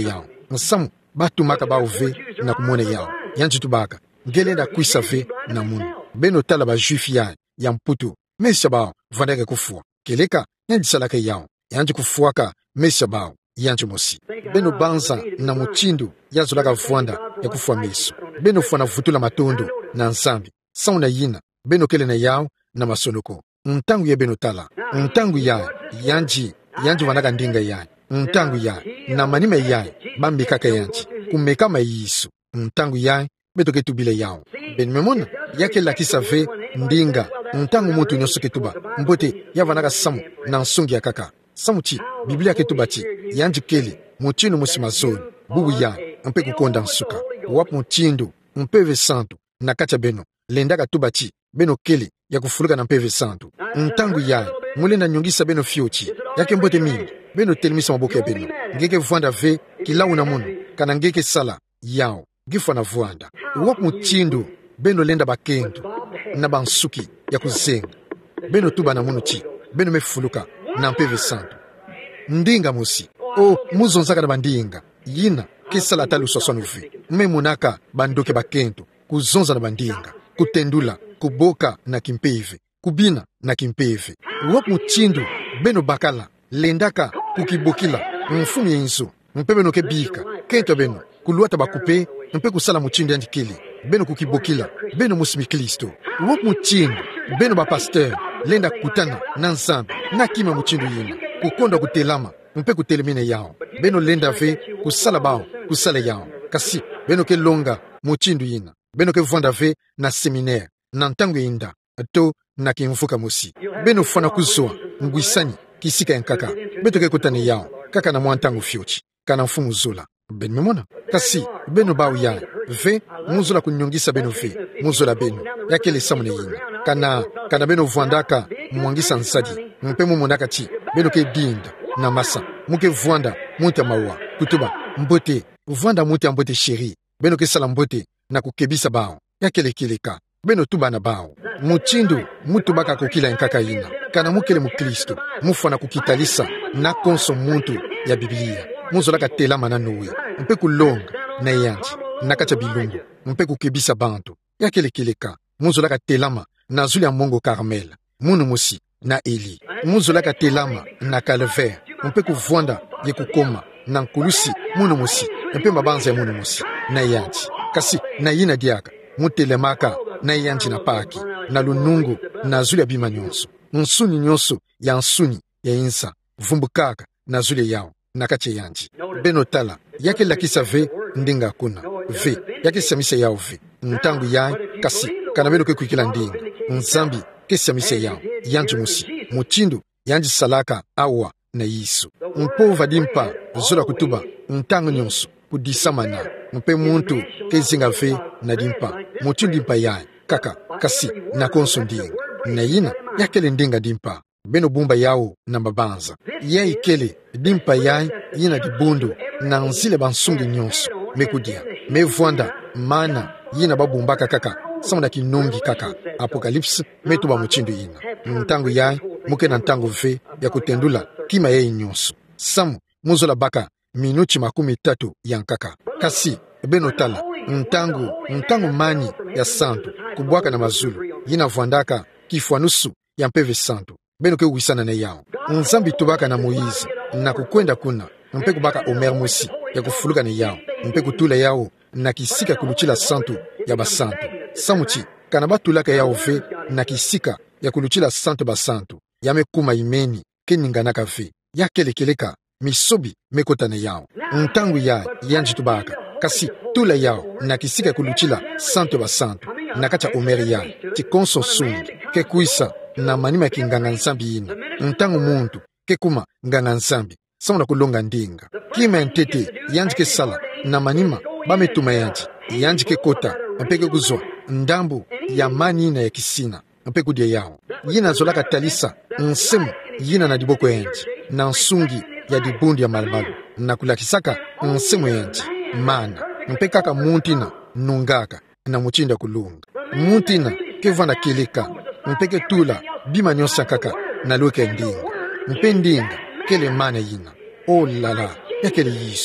nsamu batumaka bauve na kumone yao yanji tubaka ngelenda kuisa ve na munu beno tala ba juif ya ya mputu mesha bao vandeke kufua keleka yanji salaka yao yanji kufuaka mesha bao yanji mosi beno banza na muchindu yazolaka vwanda ya kufua meso beno fwana vutula matondo na nsambi sauna yina beno kele na yao na masonoko ntangu ya beno tala ntangu ya yanji yanji wanaka ndinga ya ntangu ya na manime ya bambi kaka yanji kumekama yisu ntangu ya beto ketubile yao ben memona yake la kisave ndinga ntangu mutu nyoso ketuba mbote ya wanaka samu na nsungi ya kaka samu chi biblia ketuba chi yanji kele muchinu musimazoni bubu ya mpe kukonda nsuka wapu mchindu mpeve santu na kacha beno lendaka tuba chi beno kele ya kufuluka na mpeve santu ntangu ya mulenda nyongisa beno fiochi yake mbote mingi beno telimisa maboke ya beno ngeke vwanda ve kilau na munu kana ngeke sala yao gifwa na vwanda wapu mchindu beno lenda bakendu na bansuki ya kuzenga beno tuba na munu chi beno mefuluka na mpeve santu ndinga musi o muzonzaka na bandinga yina kesala talu sosonuvi memunaka bandoke bakento kuzonza na bandinga kutendula kuboka na kimpeve kubina na kimpeve wapu mchindu beno bakala lendaka kukibokila mfumu yenzo mpe beno kebika kento beno kuluata bakupe mpe kusala mchindu yanjikili beno kukibokila beno musimi Kristo wapu mchindu beno bapasteur lenda kutana na nzambi na kima mchindu yina kukonda kutelama mpe kutelemine yao beno lenda ve kusala bao kusala yao kasi beno ke longa mchindu yina beno ke vwanda ve na seminaire na ntangu inda to na kimfuka musi beno fana kuzwa ngwisani kisika yankaka beto ke kutani yao kaka na mwantangu fiochi kana mfumu zula ben memona kasi beno bao ya ve muzula kunyongisa beno ve muzula beno yake le samune yina kana kana beno vwandaka mwangisa nsadi mpe mumonaka chi beno ke dinda na masa muke vwanda muta mawa kutuba mbote vwanda muta mbote sheri beno ke sala mbote na kukebisa bao yake le kileka beno tuba na bao muchindu mutu baka kukila nkaka yina kana mukele mu Kristo mufana kukitalisa na konso muntu ya Biblia muzolaka telama na nowe mpe kulonga na yanji nakacha bilungu mpe kukebisa bantu yake le kileka muzolaka telama na zuli ya mongo Carmel munu musi na Eli muzolaka telama na Calvaire mpe kuvwanda ye kukoma na nkulusi munu musi mpe mabanza ya munu musi na yanji kasi na yina diaka mutelemaka na yanji na paki na lunungu na zuli ya bima nyonso nsuni nyonso ya nsuni ya insa vumbukaka na zuli yao na kache yanji beno tala yake lakisa ve ndinga kuna ve yake samise yao ve ntangu ya kasi kana beno ke kuikila ndinga nzambi ke samise yao yanji musi muchindu yanji salaka awa na yisu mpova dimpa zola kutuba ntangu nyonso kudisamana mpe muntu kezinga ve na dimpa muchindu dimpa ya kaka kasi na konso ndinga na yina yakele ndinga dimpa beno bumba yao na mabanza ya ikele dimpa ya yina dibundu na nzile bansungi nyonso mekudia mevwanda mana yina babumbaka kaka samana kinungi kaka apokalipsi metuba muchindu yina ntangu ya muke na ntangu ve ya kutendula kima ya nyonso samu muzola baka minuchi makumi tatu ya nkaka kasi beno tala ntangu ntangu mani ya santu kubwaka na mazulu yina vwandaka kifwanusu ya mpeve santu beno ke wisana na yao nzambi tubaka na Moize na kukwenda kuna mpe kubaka Omer musi ya kufuluka na yao mpe kutula yao na kisika kuluchila santu ya basantu samuchi kana batulaka yao ve na kisika ya kuluchila santu basantu ya mekuma imeni keninganaka ve ya kelekeleka misobi mekota na yao ntangu ya yanji tubaka kasi tula yao na kisika kuluchila santu basantu na kacha Omer ya tikonso sungi ke kuisa na manima kinganga nsambi yina ntangu muntu ke kuma nganga nsambi sauna kulonga ndinga kima ntete yanji ke sala na manima bametuma yanji yanji ke kota mpeke kuzwa ndambu ya mani yina ya kisina mpeke kudia yao yina zolaka talisa nsemu yina na diboko yanji na nsungi ya dibundi ya malmalu na kulakisaka nsemu yanji mana mpeke kaka muntina nungaka na muchinda kulunga muntina kevana keleka mpeke tula bima nyonsa kaka na loke ndinga mpe ndinga kele mana yina oh lala yakele yisu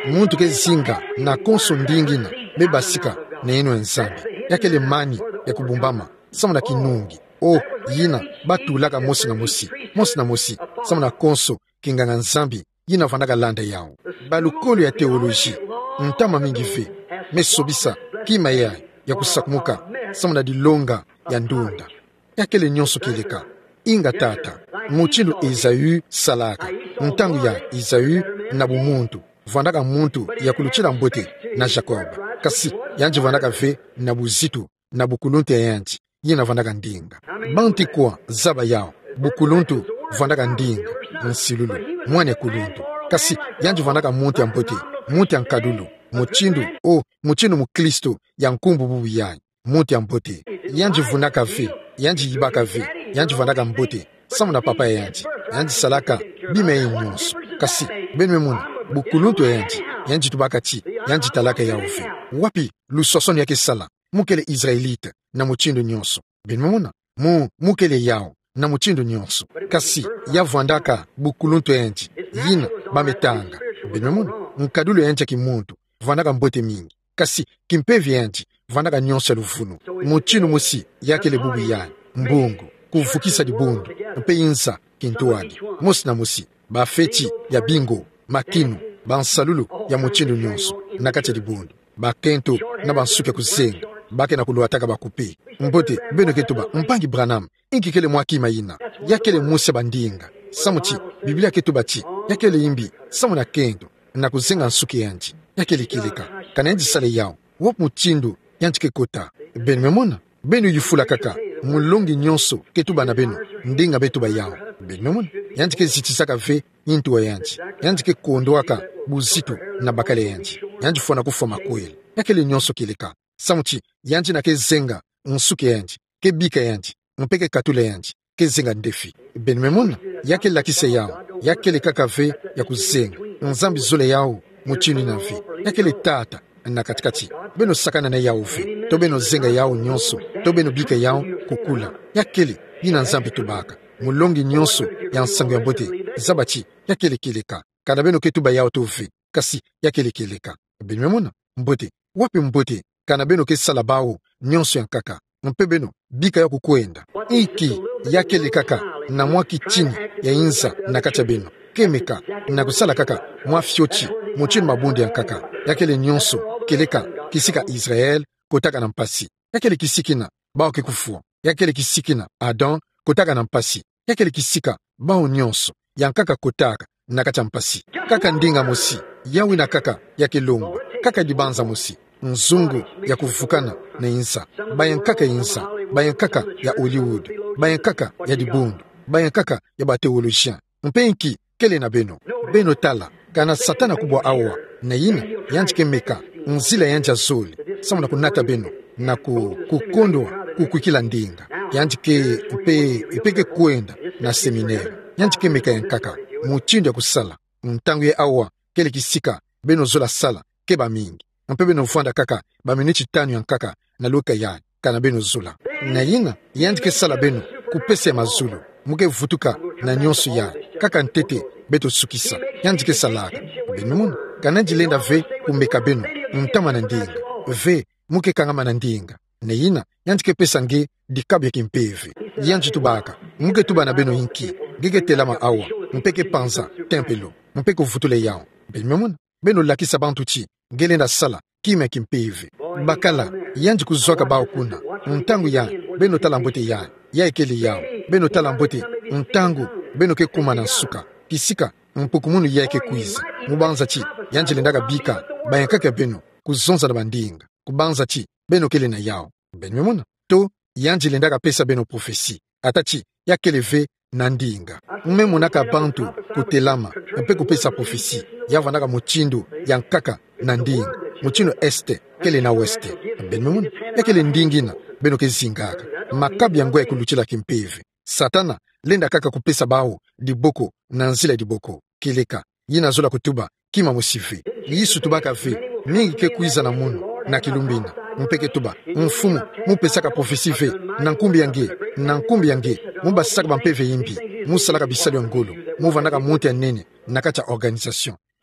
muntu ke zinga na konso ndingina bebasika na inu enzambi yakele mani ya kubumbama samuna kinungi o yina batulaka mosi na mosi mosi na mosi samuna konso kinganga nzambi yina vanaka landa yao balukolo ya teoloji ntama mingi ve mesobisa kima ya ya kusakumuka samuna dilonga ya ndunda yakele nyonso kileka inga tata muchindu Esaü salaka ntangu ya Esaü na bumuntu vandaka muntu ya kuluchila mbote na Jacob kasi yanji vandaka ve na buzitu na bukuluntu ya yanji yina vandaka ndinga banti kwa zaba yao bukuluntu vandaka ndinga nsilulu mwane kuluntu kasi yanji vandaka muntu ya mbote muntu ya nkadulu muchindu o muchindu mukristo ya nkumbu bubu yanyi muntu ya mbote yanji vunaka ve yanji yibaka ve yanji vandaka mbote samuna papa yanji yanji salaka bime nyonso kasi benwe muna bukuluntu yanji yanji tubakati yanji talaka ya uve wapi lusosoni yake sala mukele Israelite na muchindu nyonso benwe muna mu mukele yao na muchindu nyonso kasi yavandaka bukuluntu yanji yina bametanga benwe muna nkadulu yanji kimuntu vandaka mbote mingi kasi kimpevi yanji vandaka nyonso lufunu muchindu musi yakele bubu yanyi mbungu kuvukisa dibundu mpe insa kintuadi mosi na mosi bafeti ya bingo makinu bansalulu ya muchindu nyonso nakati ya dibundu bakento na bansuke kuzenga bake na kuluataka bakupe mbote beno ketuba mpangi Branham inkikele mwakima ina yakele musa bandinga samuchi Biblia ketuba chi yakele imbi samu na kendo na kuzenga nsuke yanji yakele kileka kana yanji sale yao wop muchindu yanji kekota ben memona benu yufula kaka mulongi nyonso ketuba na beno ndinga betuba yao ben memona yanji ke zitisaka ve intuwa yanji yanji ke kondoaka buzitu na bakale yanji yanji fona kufa makweli yakele nyonso kileka samuchi yanji na ke zenga nsuke yanji ke bika yanji mpeke katule yanji ke zenga ndefi ben memona yakele lakise yao yakele kaka ve ya kuzenga nzambi zole yao muchini na ve yakele tata na katikati beno sakana na yao ve to beno zenga yao nyonso to beno bika yao kukula yakele yina nzambi tubaka mulongi nyonso ya nsango ya mbote zabati yakele kileka kana beno ketuba yao to ve kasi yakele kileka beno memona mbote wapi mbote kana beno ke salabao nyonso ya nkaka mpe beno bika ya kukwenda iki yakele kaka na mwaki chini ya inza na kacha beno kemeka na kusala kaka mwa fiochi muchini mabundi ya nkaka yakele nyonso keleka kisika Israel kotaka na mpasi yakele kisikina bao kekufua yakele kisikina Adam kotaka na mpasi yakele kisika bao nyonso ya nkaka kotaka na kacha mpasi kaka ndinga mosi yawi na kaka yake lombo kaka dibanza mosi nzungu ya kufukana na insa bayan kaka insa bayan kaka ya Hollywood bayan kaka ya dibundu bayan kaka ya bateologien mpenki kele na beno beno tala kana satana kubwa awa na yina yanji kemeka nzila yanja zoli samuna kunata beno na ku, kukondwa kukukila ndinga yanji ke mpe ipeke kuenda na seminari yanji kemeka yankaka muchindo ya kusala ntangu ye awa kele kisika beno zola sala keba mingi mpe beno vwanda kaka baminichi tanu yankaka na luka ya kana beno zola na yina yanji ke sala beno kupese ya mazulu muke vutuka na nyonso ya kaka ntete beto sukisa yanji ke salaka beno muna kana jilenda ve kumeka beno ntama na ndinga ve muke kangama na ndinga ne yina yanji ke pesa nge dikabu ya kimpeve yanji tubaka muke tuba na beno inki gege telama awa mpeke panza tempelo mpeke uvutule yao beno muna beno lakisa bantu chi gelenda sala kime kimpeve bakala yanji kuzoka bao kuna ntangu ya beno talambote ya ya ekele yao beno talambote ntangu beno ke kuma na suka kisika mpukumunu yake kuiza mubanza chi yanji lendaka bika bayankaka beno kuzonza na bandinga kubanza chi beno kele na yao beno memona to yanji lendaka pesa beno profesi atachi yakele ve na ndinga mmemonaka bantu kutelama mpe kupesa profesi yavandaka muchindo yankaka na ndinga muchindo este kele na weste beno memona yakele ndingina beno ke zingaka makabi yango ya kuluchila kimpeve satana lenda kaka kupesa bao diboko na nzila diboko kileka yina zola kutuba kima musife yisu tubaka ve mingi ke kuiza na munu na kilumbina mpeke tuba mfumu mupesaka profesi ve na nkumbi yange na nkumbi yange mubasaka bampeve yimbi musalaka bisalo ngolo muvandaka monte ya nene na kacha organisation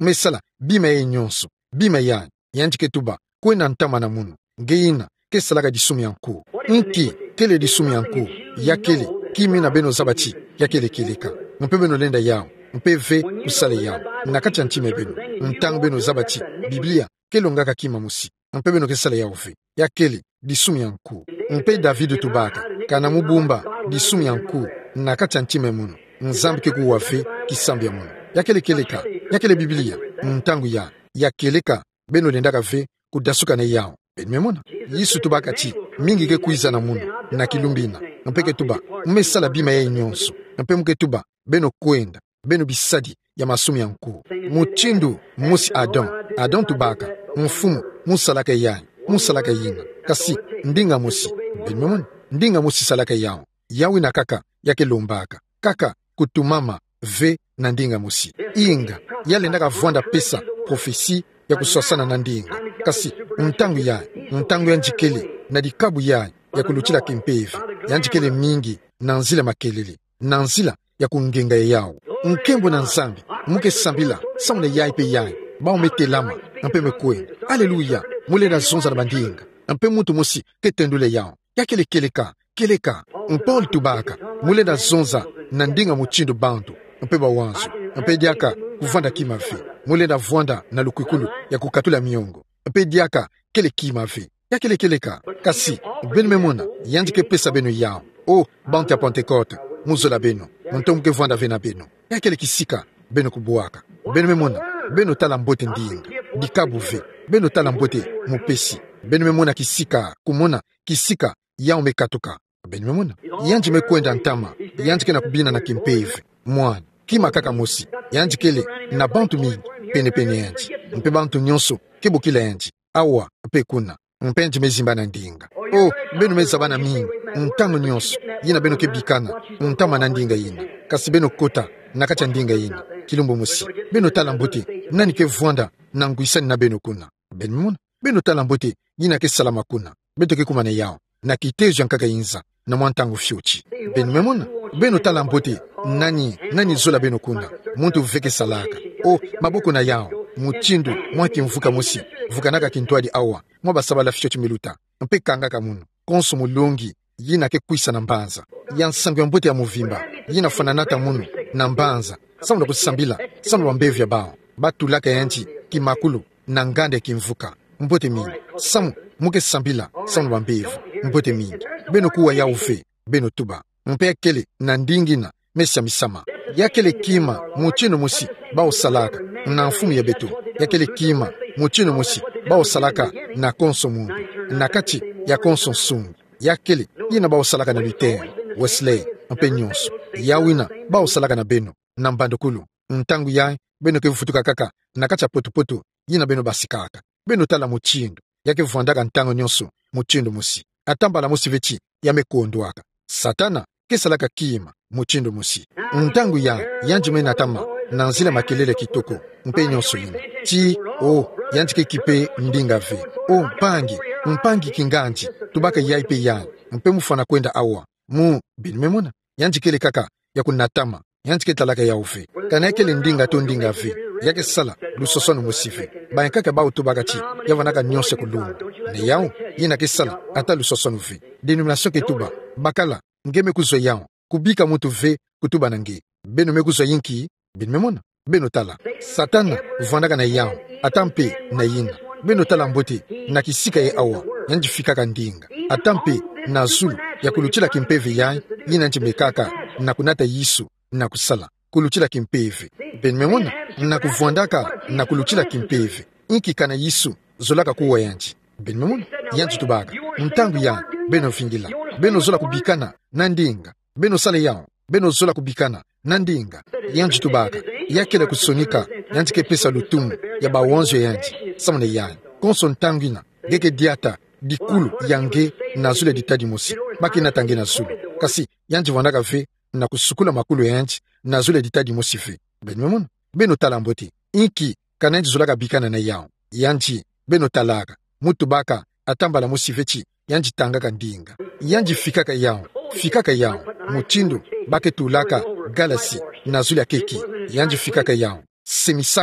mesala bima ye nyonso bima ya yanji ke tuba kwena ntama na munu ngeina ke salaka disumi yanku nki kele disumi yanku yakele kimi na beno zabati yakele keleka mpe beno lenda yao mpe ve kusale yao nakati ntime beno ntang beno zabati biblia kelongaka kima musi mpe beno ke sale yao ve yakele disumi yanku mpe David tubaka kana mubumba disumi yanku nakati ntime munu nzambi ke kuwa ve kisambia munu yakele keleka yakele biblia ntangu ya yakeleka beno lendaka ve kudasuka na yao benimemona yisu tubaka ti mingi ke kuiza na munu na kilumbina mpeke tuba mmesala bima ye nyonso mpe muke tuba beno kwenda beno bisadi ya masumi yanku muchindu musi Adam Adam tubaka mfumu musalaka yayi musalaka yina kasi ndinga musi benimemona ndinga musi salaka yao yawi na kaka yake lombaka kaka kutumama ve na ndinga musi inga yale ndaka vwanda pesa profesi ya kusosana na ndinga kasi ntangu ya ntangu ya njikele na dikabu ya ya kuluchila kimpevi ya njikele mingi na nzila makelele na nzila ya kungenga yao nkembo na nzambi muke sambila samune ya ipe ya ba umete lama mpe mekwe haleluya mule na zonza na bandinga mpe mutu musi ketendule yao yakele keleka keleka mpol tubaka mule na zonza na ndinga muchindo bantu mpe bawanzo mpe diaka kuvanda kimavi mule na vwanda na lukwikulu ya kukatula miongo mpe diaka kele kimavi yakele keleka kasi benu memona yandike pesa benu yao o bantu ya Pentecote muzola benu muntomuke vwanda vena benu yakele kisika benu kubuaka benu memona benu tala mbote ndinga dikabu ve benu tala mbote mupesi benu memona kisika kumona kisika yao mekatuka benu memona yanji mekwenda ntama yanjike na kubina na kimpevi mwana kima kaka mosi yanjikele na bantu mingi pene pene yanji mpe bantu nyonso kebukila yanji awa mpe kuna mpe nji mezimba na ndinga o benu mezabana mingi ntango nyonso yina benu kebikana ntama na ndinga yina kasi benu kota na kacha ndinga yina kilumbu mosi benu tala mbote nani ke vwanda na nguisani na benu kuna benu muna benu tala mbote yina ke salama kuna beto ke kumane yao na kitejo nkaka yinza na mwantangu fyuchi benu memuna benu tala mbote nani nani zola benu kuna muntu veke salaka o maboko na yao muchindu mwaki mvuka mosi vuka naka kintwadi awa mwa basaba la fyuchi miluta mpe kanga kamuno konso mulongi yina ke kuisa na mbanza yansangu mbote ya muvimba yina fananata munu na mbanza samu na kusambila samu wa mbevu ya bao batu laka yanchi kimakulu na ngande kimvuka mbote mingi samu muke sambila samu wa mbevu mbote mingi beno kuwa ya ufe beno tuba mpe kele na ndingina mesha misama yakele kima muchino musi bao salaka na mfumu ya beto yakele kima muchino musi bao salaka na konso mungu na kati ya konso sungu yakele yina bao salaka na Luther Wesley mpe nyonso yawina bao salaka na beno na mbandokulu ntangu ya beno ke futuka kaka na kacha potupoto yina beno basikaka beno tala muchindo yake vwandaka ntango nyonso muchindo musi atamba la musi vechi yamekondwaka satana kesalaka kima muchindo musi ntangu ya yanjime natama na nzila makelele kitoko mpe nyonso yina ti o yanjike kipe ndinga ve o mpangi mpangi kinganji tubaka yaipe ya mpe mufana kwenda awa mu binimemona yanjikele kaka ya kunatama yanjike talaka ya ufe kana yakele ndinga to ndinga ve yake sala lusosono musife bankaka ba utubaka ti yavanaka nyonse kulunga ne yao yina ke sala ata lusosono ve denomination ke tuba bakala ngeme kuzo yao kubika mutu ve kutuba nange beno mekuzo yinki binimemona beno tala satana vwandaka na yao atampe na yina beno tala mbote na kisika ye awa yanjifikaka ndinga atampe na zulu ya kuluchila kimpevi yai yina njimekaka na kunata yisu na kusala kuluchila kimpevi benimemona na kuvwandaka na kuluchila kimpevi inki kana yisu zolaka kuwa yanji benimemona yanji tubaka mtangu ya beno vingila beno zola kubikana na ndinga beno sale yao beno zola kubikana na ndinga yanji tubaka yakele kusonika yanji ke pesa lutumu ya bawonzo yanji samune yanji konso ntangina geke diata dikulu yange na zule ditadi mosi baki na tangi na zulu kasi yanji vwandaka ve na kusukula makulu yanji na zule ditadi mosi ve benimemona beno tala mbote inki kana yanji zolaka bikana na yao yanji beno talaka mutu baka atambala mosi vechi yanji tangaka ndinga yanji fikaka yao fikaka yao muchindo bake tulaka galasi na zule keki yanji fikaka yao semisaka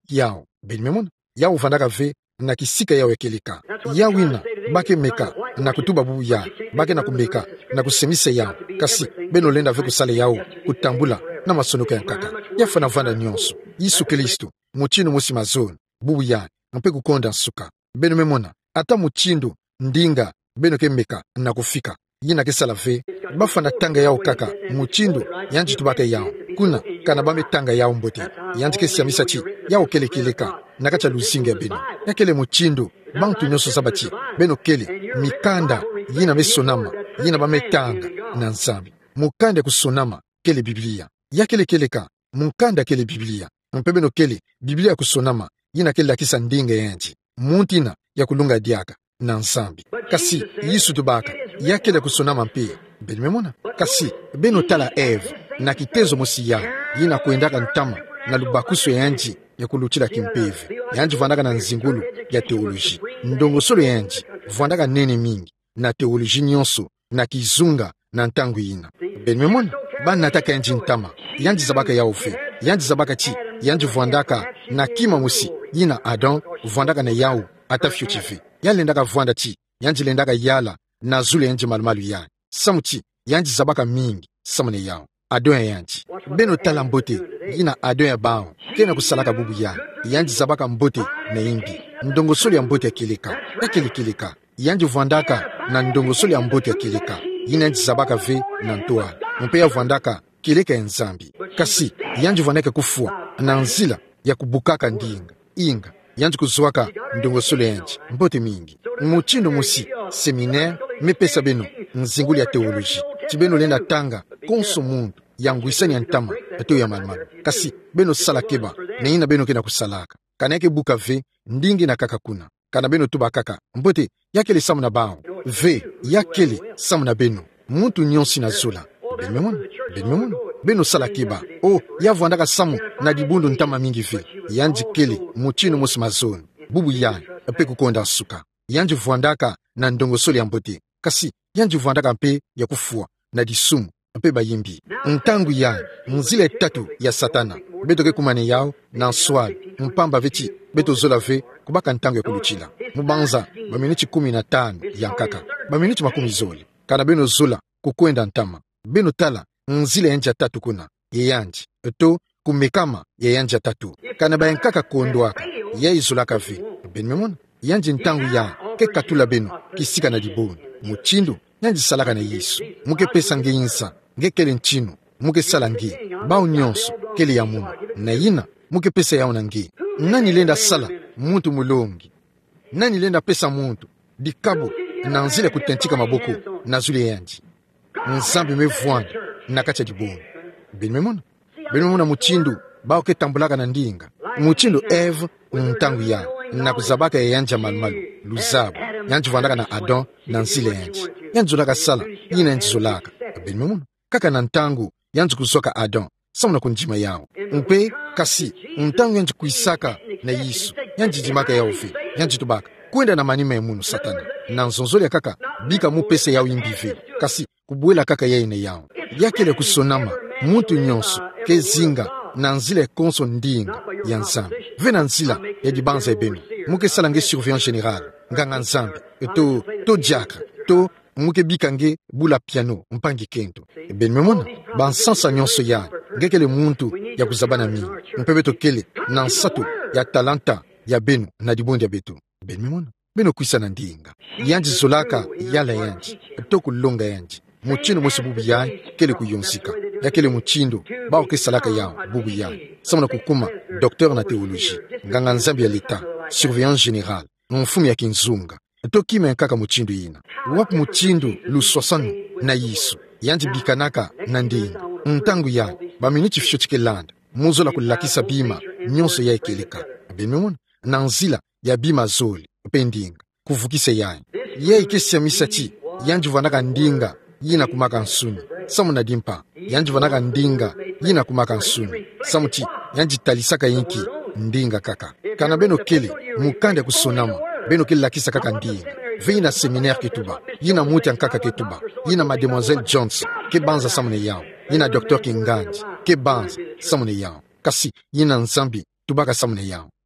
yao benimemona yao vandaka ve na kisika yao ekeleka yawina bake meka na kutuba bubu ya bake na kumeka na kusemise yao kasi beno lenda ve kusale yao kutambula na masonoka ya nkaka yafana vanda nyonso Yesu Kristo muchino musi mazoni bubu ya mpe kukonda nsuka beno memona ata muchindo ndinga beno ke meka na kufika yina kesala ve bafana tanga yao kaka muchindo yanji tubake yao kuna kana bame tanga yao mbote yanji ke siamisa chi yao kele kileka nakacha lusinga beno yakele muchindo bantu nyoso sabati beno kele mikanda yina mesonama yina bame tanga na nzambi mukande kusonama kele Biblia yakele keleka mukanda kele Biblia mpe beno kele Biblia kusonama yina kele akisa ndinga yanji muntina ya kulunga diaka na nzambi kasi Yesu tubaka yakele kusonama mpe benimemona kasi beno tala Eve na kitezo musiya yina kuendaka ntama na lubakuso yanji ya kuluchila kimpeve yanji vandaka na nzingulu ya teoloji ndongo solo yanji vandaka nene mingi na teoloji nyonso na kizunga na ntangu ina benimemona bana nataka yanji ntama yanji zabaka ya ufe yanji zabaka chi yanji vandaka na kima musi yina Adam vandaka na yao ata fyochive yalendaka vanda chi yanji lendaka yala na zule yanji malumalu ya samuchi yanji zabaka mingi samune yao Adon yanji beno tala mbote yina Adon ya bao kena kusalaka bubu ya yanji zabaka mbote na imbi ndongo soli ya mbote ya kilika ya kilikilika yanji vandaka na ndongo soli ya mbote ya kilika yina yanji zabaka ve na ntoa mpe ya vandaka kilika ya nzambi kasi yanji vandaka kufua na nzila ya kubukaka ndinga inga yanji kuzwaka ndongo soli yanji mbote mingi muchindo musi seminaire mepesa beno nzinguli ya teoloji tibeno lenda tanga konso mundu yanguisani ya ntama eto ya malmalu kasi beno sala keba na ina beno kena kusalaka kana yake buka ve ndingi na kaka kuna kana beno tuba kaka mbote yakele samu na bao ve yakele samu na beno muntu nyonsi na zola benimemona benimemona beno sala keba o yavu andaka samu na dibundu ntama mingi ve yanji kele muchino musi mazoni bubu ya epe kukonda suka yanji vuandaka na ndongo soli ya mbote kasi yanji vuandaka mpe ya kufua na disumu mpe bayimbi ntangu ya mzile tatu ya satana beto ke kumane yao na swali mpamba veti beto zola ve kubaka ntangu ya kuluchila mubanza baminiti kumi na tano ya nkaka baminiti makumi zoli kana beno zola kukwenda ntama beno tala nzile yanja tatu kuna ye yanji eto kumekama ye yanja tatu kana bayankaka kondwaka ye izolaka ve benimemona yanji ntangu ya ke katula beno kisika na dibonu muchindo yanji salaka na Yesu muke pesa nge insa nge kele nchino muke sala nge bao nyonso kele ya mumu na yina muke pesa yao na nge nani lenda sala muntu mulongi nani lenda pesa muntu dikabo na nzile kutentika maboko na zule yanji nzambi mevuanda na kacha dibonu benimemona benimemona muchindo bao ke tambulaka na ndinga muchindo Eve ntangu ya na kuzabaka ya yanja malmalu luzabu yanji vandaka na Adam na nzile yanji yanji zolaka sala yina yanji zolaka benimemona kaka na ntangu yanji kuzoka Adam samuna kunjima yao mpe kasi ntangu yanji kuisaka na Yesu yanji jimaka yao fe yanji tubaka kwenda na manima ya munu satana na nzonzoli ya kaka bika mupese yao imbive kasi kubuela kaka yaine yao yakele kusonama muntu nyonso ke zinga na nzile konso ndinga ya nzambi ve na nzila ya dibanza ebenu muke sala nge surveillant général nganga nzambi to to diacre to muke bika nge bula piano mpangi kento benimemona bansansa nyonso ya ngekele muntu ya kuzabana mingi mpebeto kele na nsato ya talanta ya benu na dibondi ya betu benimemona beno kuisa na ndinga yanji zolaka yala yanji to kulonga yanji muchino musi bubu ya kele kuyonsika yakele muchindo bao ke salaka yao bubu ya samuna kukuma docteur na théologie nganga nzambi ya leta surveillant général mfumu ya kinzunga tokima nkaka muchindo ina wapu muchindo lu soixante na Yesu yanji bikanaka na ndinga ntangu ya baminiti fisho chikelanda muzola kulakisa bima nyonso ya ekeleka benimemona na nzila ya bima zoli pendinga kuvukise yayi ye ikesiamisa chi yanji vanaka ndinga yina kumaka nsuni samu na dimpa yanji vanaka ndinga yina kumaka nsuni samu chi yanji talisaka yinki ndinga kaka kana beno kele mukande kusonama beno kele lakisa kaka ndinga veina seminaire ketuba yina muti ankaka ketuba yina mademoiselle Jones ke banza samu ne yao yina docteur Kinganji ke banza samu ne yao kasi yina nzambi tubaka samu ne yao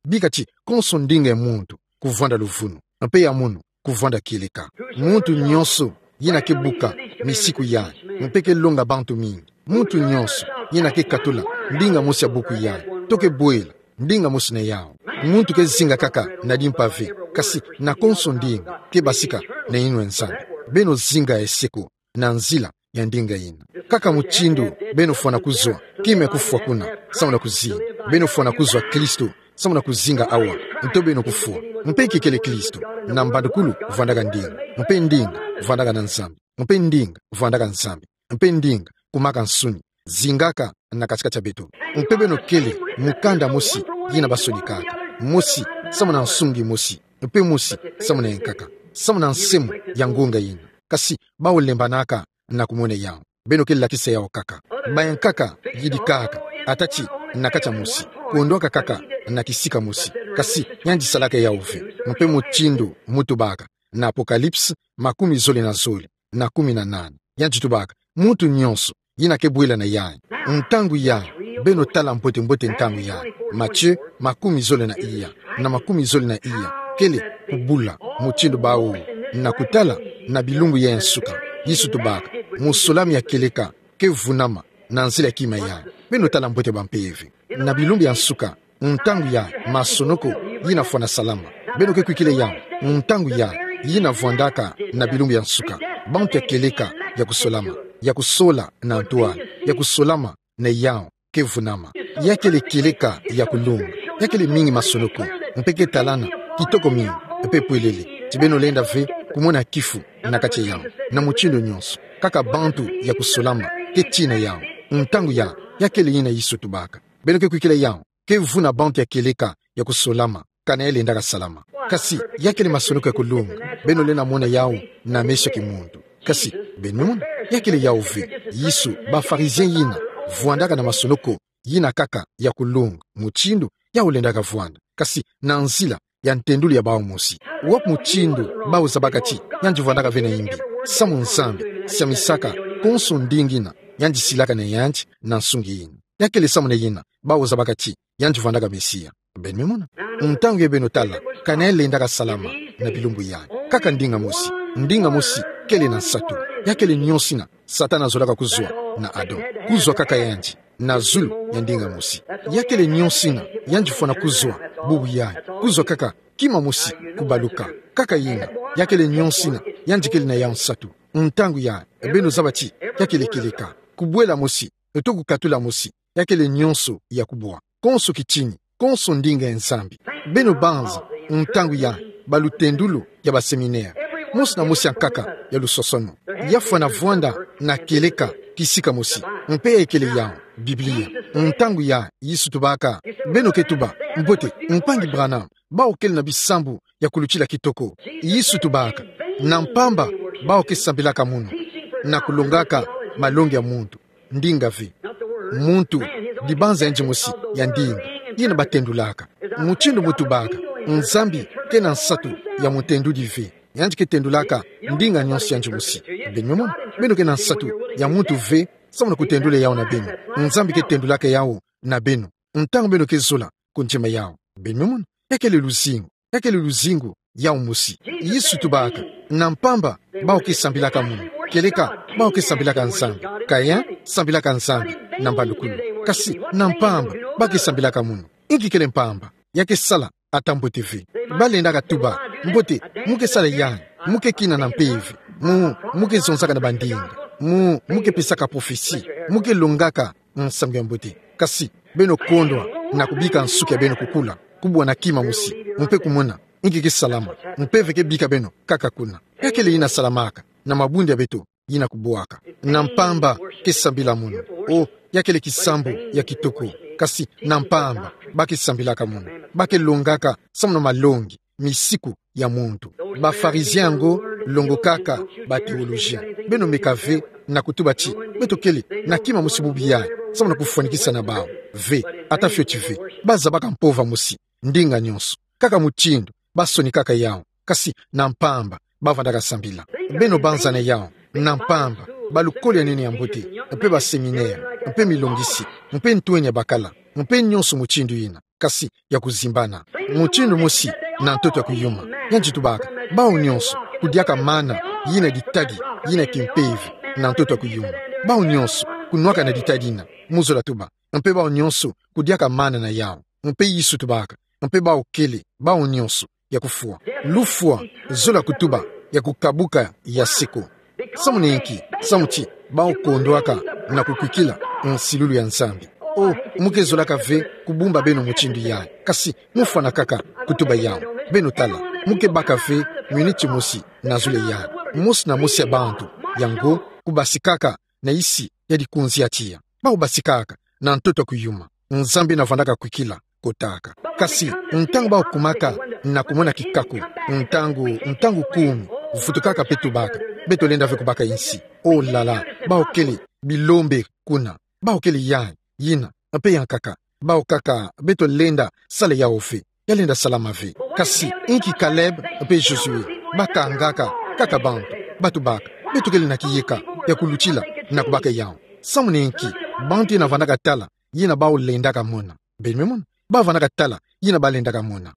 bikati konso ndinga muntu kuvanda luvunu mpe ya munu kuvanda kileka muntu nyonso yina ke buka misiku ya mpe ke longa bantu mingi muntu nyonso yina ke katula ndinga musi ya buku ya toke boela ndinga musi ne yao muntu ke zinga kaka na dimpave kasi na konso ndinga ke basika na inu ensanda beno zinga eseko na nzila ya ndinga ina kaka muchindu beno fwana kuzwa kime kufwa kuna samuna kuzina beno fwana kuzwa Kristo samuna kuzinga awa nto beno kufwa mpe kikele Kristo na mbadukulu vandaga ndinga mpe ndinga vandaga na nsambi mpe ndinga vandaga nsambi mpe ndinga kumaka nsuni zingaka na katikati beto mpe beno kele mukanda musi yina basolikaka musi samuna nsungi musi mpe musi samuna enkaka samuna nsemu ya ngonga yina kasi baulembanaka na kumone yao beno ke lakisa yao kaka bayan kaka yidi kaka atachi na kacha musi kuondoka kaka na kisika musi kasi yanji salaka yao ve mpe muchindu mutubaka na apokalipsi makumi zole na zole na kumi na nane yanji tubaka mutu nyonso yina kebwela na yae ntangu ya beno tala mpote mpote ntangu ya Mathieu makumi zole na iya na makumi zole na iya kele kubula muchindu bawo na kutala na bilungu ya ensuka yisu tubaka musolami ya keleka ke vunama na nzila ya kima ya beno tala mpote bampevi na bilumbi ya nsuka ntangu ya masonoko yina fwana salama beno ke kwikile ya ntangu ya yina vwandaka na bilumbi ya nsuka bantu ya keleka ya kusolama ya kusola na antoa ya kusolama na yao ke vunama yakele keleka ya kulunga yakele mingi masonoko mpeke talana kitoko mingi epe pwelele tibeno lenda ve kumona kifu na kache yao na muchindo nyonso kaka bantu ya kusolama ke tina yao ntangu ya yakele yina yisu tubaka beno ke kwikile yao ke vuna bantu ya keleka ya kusolama kana ele ndaka salama kasi yakele masonoko ya kulunga beno lena mona yao na mesha kimundu kasi beno yakele yao ve yisu ba farizien yina vuandaka na masonoko yina kaka ya kulunga muchindu ya ulendaka vuanda kasi na nzila ya ntendulu ya bao musi wap muchindu bao zabakati yanji vuandaka vena imbi samu nsambi siamisaka konso ndingina yanji silaka na yanji na nsungi yina yakele samu na yina bao zabakati yanji vuandaka mesia ben memona ntangu yebeno tala kana ele ndaka salama na bilumbu ya kaka ndinga musi ndinga musi kele na satu yakele nyonsina satana zolaka kuzwa na adon kuzwa kaka yanji na zulu ya ndinga musi yakele nyonsina yanji fwana kuzwa bubu ya kuzwa kaka kima musi kubaluka kaka yinga yakele nyonsina yanji kele na ya satu ntangu ya ebeno zabati yakele keleka kubwela musi etoku katula musi yakele nyonso ya kubwa konso kichini konso ndinga ensambi beno banza ntangu ya balutendulu ya baseminaire musi na musi ankaka ya lusosono yafwana vwanda na keleka kisika musi mpe ekele yao biblia ntangu ya yisu tubaka beno ketuba mbote mpangi Branham bao kele na bisambu ya kuluchila kitoko yisu tubaka na mpamba bao kesambelaka munu na kulongaka malongi ya muntu ndinga vi muntu dibanza enje musi ya ndinga yina batendulaka muchindu mutubaka nzambi kena nsatu ya mutendu divi yanji ketendulaka ndinga nyonsi yanji musi benyomona beno kena nsatu ya muntu ve samuna kutendule yao na beno nzambi ketendulaka yao na beno ntangu beno kezola kunchema yao benyomona yakele luzingu yakele luzingu yao musi yisu tubaka na mpamba bao kesambilaka munu keleka bao kesambilaka nzambi kaya sambilaka nzambi na mbandukulu kasi na mpamba bakesambilaka munu inki kele mpamba yake sala atambo T V balendaka tuba mbote muke sala yang muke kina na mpevi mu muke zonzaka na bandinga mu muke pesaka profesi muke longaka nsambi ya mbote kasi beno kondwa na kubika nsuki ya beno kukula kubwa na kima musi mpe kumona inki kisalama mpeve ke bika beno kaka kuna yakele ina salamaka na mabundi ya beto yina kubuaka na mpamba kesambila munu o yakele kisambu ya kitoko kasi na mpamba bakesambilaka munu bakelongaka samuna malongi misiku ya muntu bafarizien ngo longo kaka bateologien beno mekave na kutuba chi beto kele na kima musi bubiya samuna kufanikisa na bao ve ata fyoti ve baza baka mpova musi ndinga nyonso kaka muchindu basoni kaka yao kasi na mpamba bavandaka sambila beno banza na yao na mpamba balukoli ya nene ya mbote mpe baseminaire mpe milongisi mpe ntwenya bakala mpe nyonso muchindu ina kasi ya kuzimbana muchindu musi na ntoto ya kuyuma yanji tubaka bao nyonso kudiaka mana yina ditagi yina kimpevi na ntoto ya kuyuma bao nyonso kunwaka na ditadina muzola tuba mpe bao nyonso kudiaka mana na yao mpe yisu tubaka mpe bao kele bao nyonso ya kufua lufua zola kutuba ya kukabuka ya seko samunenki samuti bao kondwaka na kukwikila nsilulu ya nzambi o muke zolaka ve kubumba beno muchindu yae kasi mufana kaka kutuba yao beno tala muke baka ve miniti musi na zule yae musi na musi ya bantu yango kubasikaka na isi ya dikunzi ya tia bao basikaka na ntoto kuyuma nzambi na vandaka kwikila kotaka kasi ntangu bao kumaka na kumona kikaku ntangu ntangu kumi ufutukaka petu baka beto lenda ve kubaka insi o lala bao kele bilombe kuna bao kele yae yina mpe yankaka bao kaka beto lenda sale ya ofe ya lenda salama ve kasi inki Caleb mpe Josue baka angaka kaka bantu batu baka beto kele na kiyeka ya kuluchila na kubaka yao samune inki bantu yina vandaka tala yina bao lendaka mona benme mona ba vandaka tala yina ba lendaka mona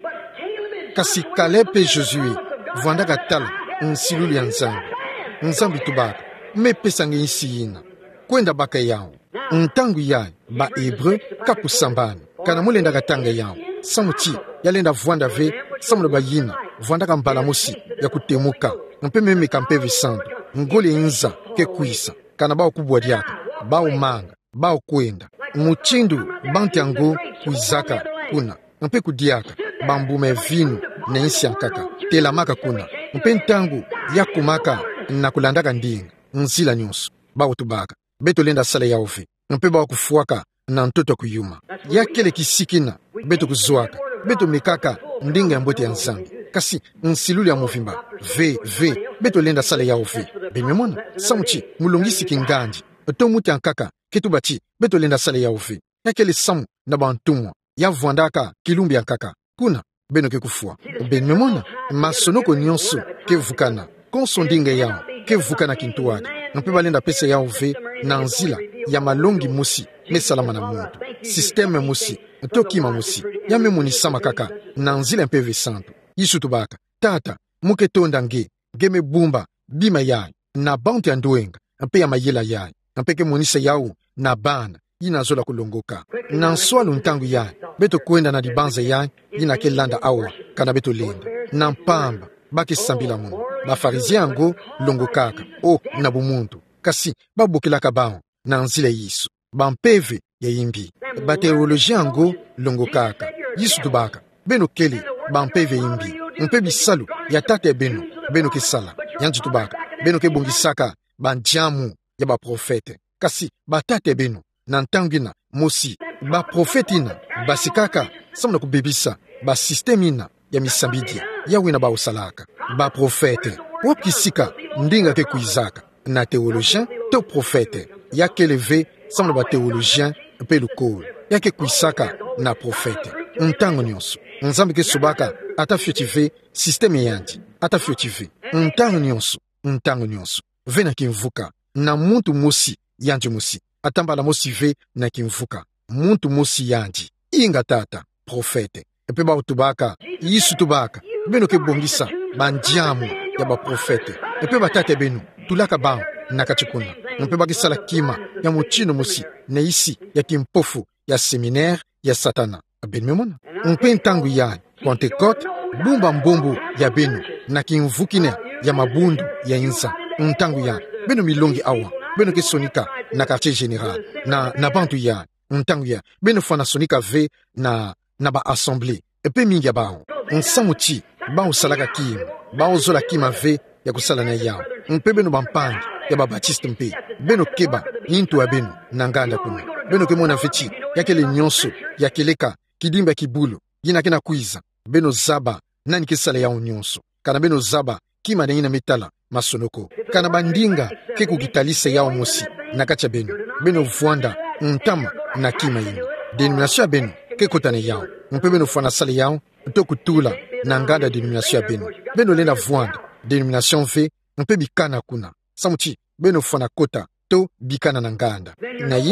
kasi Caleb pe Josue vandaka tala nsilulu ya nzambi nzambi tubaka mepesange insi yina kwenda baka yao ntangu yae ba Hebreu kapusambana kana mulenda tanga yao samuti yalenda vwanda ve samuna bayina vwanda mbala musi ya kutemuka mpe meme kampevi santo ngoli nza ke kuisa kana bao kubwa diaka bao manga bao kwenda muchindu banti yango kuizaka kuna mpe kudiaka bambume vinu na insi yankaka telamaka kuna mpe ntangu ya kumaka na kulandaka ndinga nzila nyonso bao tubaka beto lenda sala ya ofe mpe bao kufuaka na ntoto kuyuma ya kele kisikina beto kuzwaka beto mekaka ndinga ya mbote ya nzambi kasi nsilulu ya movimba ve ve beto lenda sala ya ofe bememona samuchi mulongisi kinganji to muti ankaka ketubati beto lenda sala ya ofe ya kele samu na bantumwa ya vwandaka kilumbi ankaka kuna beno ke kufua bememona masonoko nyonso ke vukana konso ndinga yao ke vukana kintuwadi mpe balenda pesa yao ve na nzila ya malongi musi mesalama na muntu sisteme musi tokima musi ya memunisama kaka na nzila mpe ve santo yisu tubaka tata muke tonda nge geme bumba bima yae na bantu ya nduenga mpe ya mayela yae mpe ke munisa yao na bana yina zola kulongoka na nswalu ntangu yae beto kwenda na dibanza yae yina ke landa awa kana beto lenda na mpamba bake sambila muno bafarizia yango longo kaka o na bumuntu kasi babokelaka bao na nzila yisu bampeve ya yimbi bateolojia yango longo kaka yisu tubaka beno kele bampeve yimbi mpe bisalu ya tate beno beno ke sala yanji tubaka beno ke bongisaka banjamu ya baprofete kasi batate beno na ntangina mosi baprofetina basikaka samuna kubebisa basistemina ya misambidia yawe na baosalaka baprofete wapkisika ndinga ke kuizaka na teologien to profete yake leve samuna ba teologien pe lukolo yake kuisaka na profete ntango nyonso nzambi ke subaka ata fiotive systeme yanji ata fiotive ntango nyonso ntango nyonso ve na kimvuka na muntu mosi yanji mosi atambala mosi ve na kimvuka muntu mosi yanji inga tata profete epe ba utubaka yisu tubaka beno ke bongisa banjamu ya ba profete epe batate beno tulaka bao nakachikuna mpe bakisala kima ya muchino musi na isi ya kimpofu ya seminaire ya satana benmemona mpe ntangu ya Pentecote bumba mbombo ya beno na kimvukine ya mabundu ya inza ntangu ya beno milongi awa beno ke sonika na quartier général na na bantu ya ntangu ya beno fana sonika ve na na ba assemblée epe mingi bao nsamuchi bao salaka kim bao zola kima ve ya kusala na yao mpe beno bampangi ya ba Baptiste mpe beno keba yintu ya beno na nganda kuna beno ke mona feti yakele nyonso yakeleka kidimba kibulu yina kena kuiza beno zaba nani kisala ya nyonso kana beno zaba kima na yina metala masonoko kana bandinga ke kukitalisa yao mosi na kacha beno beno vwanda ntama na kima yina denomination beno ke kotana yao mpe beno fana sale yao to kutula na nganda denomination beno beno lenda vwanda denomination ve mpe bikana kuna samuchi beno fana kota to bikana na nganda na yina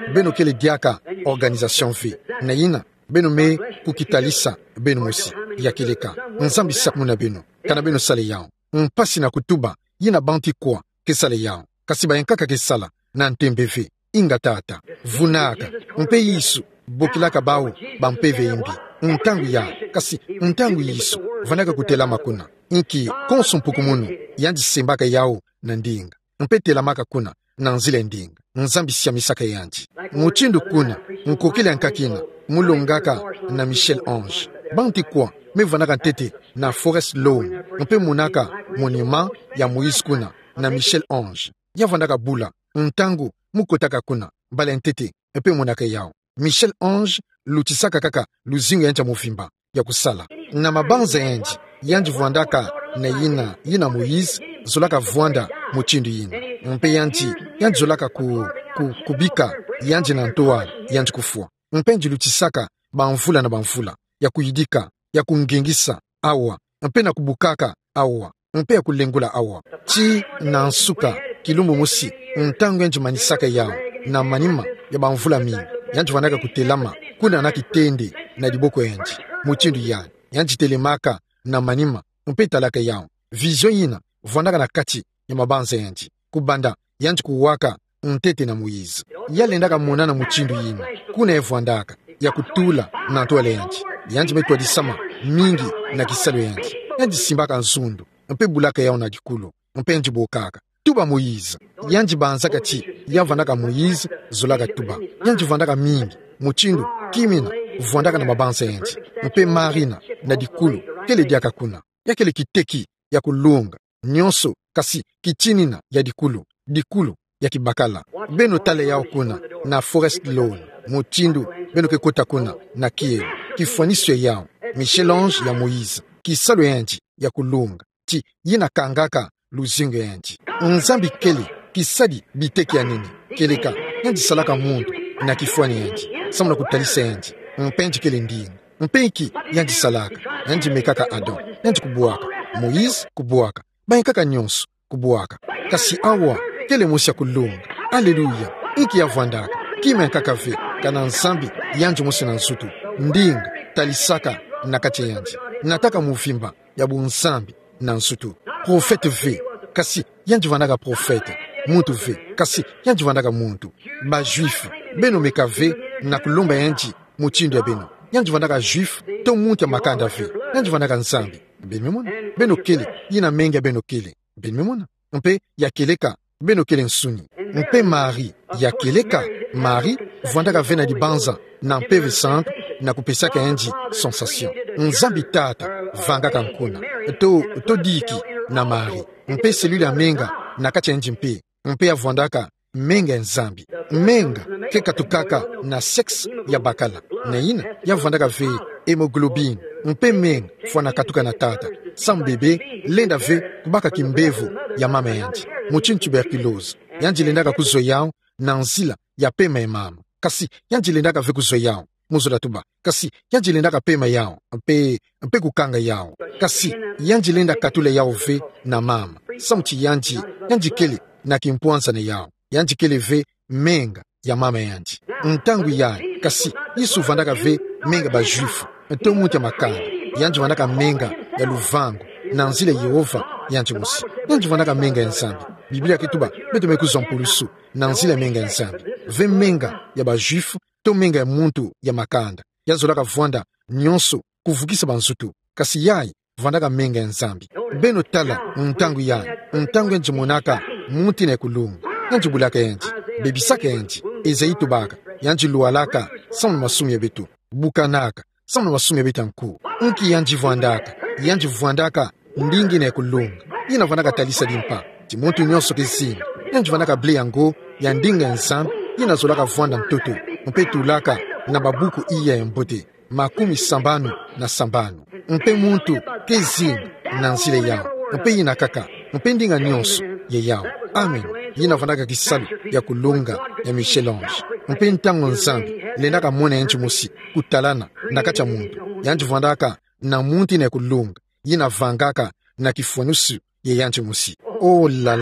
beno kele diaka organisation v na ina beno me kukitalisa beno mosi ya keleka nzambi sakmuna beno kana beno sale yao mpasi na kutuba yina banti kwa ke sale yao kasiba yankaka ke sala na ntembe v inga tata vunaka mpe yisu bokilaka bawo bampeve imbi ntangu ya kasi ntangu yisu vanaka kutela makuna inki konsumpuku munu yandi sembaka yao na ndinga mpe tela maka kuna na nzile ndinga nzambi siamisaka yanji muchindu kuna nkokile nkakina mulongaka na Michel Ange banti kwa me vanaka ntete na Forest Lawn mpe munaka monument ya Moïse kuna na Michel Ange ya vanaka bula ntangu mukotaka kuna bala ntete mpe munaka yao Michel Ange lutisaka kaka luzingu yancha mufimba ya kusala na mabanza yanji yanji vuandaka na yina yina Moïse zolaka vuanda muchindu yina mpe yanji yanji zolaka ku, ku, kubika yanji na ntoa yanji kufua mpe nji lutisaka banfula na banfula ya kuyidika ya kungengisa awa mpe na kubukaka awa mpe ya kulengula awa chi na nsuka kilumbu musi ntangu yanji manisaka yao na manima ya banfula mingi yanji vanaka kutelama kuna na kitende na diboko yanji muchindu yani yanji telemaka na manima mpe talaka yao vision yina vanaka na kati ya mabanza yanji kubanda yanji kuwaka ntete na Moïse yalendaka monana muchindu yina kuna evandaka ya kutula na ntwale yanji yanji metwa disama mingi na kisalo yanji yanji simbaka nzundu mpe bulaka yao na dikulo mpe yanji bokaka tuba Moïse yanji banzaka chi yavanaka Moïse zolaka tuba yanji vandaka mingi muchindu kimina vandaka na mabanza yanji mpe marina na dikulo kele diaka kuna yakele kiteki ya kulunga nyonso kasi kichinina ya dikulo dikulo ya kibakala beno tale yao kuna na Forest Lawn muchindu beno kekota kuna na kie kifanisyo yao Michel Ange ya Moïse kisalo yanji ya kulunga chi yina kangaka luzingo yanji nzambi kele kisadi biteki ya nini keleka yanji salaka mundu na kifwani yanji samuna kutalisa yanji mpenji kele ndinga mpenki yanji salaka yanji mekaka Adam yanji kubuaka Moïse kubuaka bankaka nyonso kubuaka kasi awa kele mosia kulunga aleluya inki ya vandaka kime nkaka ve kana nzambi yanji mosi na nsutu ndinga talisaka na kati yanji nataka muvimba ya bunzambi na nsutu profete ve kasi yanji vandaka profete muntu ve kasi yanji vandaka muntu ba juif beno meka ve na kulomba yanji muchindu ya beno yanji vandaka juif to muntu ya makanda ve yanji vandaka nzambi benmemona beno kele yina menga beno kele benmemona mpe ya keleka beno kele nsuni mpe mari ya keleka mari vandaka ve na dibanza na mpeve sample na kupesaka yanji sensation nzambi tata vangaka nkuna to, to diki na mari mpe selule ya menga na kati yanji mpe mpe ya vandaka menga nzambi menga keka tukaka na sex ya bakala na ina ya vandaka ve hemoglobine mpe menga fwana katuka na tata sam bebe lenda ve kubaka kimbevu ya mama yanji muchini tuberculose yanji lendaka kuzo yao na nzila ya pema ya mama kasi yanji lendaka ve kuzo yao muzola tuba kasi yanji lendaka pema yao mpe mpe kukanga yao kasi yanji lenda katule yao ve na mama samchi yanji yanji kele na kimpuanza na yao yanji kele ve menga ya mama yanji ntangu ya kasi yisu vandaka ve menga ba juifu nto muti ya makanda yanji vandaka menga ya luvangu na nzile Yehova yanji musi yanji vandaka menga ya nzambi Biblia kituba beto mekuzo mpulusu na nzile menga ya nzambi ve menga ya ba juifu to menga ya muntu ya makanda yazolaka vwanda nyonso kuvukisa banzutu kasi yai vandaka menga ya nzambi beno tala ntangu yai ntangu yanji monaka muti na kulunga yanji bulaka yanji bebisaka yanji ezai tubaka yanji lualaka samu masumi ya betu bukanaka samu masumi ya betu mkuu nki yanji vandaka yanji vandaka ndingi na kulunga yina vandaka talisa dimpa ti muntu nyonso kesini yanji vandaka ble yango ya ndinga ya nzambi yina zolaka vwanda mtoto mpe tulaka na babuku iya ya mbote makumi sambano na sambano mpe muntu kezini na nzile yao mpe yina kaka mpe ndinga nyonso ye yao amen yina vandaka kisalo ya kulunga ya Michel Ange mpe ntango nzambi lendaka mwana yanji musi kutalana na kacha muntu yanji vandaka na muntu na kulunga yina vangaka na kifuanusu ye yanji musi oh lala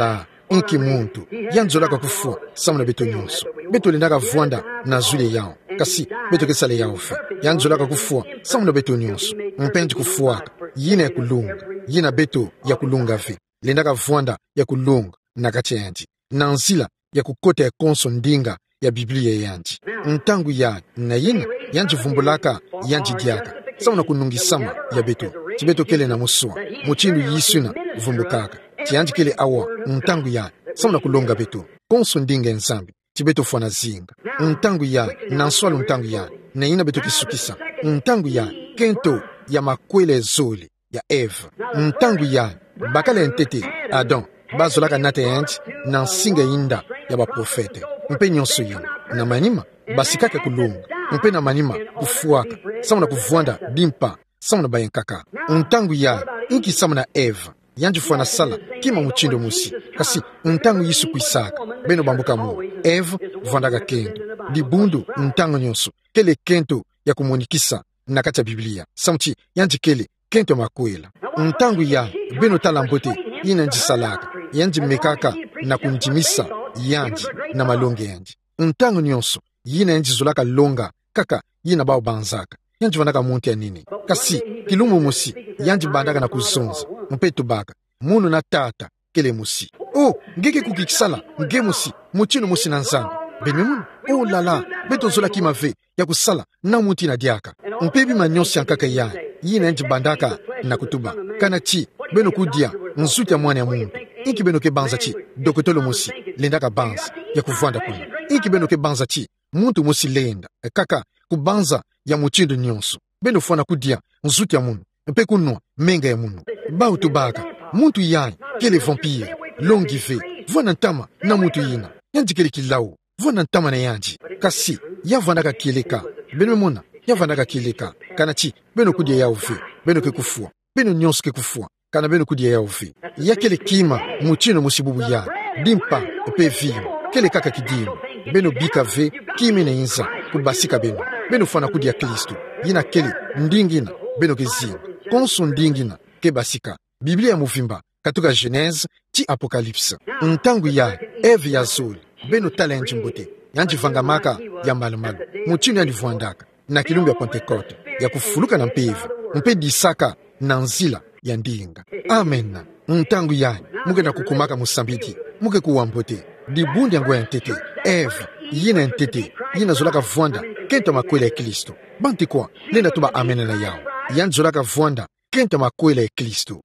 inki muntu yanzolaka kufua samuna beto nyonso beto lindaka vuanda na zuli yao kasi beto kesale yao fe yanzolaka kufua samuna beto nyonso mpenji kufuaka yina ya kulunga yina beto ya kulunga ve lindaka vuanda ya kulunga na kache yanji na nzila ya kukota ya konso ndinga ya Biblia yanji ntangu ya na yina yanji vumbulaka yanji diaka samuna kunungisama ya beto chibeto kele na musua muchindu yisuna vumbukaka chiyanji kele awa ntangu ya samuna kulonga beto konso ndinga nzambi chibeto fwana zinga ntangu ya nanswalu ntangu ya na yina beto kisukisa ntangu ya kento ya makwele zoli ya Eva ntangu ya bakale ntete Adam bazolaka nate yanji na nsinga inda ya baprofete mpe nyonso yina na manima basikaka kulunga mpe na manima kufuaka samuna kuvuanda dimpa samuna bayenkaka ntangu ya inki samuna Eva yanji fwana sala kima muchindo musi kasi ntangu yisu kuisaka beno bambuka mu Eva vuandaka kendo di bundu ntangu nyonso kele kento ya kumunikisa na kacha Biblia samchi yanji kele kento makwela ntangu ya beno tala mbote yina njisalaka yanji mekaka na kunjimisa yanji na malonge yanji ntangu nyonso yina yanji zulaka longa kaka yina bao banzaka yanji vandaka muntu ya nini kasi kilumu musi yanji bandaka na kuzonza mpetu baka munu na tata kele musi oh ngeke kukikisala nge musi muchino musi na nzambi bene munu oh lala beto zola kimave ya kusala na muti na diaka mpebi manyosi yankaka ya yina yanji bandaka na kutuba kana chi beno kudia nzuti ya mwana ya mungu inki beno ke banza chi dokotolo musi lendaka banza ya kuvanda kuna inki beno ke banza chi muntu musi lenda kaka kubanza ya muchindo nyonso beno fwana kudia nzuti ya mungu mpe kunwa menga ya mungu bao tubaka muntu yayi kele vampire longi ve vwana ntama na muntu yina yanji kele kilau vwana ntama na yanji kasi ya vandaka kieleka beno muna ya vandaka kieleka kana chi beno kudia ya uve beno ke kufua beno nyonso ke kufua kana beno kudia ya uve ya kele kima muchino musibubu ya dimpa pe vio kele kaka kidimu beno bika ve kimi na inza kubasika beno beno fana kudia Kristo yina kele ndingina beno ke zinga konso ndingina ke basika Biblia muvimba katuka Genèse ti Apocalypse ntangu ya Eve ya zoli beno talenji mbote yanji vangamaka ya malumalu muchino ya livuandaka na kilumbi ya Pentecote ya kufuluka na mpevi mpe disaka na nzila ya ndinga amen ntangu ya muke na kukumaka musambiti muke kuwambote dibundi yango ya ntete Eve yina ntete yina zolaka vuanda kento makwele ya Kristo banti kwa lenda tuba amen na yao yan zolaka vuanda kento makwele ya Kristo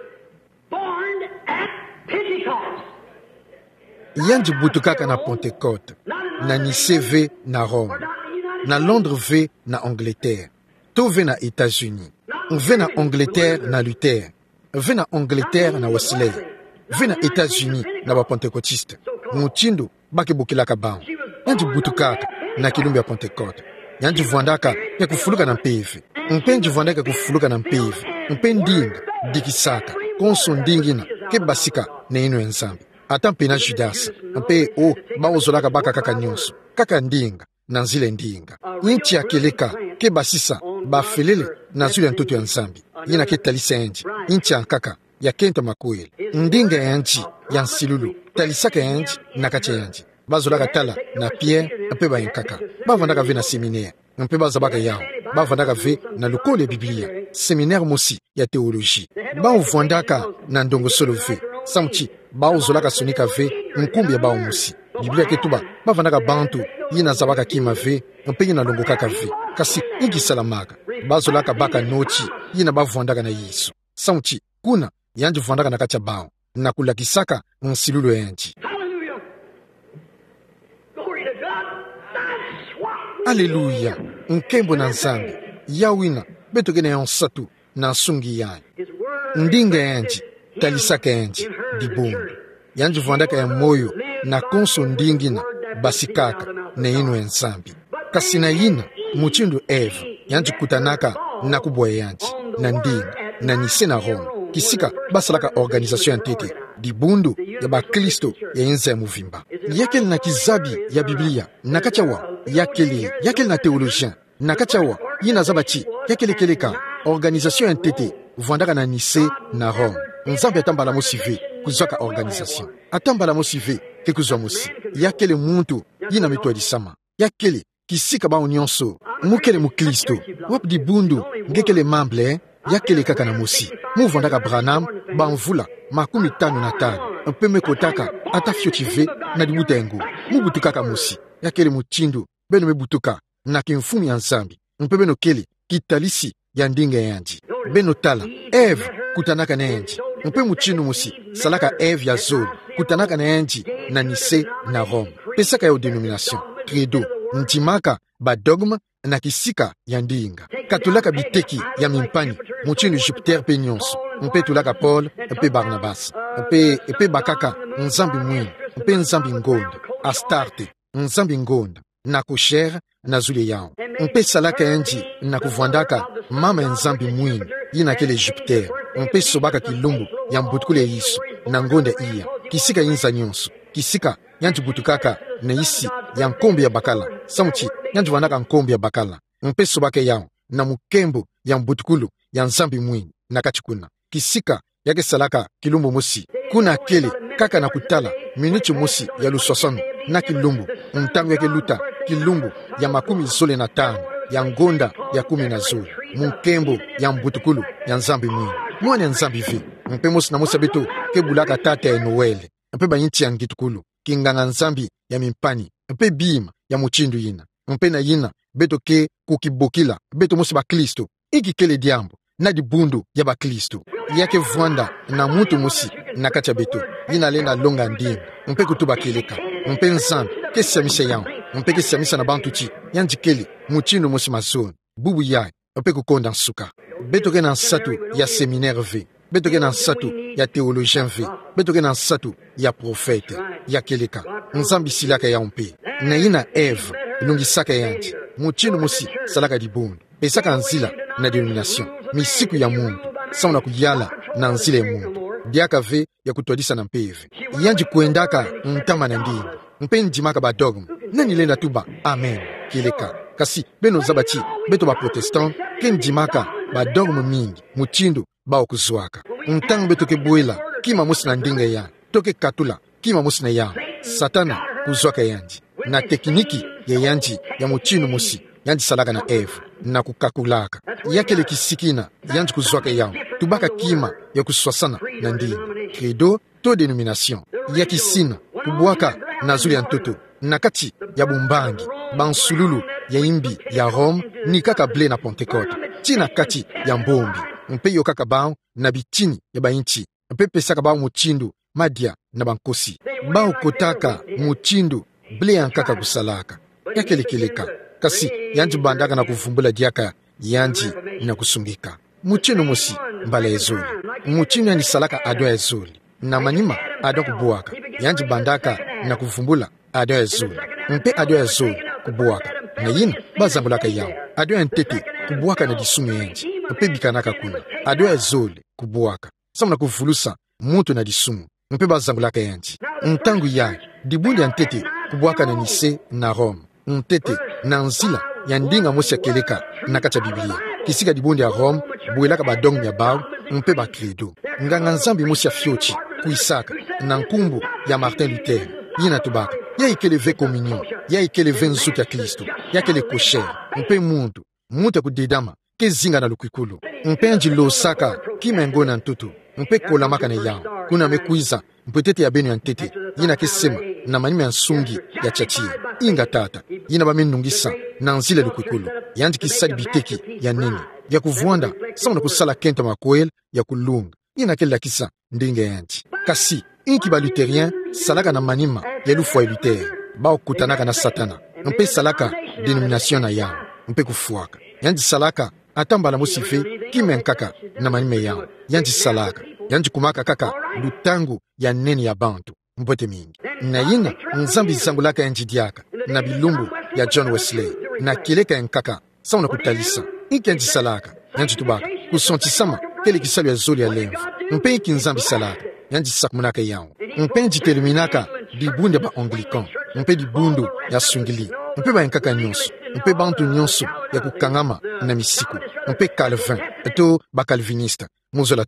yanji butukaka na Pentecote na Nice ve na Rome na Londres ve na Angleterre to ve na États-Unis ve na Angleterre na Luther ve na Angleterre na Wesley ve na États-Unis na bapentekotiste muchindo bakebukilaka bango yanji butukaka na kilumbi ya Pentecote yanji vuandaka ya kufuluka na mpevi mpenji vuandaka kufuluka na mpevi mpe ndinga dikisaka konso ndingina ke basika na ino ya nzambi ata mpe na Judas mpe o baozolaka baka kaka nyonso kaka ndinga na nzile ndinga inchi ya keleka ke basisa bafelele na zuli ya ntoto ya nzambi yina ke talisa yanji inchi ya kaka ya kento makwele ndinga ya yanji ya nsilulu talisaka yanji na kacha yanji bazolaka tala na Pierre mpe bayenkaka bavandaka ve na seminaire mpe bazabaka yao bavandaka ve na lokolo ya Biblia seminaire mosi ya teologie baovandaka na ndongosolo ve samchi baozolaka sonika ve nkumbi ya bao mosi Biblia ketuba bavandaka bantu yina zabaka kima ve mpe yina longokaka ve kasi ingisalamaka bazolaka baka nochi yina bavandaka na Yesu samchi kuna yanji vandaka na kacha bao na kulakisaka nsilulu yanji Aleluya nkembo na nzambi yawina beto gene yonsatu na sungi yanji ndinga yanji talisaka yanji dibundu yanji vandaka ya moyo na konso ndingina basikaka na ino ya nzambi kasi na yina muchindo Eva yanji kutanaka na kubwa yanji na ndinga na Nice na Rome kisika basalaka organisation ya ntete dibundu ya bakristo ya inza ya muvimba yakeli na kizabi ya Biblia nakachawa yakeli yakeli na teologien nakachawa yina zabachi yakeli keleka organisation ya ntete vandaka na Nice na Rome nzambi atambala mosive kuzwaka organisation atambala mosive ke kuzwa mosi yakele muntu yina mitwadisama yakele kisika bao nyonso mukele muklisto wap di bundu ngekele mamble yakele kaka na mosi muvondaka Branham bamvula makumi tano na tano mpeme kotaka ata fyotive na dibutengu mubutukaka mosi yakele muchindu beno mebutuka na kimfumi ya nzambi mpeme no kele kitalisi ya ndinge yanji beno tala Eve kutanaka na yanji mpe muchindu mosi salaka Eve ya zoli kutanaka na yanji na Nise na Rome pesaka ya denomination credo ntimaka badogma na kisika ya ndinga katulaka biteki ya mimpani muchindu Jupiter pe nyonso mpe tulaka Paul mpe Barnabas mpe mpe bakaka nzambi mwini mpe nzambi ngonda Astarte nzambi ngonda na kusher na zule yao mpe salaka yanji na kuvwandaka mama nzambi mwini yina kele Jupiter mpe sobaka kilumbu ya mbutukule yiso na ngonda iya kisika yinza nyonso kisika yanji butukaka na isi ya nkombe ya bakala samuchi yanji wanaka nkombe ya bakala mpe sobake yao na mukembo ya mbutukulu ya nzambi mwini na kachikuna kisika yake salaka kilumbu mosi kuna kele kaka na kutala minuti mosi ya lusosano na kilumbu mtangu yake luta kilumbu ya makumi zole na tano ya ngonda ya kumi na zole mukembo ya mbutukulu ya nzambi mwini mwana nzambi vi mpe mosi na mosi beto kebulaka tata ya Noele mpe banyinti ya ngitukulu kinganga nzambi ya mimpani mpe bima ya muchindu yina mpe na yina beto ke kukibokila beto mosi ba Kristo iki kele diambo na di bundu ya ba Kristo yake vwanda na mutu mosi na kacha beto yina lenda longa ndini mpe kutuba keleka mpe nzambi kesiamisa yao mpe kesiamisa na bantuchi yanji kele muchindu mosi mazoni bubu yae mpe kukonda nsuka beto ke na nsatu ya seminaire v beto ke na nsatu ya théologien v beto ke na nsatu ya profete ya keleka nzambi silaka ya mpe na yina Eve lungisaka yanji muchindu mosi salaka di bundu pesaka nzila na denomination misiku ya mundu sauna kuyala na nzila ya mundu diaka ve ya kutwadisa na mpeve yanji kuendaka ntama na ndini mpe njimaka ba dogma nani lenda tuba amen keleka kasi beno zabati beto ba protestant ke njimaka ba dogma mingi muchindu ba okuzwaka ntango beto ke buela kima mosi na ndinga ya toke katula kima mosi na ya satana kuzwaka yanji na tekniki ya yanji ya muchindu mosi yanji salaka na Eve na kukakulaka yakele kisikina yanji kuzwaka yao tubaka kima ya kuswasana na ndini credo to denomination ya kisina kubwaka na zuli ya ntoto na kati ya bumbangi bansululu ya imbi ya Rome ni kaka ble na Pentecote tina kati ya mbombi mpe yo kaka bao na bitini ya bainchi mpe pesaka bao muchindu madia na bankosi bao kotaka muchindu ble yankaka kusalaka yakelekeleka kasi yanji bandaka na kuvumbula diaka yanji na kusungika muchindu mosi mbala ezoli muchindu yanji salaka ado ezoli na manima ado kubuaka yanji bandaka na kuvumbula ado ezoli mpe ado ezoli kubuaka na yina bazambulaka yao ado entete kubuaka na disumu yanji mpe bikanaka kuna ado ezoli kubuaka samuna kuvulusa mutu na disumu mpe bazambulaka yanji ntangu yae dibundi ya ntete kubuaka na Nise na Rome ntete na nzila ya ndinga mosi ya keleka na kacha Biblia kisika dibundi ya Rome buelaka ba dogma ya bao mpe ba credo nganga nzambi mosi ya fyochi kuisaka na nkumbu ya Martin Luther yina tubaka ya ikele ve communion ya ikele ve nzuki ya Kristo ya kele kosher mpe muntu muntu kudidama ke zinga na lukwikulu mpe nji losaka kimengo na ntutu mpe kolamaka na yao kuna mekuiza mpetete ya benu ya ntete yina kesema na manime ya nsungi ya chachie inga tata yina bamenungisa na nzile lukwikulu yanji kisali biteki ya nini ya kuvwanda sauna kusala kenta makoel ya kulunga yina kela kisa ndinga yanji kasi inki ba luterien salaka na manima ya lufwa ya Luther bao kutanaka na satana mpe salaka denomination na yao mpe kufuaka yanji salaka atambala musife kimenkaka na manime yao yanji salaka yanji kumaka kaka lutangu ya neni ya bantu mpote mingi na yina nzambi zambulaka yanji diaka na bilumbu ya John Wesley na kileka yankaka sauna kutalisa inki yanji salaka yanji tubaka kusontisama kele kisalu ya zoli ya lemvu mpe inki nzambi salaka yanji sakumunaka yao mpe nji terminaka dibunde ba Anglican mpe dibundu ya sungili mpe ba yankaka nyonso mpe bantu nyonso ya kukangama na misiku mpe Calvin eto ba Calvinista muzola tuba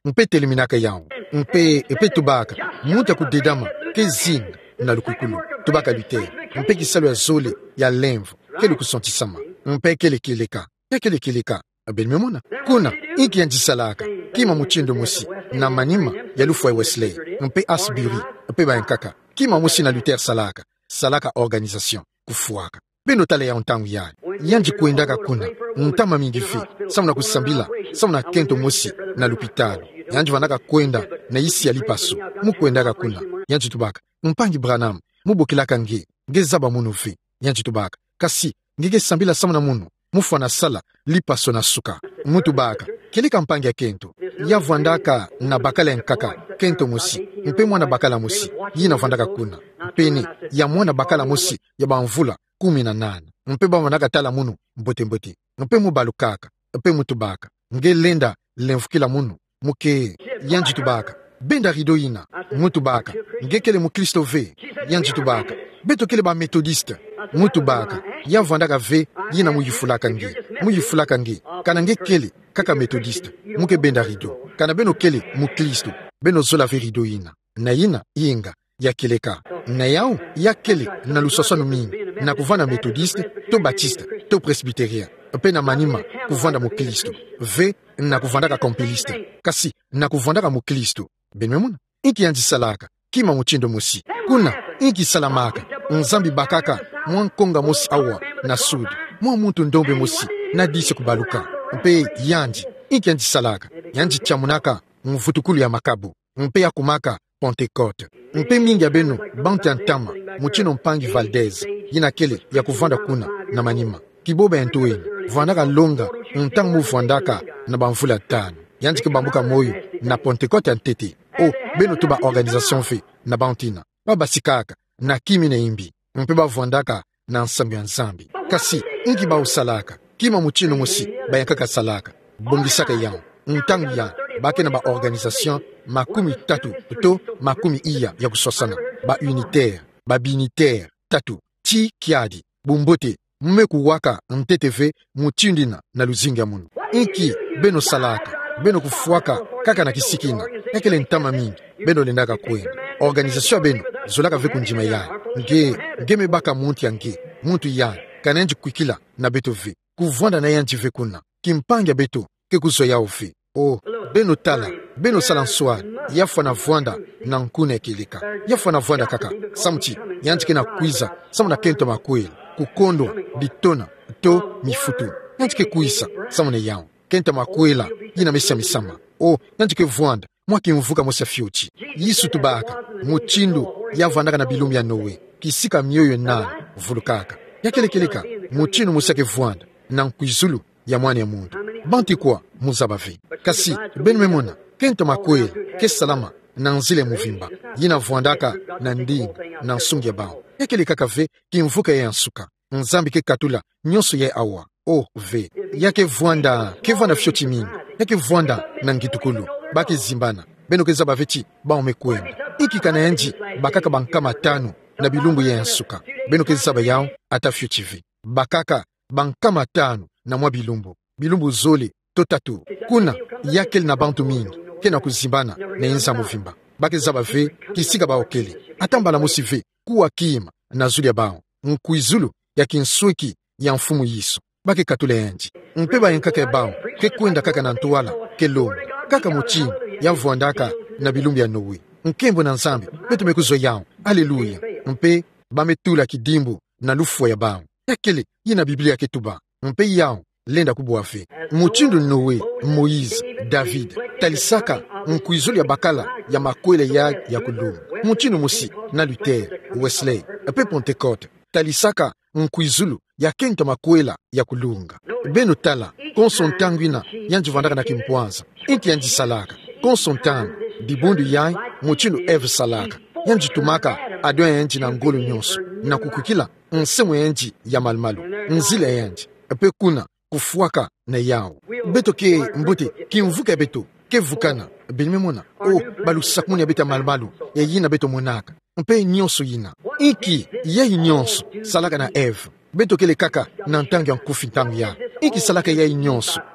mpe teleminaka yao mpe mpe tubaka muta kudedama ke zinga na lukukulu tubaka lutere mpe kisalo ya zole ya lemvo ke lukusantisama mpe kele keleka ke kele keleka abelmemona kuna inki yanjisalaka kima muchindo musi na manima ya lufu ya Wesley mpe asbiri mpe bayankaka kima musi na lutere salaka salaka organisation kufuaka beno tale ya ntangu yali yanji kuendaka kuna ntama mingi fi samuna kusambila samuna kento musi na lupitalo yanji vanaka kwenda na isi ya lipaso mukuendaka kuna yanji tubaka mpangi Branham mubokilaka nge ngezaba munu fi yanji tubaka kasi ngege sambila samuna munu mufu na sala lipaso na suka mutu baka kelika mpangi ya kento ya vandaka na bakala nkaka kento musi mpe mwana bakala musi yina vandaka kuna mpeni ya mwana bakala musi ya bamvula kumi na nane mpe bamwanaka tala munu mbote mbote mpe mubalukaka mpe mutu baka nge lenda lemvukila munu muke yanji tubaka benda rido ina mutu baka nge kele mu Kristo ve yanji tubaka beto kele ba methodiste mutu baka ya vandaka ve yina muyifulaka nge muyifulaka nge kana nge kele kaka methodiste muke benda rido kana beno kele mu Kristo beno zola ve rido ina na yina yinga ya keleka na yao ya kele na lusosano mingi na kuvanda methodiste to baptiste to presbyterien mpe na manima kuvanda mu Kristo ve na kuvandaka kompiliste kasi na kuvandaka mu Kristo benmemuna inki yanjisalaka kima muchindo musi kuna inki salamaka nzambi bakaka mwankonga musi awa na sud mwa muntu ndombe musi na disi kubaluka mpe yanji inki yanjisalaka yanji chamunaka mvutukulu ya makabu mpe ya kumaka Pentecote mpe mingi ya beno bantu ya ntama muchino mpangi Valdez yina kele ya kuvanda kuna na manima kiboba ya ntuweni vandaka longa ntang mu vandaka na bamvula tano yanji ke bambuka moyo na Pentecote ya ntete o beno tuba organisation fe na bantina babasikaka na kimi na imbi mpe bavandaka na nsambi ya nzambi kasi inki ba usalaka kima muchino musi bayankaka salaka bongisaka yao ntangu ya bake na ba organisation makumi tatu to makumi iya ya kusosana ba unitaire ba binitaire tatu ti kiadi bumbote mumeku waka nteteve muchindina na luzinga munu inki beno salaka beno kufuaka kaka na kisikina ekele ntama mingi beno lendaka kwenda organisation beno zolaka ve kunjima ya nge ngeme baka muntu ya nge muntu ya kanenji kwikila na beto ve kuvanda na yanji ve kuna kimpanga beto ke kuzo ya ofe o beno tala beno salanswa yafa na vwanda na nkune kilika yafa na vwanda kaka samti yanjike na kuiza samu na kento makweli kukondo bitona to mifutu yanjike kuisa samu na yao kento makwela yina mesia misama o yanjike vwanda mwaki mvuka mosia fiuchi yisu tubaka muchindo yavandaka na bilumi ya nowe kisika mioyo nane vulukaka yakelekeleka muchino musiake vwanda na nkuizulu ya mwana ya mundu banti kwa muzabavi kasi benmemona kento makwela ke salama na nzile muvimba yina vwandaka na ndinga na nsungi ya bao yakelekaka ve kimvuka ya nsuka nzambi ke katula nyonso ya awa o ve yake vwanda ke vwanda fioti mingi yake vwanda na ngitukulu bake zimbana beno ke zabaveti baome kwenda ikika na yanji bakaka bankama tano na bilumbu ya nsuka beno ke zaba yao ata fioti ve bakaka bankama tano na mwa bilumbu bilumbu zole to tatu kuna yakel na bantu mingi kena kuzimbana na inza muvimba bake zaba ve kisika baokele atambala musi ve kuwa kima na zuli ya bao nkuizulu ya kinsweki ya mfumu yiso bake katule yanji mpe bayenkaka ya bao ke kwenda kaka na ntuwala ke lomu kaka muchini ya vwandaka na bilumbi ya nowe nkembo na nzambi beto mekuzo yao aleluya mpe bametula kidimbu na lufwa ya bao yakele yina biblia ketuba mpe yao lenda kubwa fe muchindu nowe Moise David talisaka nkuizulu ya bakala ya makwele ya ya kulumu muchinu musi na Luther Wesley epe Pentecote talisaka nkuizulu ya kento makwela ya kulunga beno tala konsontangwina yanji vandaka na kimpwanza inti yanji salaka konsontangu dibundu yai muchinu eve salaka yanji tumaka adwa yanji na ngolo nyonso na kukukila nsemu yanji ya malmalu nzile yanji epe kuna kufuaka na yao beto ke mbote kimvuka beto ke vukana benimemona o balusakmuni ya beta malmalu ya yina beto monaka mpe nyonso yina iki yai nyonso salaka na eve beto kele kaka na ntangi ya nkufi ntangi ya iki salaka yai nyonso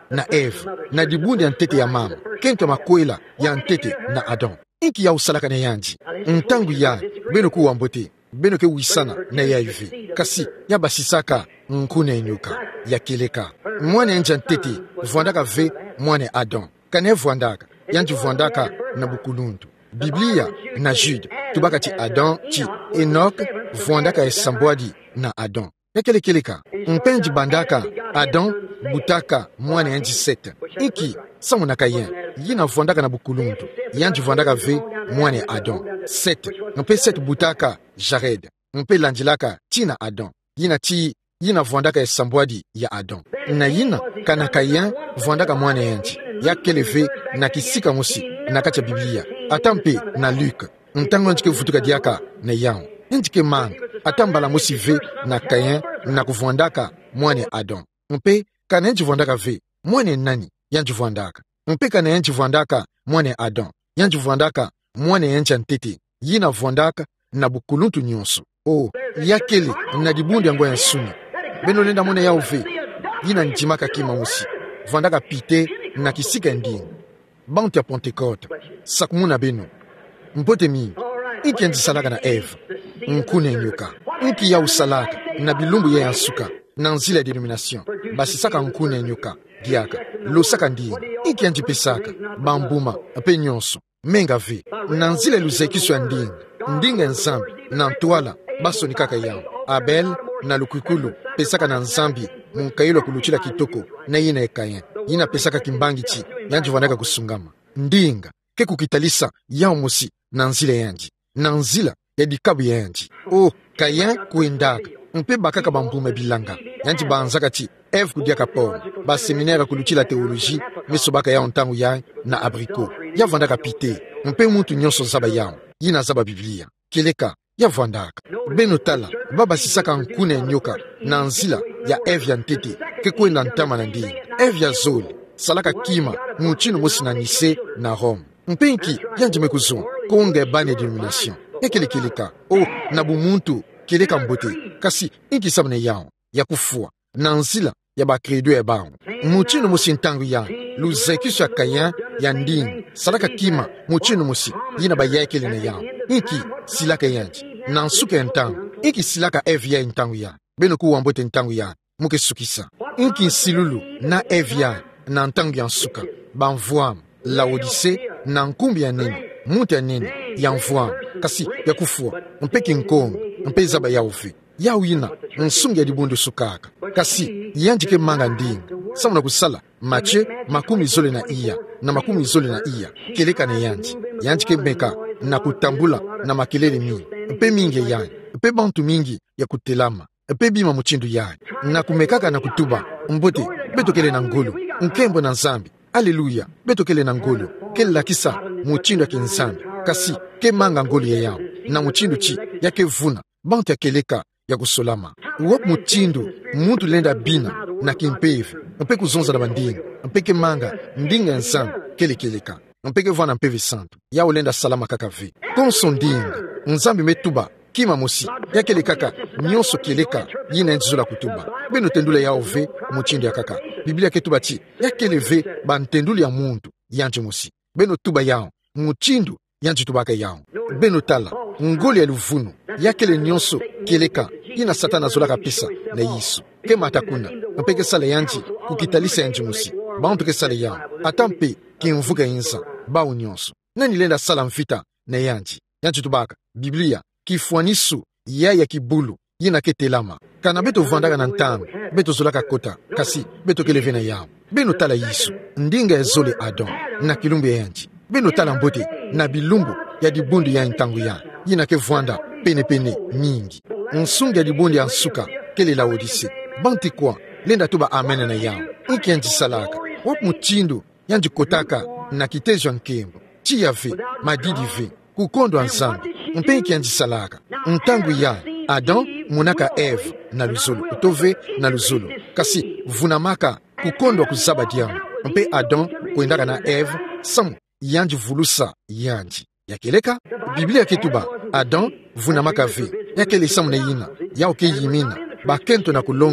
na Eve na dibundi ya ntete ya mama kento makwela ya ntete na Adam inki ya usalaka na yanji ntangu ya beno ku wambote beno ke wisana na ya ivi kasi ya basisaka nkune enyuka ya keleka mwana enja ntete vuandaka ve mwana Adam kane vuandaka yanji vuandaka na bukuluntu Biblia na Jude tubaka ti Adam ti Enoch vuandaka esambwadi na Adam yakele keleka mpenji bandaka Adam butaka mwana yanji sete inki samunaka yen yina vuandaka na bukuluntu yanji vuandaka ve mwana Adam sete mpe sete butaka Jared mpe landilaka tina Adam yina ti yina vuandaka esambwadi ya Adam na yina kanaka yen vuandaka mwana yanji yakele ve na kisika musi na kacha Biblia atampe na Luke ntango njike vutuka diaka na yao njike mang atambala musi ve na Kayen na kuvondaka mwane Adam mpe kana nji vondaka ve mwane nani yanji vondaka mpe kana yanji vondaka mwane Adam yanji vondaka mwane yanji ntete yina vondaka na bukuluntu nyonso o yakele na dibundi yango ya suni beno lenda mwana yao ve yina njimaka kima musi vondaka pite na kisika ndingi Bantu ya Pentecote, sakumuna beno. Mpote mi, inki yanji salaka na Eve, nkune nyoka. Inki ya usalaka, na bilumbu ya yansuka, na nzila ya denomination. Basi saka nkune nyoka, diaka. Lo saka ndingi, inki yanji pesaka, bambuma, pe nyonso. Menga ve, na nzila luzekiso ya ndingi. Ndingi ya nzambi, na ntuala, baso ni kaka yao. Abel, na lukukulu, pesaka na nzambi, munkayilo kuluchila kitoko, na yina ekayen. Yina pesaka kimbangi chi, yanji vandaka kusungama. Ndinga, ke kukitalisa yao musi na nzila yanji. Na nzila ya dikabu yanji. Oh, kayen kuendaka. Mpe bakaka bambume bilanga. Yanji baanzaka chi, Eve kudiaka poro. Ba seminaire kuluchila teoloji, meso baka yao ntangu yao na abriko. Ya vandaka pite. Mpe muntu nyonso zaba yao. Yina zaba Biblia. Keleka, ya vandaka. Beno tala, baba sisaka nkune nyoka. Na nzila ya Eve ya ntete. Ke kuenda ntama na ndinga. Eve ya zoli. Salaka kima, muchino musi na nise na Rome. Mpenki, yanji mekuzon, konge bane denomination. Ekele keleka, oh, nabu muntu, keleka mbote. Kasi, inki sabne yao, ya kufua. Nanzila, ya bakredo ya bao. Muchino musi ntangu ya, luzekiso ya kayan, ya nding. Salaka kima, muchino musi, yina ba ya ekele na yao. Inki, silaka yanji. Nansuke ntangu, inki silaka Eve ya ntangu ya. Beno kuwa mbote ntangu ya, muke sukisa. Inki silulu, na Eve ya. Na ntangu ya nsuka, banvuam, la Odise, na nkumbi ya nene, muti ya nene, ya nvuam, kasi ya kufua, mpeki nkongo, mpe zaba ya ufi, ya uina, nsungi ya dibundu sukaka, kasi yanjike manga ndinga, samuna kusala, mache, makumi zole na iya, na makumi zole na iya, keleka na yanji, yanjike meka, na kutambula, na makelele mingi, mpe mingi ya, mpe bantu mingi ya kutelama, mpe bima muchindu ya, na kumekaka na kutuba, mbote, beto kele na ngolo, nkembo na nzambi, aleluya, beto kele na ngolo, kele lakisa, muchindu ya kinzambi, kasi, ke manga ngolo ya yao, na muchindu chi, ya ke vuna, bantu ya keleka, ya kusolama. Uwap muchindu, muntu lenda bina, na kimpevi, mpe kuzonza na bandinga, mpe ke manga, ndinga ya nzambi, kele keleka, mpe ke vana mpevi santu, ya ulenda salama kaka vi. Konso ndinga, nzambi metuba, kima musi, ya kele kaka, nyonso keleka, yina njizola kutuba. Beno tendule ya ove, muchindu ya kaka. Biblia ketuba chi, ya kele ve, ba ntendule ya muntu, yanji musi. Beno tuba yao, muchindu, yanji tubaka yao. Beno tala, ngoli ya luvunu, ya kele nyonso, keleka, ina satana zolaka pisa, na yisu. Kema atakuna, mpeke sale yanji, kukitalisa yanji musi. Ba mpeke sale yao, atampe, kinvuka inza, ba unyonso. Nani lenda sala mfita, na yanji. Yanji tubaka, Biblia, kifuanisu, ya ya kibulu, yina ketelama. Kana beto vandaka na ntango, beto zolaka kota, kasi beto keleve na yao. Beno tala yisu, ndinga ya zole Adam, na kilumbu ya yanji. Beno tala mbote, na bilumbu ya dibundu ya ntangu ya, yina ke vwanda, pene pene, mingi. Nsungi ya dibundu ya nsuka, kele la Odise. Banti kwa, lenda tuba amene na yao. Inki yanji salaka, wap muchindu, yanji kotaka, na kitezo nkembo. Chi ya ve, madidi ve, kukondo anzambi. Mpenki yanji salaka, ntangu ya, Adam, munaka Eve, na luzulu, utove, na luzulu. Kasi, vunamaka, kukondo kuzaba diamu. Mpe Adam, kuendaka na Eve, samu, yanji vulusa, yanji. Yakeleka, Biblia ketuba, Adam, vunamaka ve, yakele samu na yina, ya oke yimina, bakento na kulonga,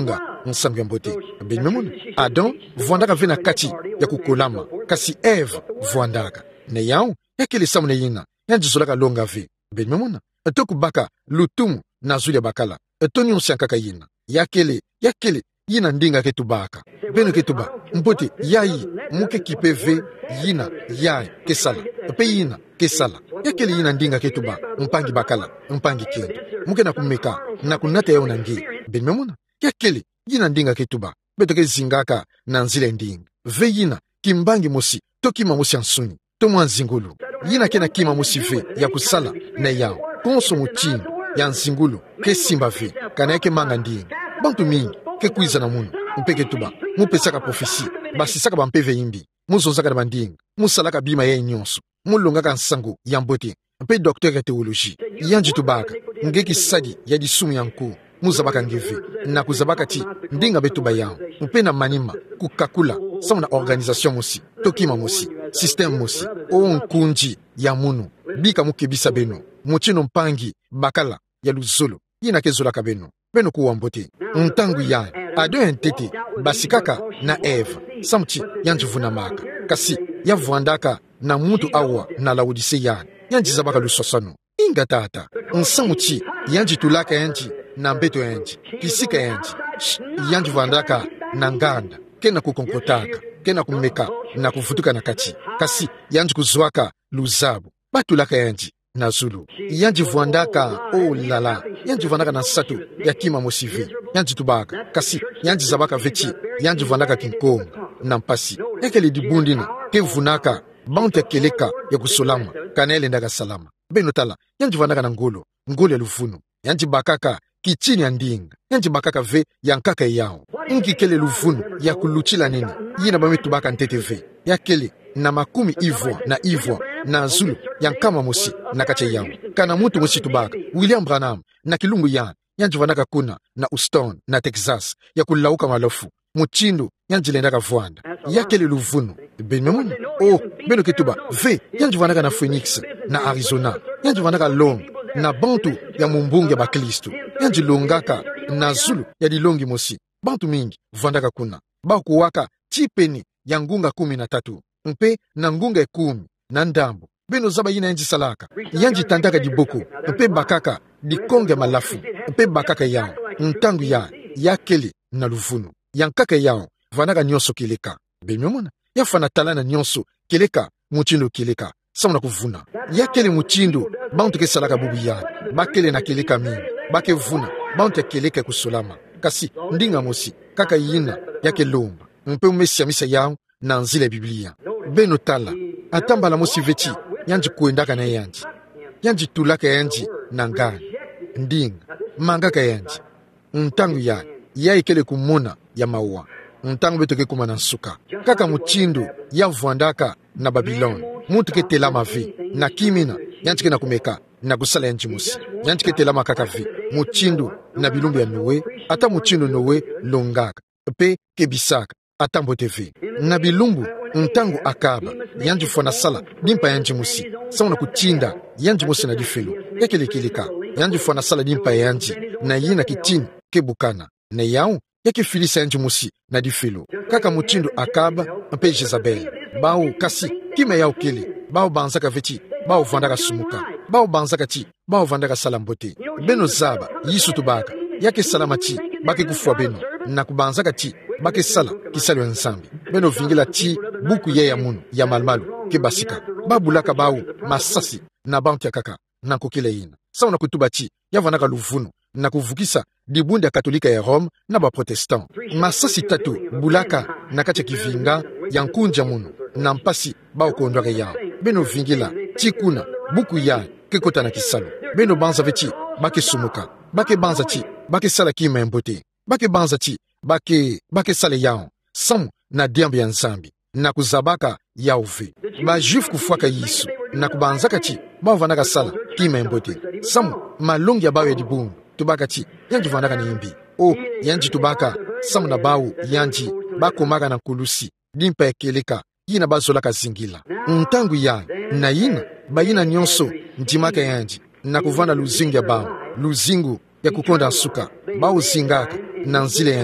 nsambi ya mbote benimemuna Adam vuandaka vena kati ya kukolama kasi Eve vuandaka ne yao yakele samu ne yina yanjizolaka longa ve benimemuna toku baka lutumu na zulia bakala toni onsiankaka yina yakele yakele yina ndinga ketubaka beno ketuba mbote yayi muke kipeve yina yayi kesala pe yina kesala yakele yina ndinga ketuba mpangi bakala mpangi kendo muke na kumeka na kunata yao nangi benimemuna yakele yina ndinga ketuba beto ke zingaka na nzile ndinga ve yina kimbangi mosi tokima mosi ansuni tomwa nzingulu yina kena kima mosi ve ya kusala na yao konso muchini ya nzingulu ke simba ve kana yake manga ndinga bantu mingi ke kuiza na munu mpeke tuba mupesaka profesi basi saka bampeve imbi muzonzaka na bandinga musalaka bima ya nyonso mulongaka nsango ya mbote mpe docteur ya théologie yanji tubaka ngeki sadi ya disumu ya nku muzabaka ngeve na kuzabaka ti ndinga betuba yao mpe na manima kukakula samu na organisation mosi tokima mosi système mosi o nkunji ya munu bika mukebisa beno muchino mpangi bakala ya luzolo yina kezolaka beno beno kuwa mbote ntangu ya ado entete basikaka na Eve samti yanjivuna maka kasi yavuandaka na muntu awa na laudise yani yanjizabaka lusosano inga tata nsamuti yanjitulaka yanji na mbeto yanji kisika yanji yanjivandaka na nganda kena kukonkotaka kena kumeka na kufutuka na kati kasi yanji kuzwaka luzabu batulaka yanji na zulu yanjivandaka oh lala yanjivandaka na sato ya kima mosivi yanjitubaka kasi yanjizabaka veti yanjivandaka kinkonga na mpasi ekele dibundina kevunaka bantu ya keleka ya kusolama kana elendaka salama benotala yanjivandaka na ngolo ngolo ya lufunu yanjibakaka kichini ya ndinga yanjibakaka ve yankaka yao nkikele lufunu ya kuluchila nini yina bamitubaka ntete ve yakele na makumi ivwa na ivwa na zulu yankama mosi na kache yao kana mutu mosi tubaka William Branham na kilungu yan yanjivandaka kuna na Houston na Texas ya kulauka malofu muchindo yanjilendaka vuanda yakele luvunu benimemuna oh beno ketuba ve yanjivandaka na Phoenix na Arizona yanjivandaka long na bantu ya mumbungu ya baklisto yanjilongaka na zulu ya dilongi mosi bantu mingi vandaka kuna bakuwaka chipeni ya ngunga kumi na tatu mpe na ngunga kumi na ndambo beno zaba yina yanjisalaka yanjitandaka diboko mpe bakaka dikonge malafu mpe bakaka yao ntangu ya yakele na luvunu yankaka yao vanaka nyonso keleka benimemuna yafana talana nyonso keleka muchindo keleka samuna kuvuna yakele muchindo bantu kesalaka bubu ya bakele na keleka mingi bakevuna bantu keleka kusolama kasi ndinga mosi kaka yina yake lomba mpe umesiamisa yao na nzile biblia beno tala atambala mosi veti yanji kuendaka na yanji yanji tulaka yanji na ngani ndinga mangaka yanji ntangu ya yaikele kumona ya maua ntangu betoke kuma na nsuka kaka muchindo ya vuandaka na Babiloni muntu ke telama vi na kimina yanjike na kumeka na kusala yanji musi yanjike telama kaka vi muchindo na bilumbu ya Noe ata muchindo Noe longaka pe kebisaka ata mbote vi na bilumbu ntangu akaba yanji fwana sala dimpa yanji musi sauna kuchinda yanji musi na difelo yakele kilika yanji fwana sala dimpa yanji na yina kitini kebukana na yao yake filisa yanji musi na difelo kaka muchindo akaba mpe Jezabel bao kasi kime yao kele bao banzaka veti bao vandaka sumuka bao banzaka ti bao vandaka salambote beno zaba yisu tubaka yake salama ti bake kufwa beno na kubanzaka ti bake sala kisalo ya nsambi beno vingila ti buku ye ya munu ya malmalu ke basika babulaka bao masasi na bantu ya kaka na kokele yina sauna kutuba ti ya vandaka luvunu na kuvukisa dibundi ya katolika ya Rome na ba protestant masasi tatu bulaka na kati ya kivinga ya nkunja munu na mpasi bao kondwaka yao beno vingila ti kuna buku ya kekota na kisalo beno banza veti bake sumuka bake banza ti bake sala kima ya mbote bake banza ti bake bake sale yao samu na diambu ya nzambi na kuzabaka yao ve ba juif kufwaka yisu na kubanzaka ti bao vanaka sala kima ya mbote samu malongi ya bao ya dibungu tubaka ti yanji vandaka ni imbi o yanji tubaka samu na bao yanji bakomaka na kulusi dimpa ekeleka yina bazolaka zingila ntangu ya na yina bayina nyonso ndimaka yanji na kuvanda luzingu ya bao luzingu ya kukonda nsuka bao zingaka na nzile yanji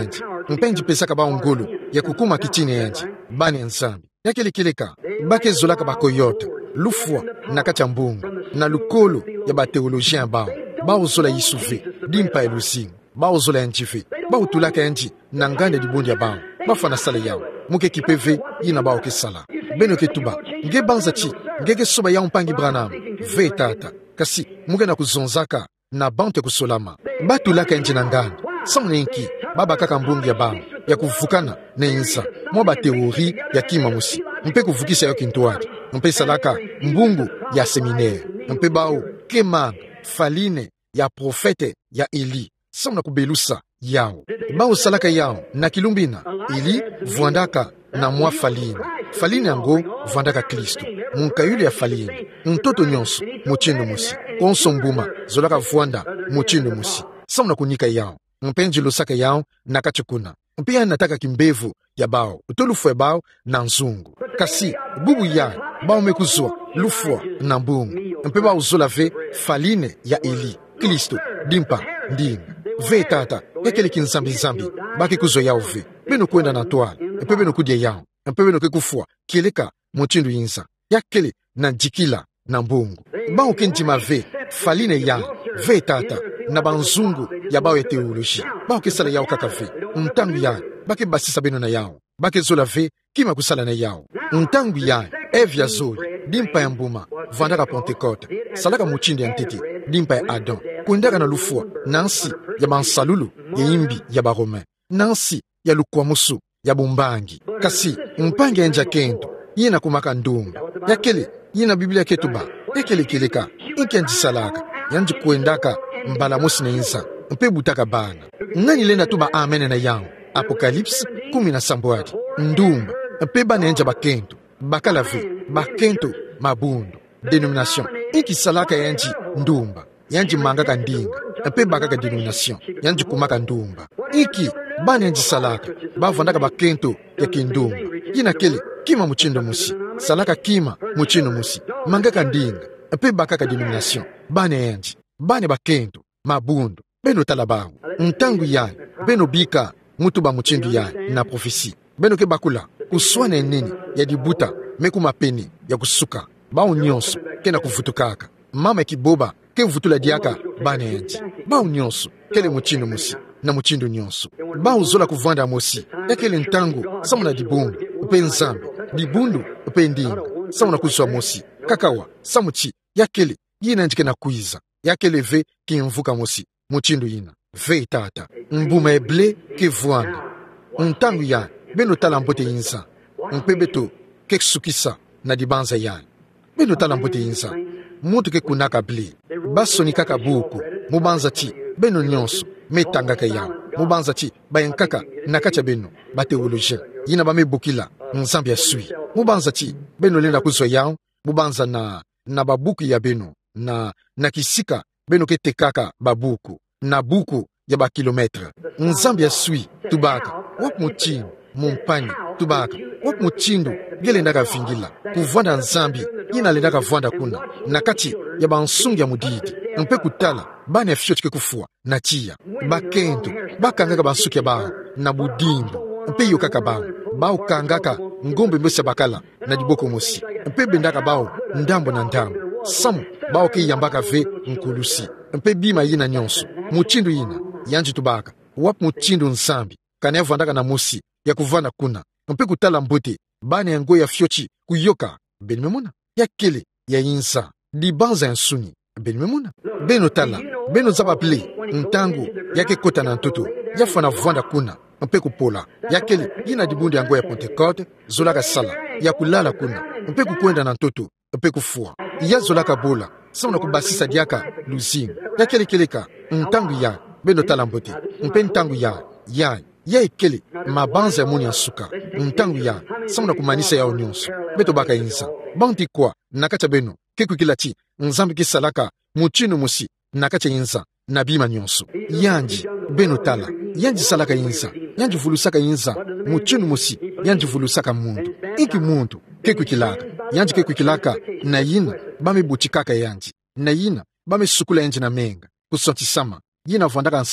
mpenji pesaka ba ungulu ya kukuma kitini yanji bani nzambi yakele kileka bake zolaka bakoyota lufwa na kacha mbungu na lukolo ya ba teologien bao bao zola yisuve dimpa elusinga bao zola yanjive bao tulaka yanji na ngande dibundi ya bao bafana sala yao muke kipeve yina bao kesala beno ketuba nge banza chi ngeke soba ya mpangi branam ve tata kasi muke na kuzonzaka na bante kusolama batulaka yanji na ngande samnenki baba kaka mbungu ya bao ya kuvukana na insa mwa ba teori ya kima musi mpe kuvukisa yo kintuati mpe salaka mbungu ya seminaire mpe bao kema faline ya profete ya Eli samna kubelusa yao bao salaka yao na kilumbina Eli vuandaka na mwa faline faline yango vuandaka Kristo munkayuli ya faline mtoto nyonso muchindo musi konsombuma zolaka vuanda muchindo musi samna kunika yao mpenji losaka yao na kachukuna mpia nataka kimbevu ya bao utolufu ya bao na nzungu kasi bubu ya bao mekuzwa lufwa na mbungu mpe bao zolave faline ya Eli Kristo dimpa ndinga ve tata yakele kinzambi zambi baki kuzo yao ve beno kwenda na toile mpe beno kudia yao mpe beno kekufwa kieleka muchindu yinza yakele na njikila na mbungu bao kenjima ve faline ya ve tata na banzungu ya bao ya teoloji bao kesala yao kaka ve mtangu ya bake basisa beno na yao bake zola ve kima kusala na yao mtangu ya evya zoli dimpa ya mbuma vandaka Pentecote salaka muchindi ya ntiti dimpa ya Adam kuendaka na lufua nansi ya bansalulu ya imbi ya barome nansi ya lukwamusu ya bumbangi kasi mpangi ya nja kento yina kumaka ndumba yakele yina Biblia ketuba yakele kileka inki ya njisalaka yanji kuendaka mbala musi na insa mpe butaka bana ngani lenda tuba amene na yangu Apokalipsi kumi na sambwadi ndumba mpe bana enja bakento bakalavi bakento mabundu denomination inki salaka yanji ndumba yanji mangaka ndinga mpe bakaka denomination yanji kumaka ndumba iki bana yanji salaka bavandaka bakento ya kindumba yina kele kima muchindo musi salaka kima muchindo musi mangaka ndinga mpe bakaka denomination bana yanji bane bakento mabundu beno talabangu ntangu yayi beno bika mutu ba muchindu yayi na profesi beno ke bakula kuswana eneni ya dibuta meku mapeni ya kusuka bao nyonso kena kuvutukaka mama kiboba ke vutula diaka bana yanji bao nyonso kele muchindu musi na muchindu nyonso bao zola kuvanda mosi ekele ntangu samuna dibundu upe nzambe dibundu upe ndinga samuna kuswa mosi kakawa samuchi yakele yina njike na kuiza yakele ve ki mvuka mosi muchindu yina ve tata mbuma eble ke vuanda ntangu ya beno tala mbote yinza mpebeto ke sukisa na dibanza yani beno tala mbote yinza mutu ke kunaka ble basoni kaka buku mubanza ti beno nyonso metanga ka ya mubanza ti bayankaka nakacha beno ba teologien yina ba mebukila nzambi ya sui mubanza ti beno lenda kuzo yao mubanza na na babuku ya beno na na kisika beno ke tekaka babuku na buku ya ba kilometre nzambi ya sui tubaka wap muchinu mumpani tubaka wap muchindu gelendaka vingila kuvanda nzambi yina lendaka vanda kuna nakati ya bansungi ya mudidi mpe kutala bani ya fio chike kufua na chia bakento bakangaka bansuki ya bao na budimbu mpe yokaka bao bao kangaka ngombe mbesi ya bakala na diboko mosi mpe bendaka bao ndambo na ndambo samu bao ke yambaka ve nkulusi mpe bima yina nyonso muchindu yina yanji tubaka wap muchindu nzambi kane vandaka na mosi ya kuvana kuna mpe kutala mbote bani yango ya fiochi kuyoka benimemuna yakele ya insa dibanza ya nsuni benimemuna beno tala beno zaba ple ntangu yake kota na ntoto yafana vanda kuna mpe kupola yakele yina dibundi yango ya Pentecote zolaka sala ya kulala kuna mpe kukwenda na ntoto mpe kufua ya zolaka bola samuna kubasisa diaka luzinga yakele keleka ntangu ya beno tala mbote mpe ntangu ya ya ya ekele mabanza ya moni ya suka ntangu ya samuna kumanisa yao nyonso beto baka inza banti kwa nakacha beno keku kilati nzambi kisalaka muchinu musi nakacha inza na bima nyonso yanji beno tala yanji salaka inza yanji vulusaka inza muchinu musi yanji vulusaka mundu iki mundu keku kilaka yanji keku kilaka na yina bame buchikaka yanji na yina bame sukula yanji na menga kusantisama yina vandaka nsangu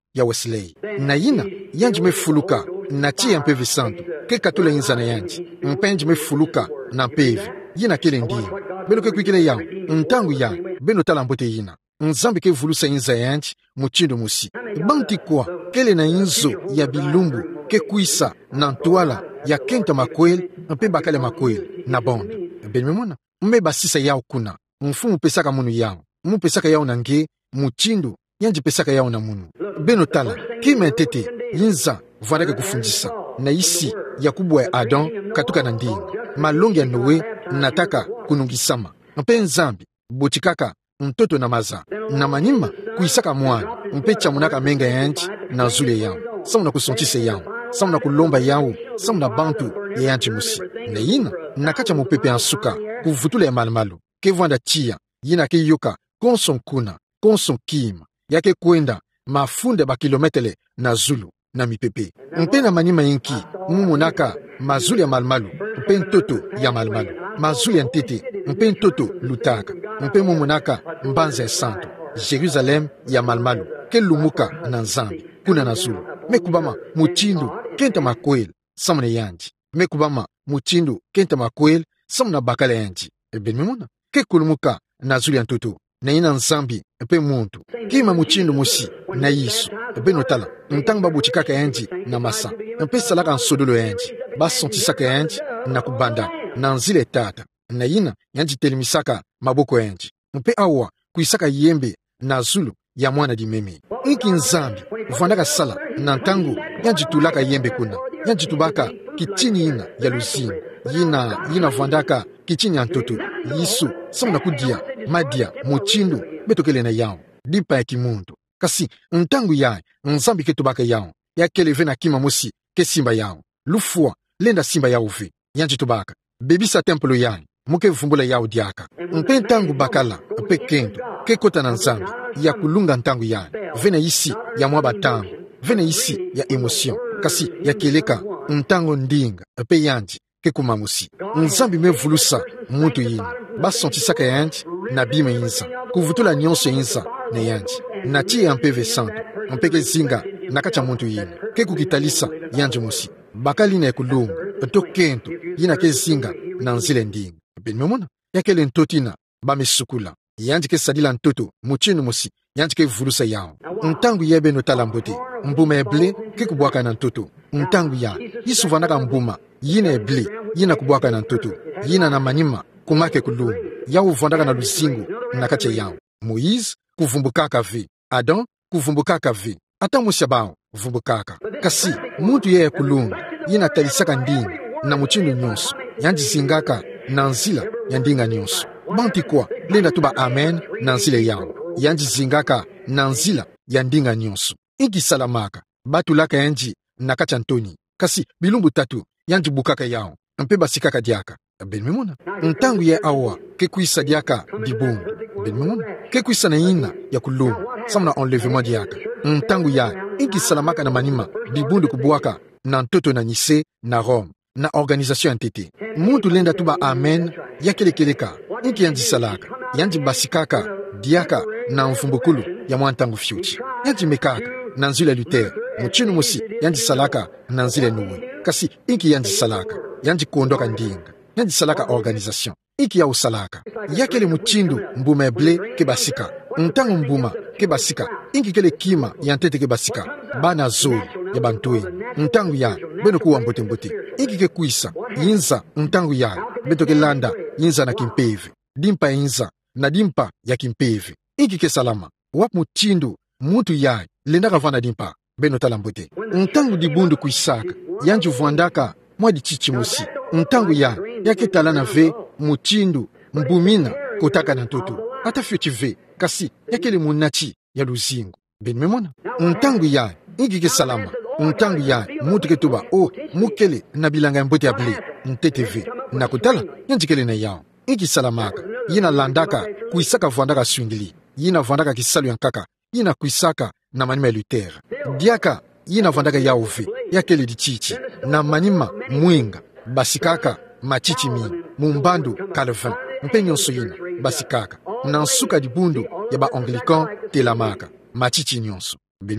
ya Wesley. Na yina yanji me fuluka na tia mpevi santo ke katula inza na yanji mpenji me fuluka na mpevi yina kele ndi belo ke kwikile yao ntangu ya beno tala mbote yina nzambi ke vulusa inza yanji muchindo musi banti kwa kele na inzo ya bilumbu ke kuisa na ntuala ya kenta makweli mpe bakale makweli na bonda benimemona mme basisa yao kuna mfumu pesaka munu yao mu pesaka yao nange muchindo yanji pesaka yao na munu beno tala kime tete yinza varaka kufundisa na isi ya kubwa ya Adam katuka na ndini malongi ya Noe nataka kunungisama mpe nzambi bochikaka mtoto na maza na manima kuisaka mwana mpecha munaka menga yanji na zule yao sauna kusontise yao sauna kulomba yao sauna bantu ya yanji musi na yina nakacha mupepe ansuka kuvutule ya malmalu kevwanda chia yina ke yoka konson kuna konson kima yake kwenda mafunde ba kilometele na zulu na mipepe mpe na manima yinki mumunaka mazuli ya malmalu mpe ntoto ya malmalu mazuli ya ntete mpe ntoto lutaka mpe mumunaka mbanza ya santo Jerusalem ya malmalu ke lumuka na nzambi kuna na zulu mekubama muchindu kenta makweli samuna yanji mekubama muchindu kenta makweli samuna bakala yanji ebenimuna ke kulumuka na zulu ya ntoto na ina nzambi mpe muntu kima muchindu musi na yisu beno tala ntang babuchikaka yanji na masa mpe salaka nsodolo yanji basontisaka yanji na kubanda na nzile tata na yina yanji telimisaka maboko yanji mpe awa kuisaka yembe na zulu ya mwana di meme inki nzambi uvandaka sala na ntangu yanji tulaka yembe kuna yanji tubaka kichini yina ya luzingu yina yina vandaka kichini ya ntoto yisu samuna kudia madia muchindu betokele na yao dipa ya kimundu kasi ntangu yae nzambi ke tubaka yao ya keleve na kima musi ke simba yao lufua lenda simba yao ve yanji tubaka bebisa templo yae muke vumbula yao diaka mpe ntangu bakala mpe kendo ke kota na nzambi ya kulunga ntangu yae vene isi ya mwaba tangu vene isi ya emotion kasi ya keleka ntango ndinga mpe yanji ke kumamusi nzambi mevulusa muntu yina basontisaka yanji na bima inza kuvutula nyonso inza na yanji na tia mpeve santo mpeke zinga nakacha muntu yina ke kukitalisa yanji musi bakali na ekulungu to kento yina ke zinga na nzile ndinga benimona yakele ntotina bamesukula yanji ke sadila ntoto muchinu musi yanji ke vulusa yao ntangu yebe no talambote mbuma eble ke kubwaka na ntoto ntangu ya yisuvanaka mbuma yina eble yina kubwaka na ntoto yina na manima kumake kulungu yao vandaka na luzingu nakache yao Moïse kuvumbukaka vi Adam kuvumbukaka vi ata musi bao vumbukaka kasi muntu yeye kulungu yina talisaka ndinga na muchinu nyonso yanji zingaka na nzila ya ndinga nyonso banti kwa lenda tuba amen na nzile yao yanji zingaka na nzila ya ndinga nyonso ingi salamaka batulaka yanji nakacha ntoni kasi bilumbu tatu yanji bukaka yao mpe basikaka diaka benimuna ntangu ye awa ke kuisa diaka dibungu benimuna ke kuisa na ina ya kulungu samuna enlèvement diaka ntangu ya ingi salamaka na manima dibundu kubuaka na ntoto na nise na Rome na organisation ntete muntu lenda tuba amen ya kelekeleka inki yanji salaka yanji basikaka diaka na mfumbukulu ya mwantangu fyuchi yanji mekaka na nzile Luther muchinu musi yanji salaka na nzile Noe kasi inki yanji salaka yanji kuondoka ndinga yanji salaka organisation inki ya usalaka yakele muchindu mbuma eble ke basika ntangu mbuma ke basika inki kele kima ya ntete ke basika bana zoi ya bantoi ntangu ya beno kuwa mbote mbote inki ke kuisa yinza ntangu ya beto ke landa yinza na kimpeve dimpa yinza na dimpa ya kimpeve inki ke salama wap muchindu mutu ya lenda kavana dimpa beno talambote ntangu dibundu kuisaka yanji vuandaka mwadi chichimusi ntangu ya yake talana ve muchindu mbumina kotaka na ntoto ata fyuchi ve kasi yakele munachi ya luzingu benimemona ntangu ya ingi ke salama ntangu ya mutu ke tuba o mukele na bilanga mbote ya ble ntete ve na kutala yanjikele na yao ingi salamaka yina landaka kuisaka vuandaka swingili yina vuandaka kisalu yankaka yina kuisaka na manima ya Luther diaka yina vandaka yauve yakele dichichi na manima mwinga basikaka machichi mingi mumbandu Calvin mpe nyonso yina basikaka na nsuka dibundu ya ba Anglican telamaka machichi nyonso benimona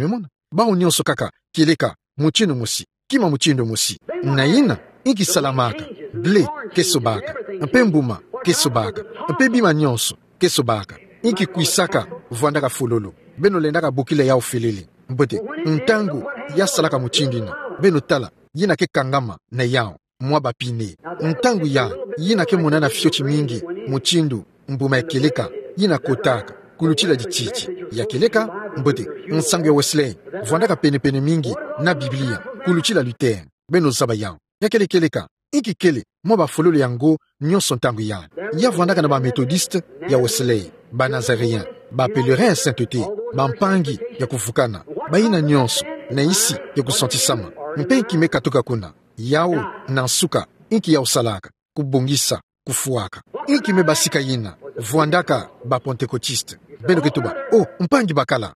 bao nyonso kaka kileka muchino musi kima muchindo musi na ina inki salamaka ble kesobaka mpe mbuma kesobaka mpe bima nyonso kesobaka inki kuisaka vuandaka fululu beno lendaka bukile ya ofilili mbote ntangu ya salaka muchindina beno tala yina ke kangama na yao mwa bapine ntangu ya yina ke munana fiochi mingi muchindu mbuma ya keleka yina kotaka kuluchila dichichi ya keleka mbote nsangu ya Wesley vuandaka pene pene mingi na Biblia kuluchila Luther beno zaba yao ya kele keleka inki kele mwa bafululu yango nyonso ntangu ya ya vuandaka na ba methodiste ya Wesley ba nazarien ba pèlerin sainteté ba mpangi ya kufukana baina nyonso na isi ya kusantisama mpe inki mekatoka kuna yao na nsuka inki ya usalaka kubongisa kufuaka inki mebasika yina vuandaka ba pentekotiste beno ketuba oh mpangi bakala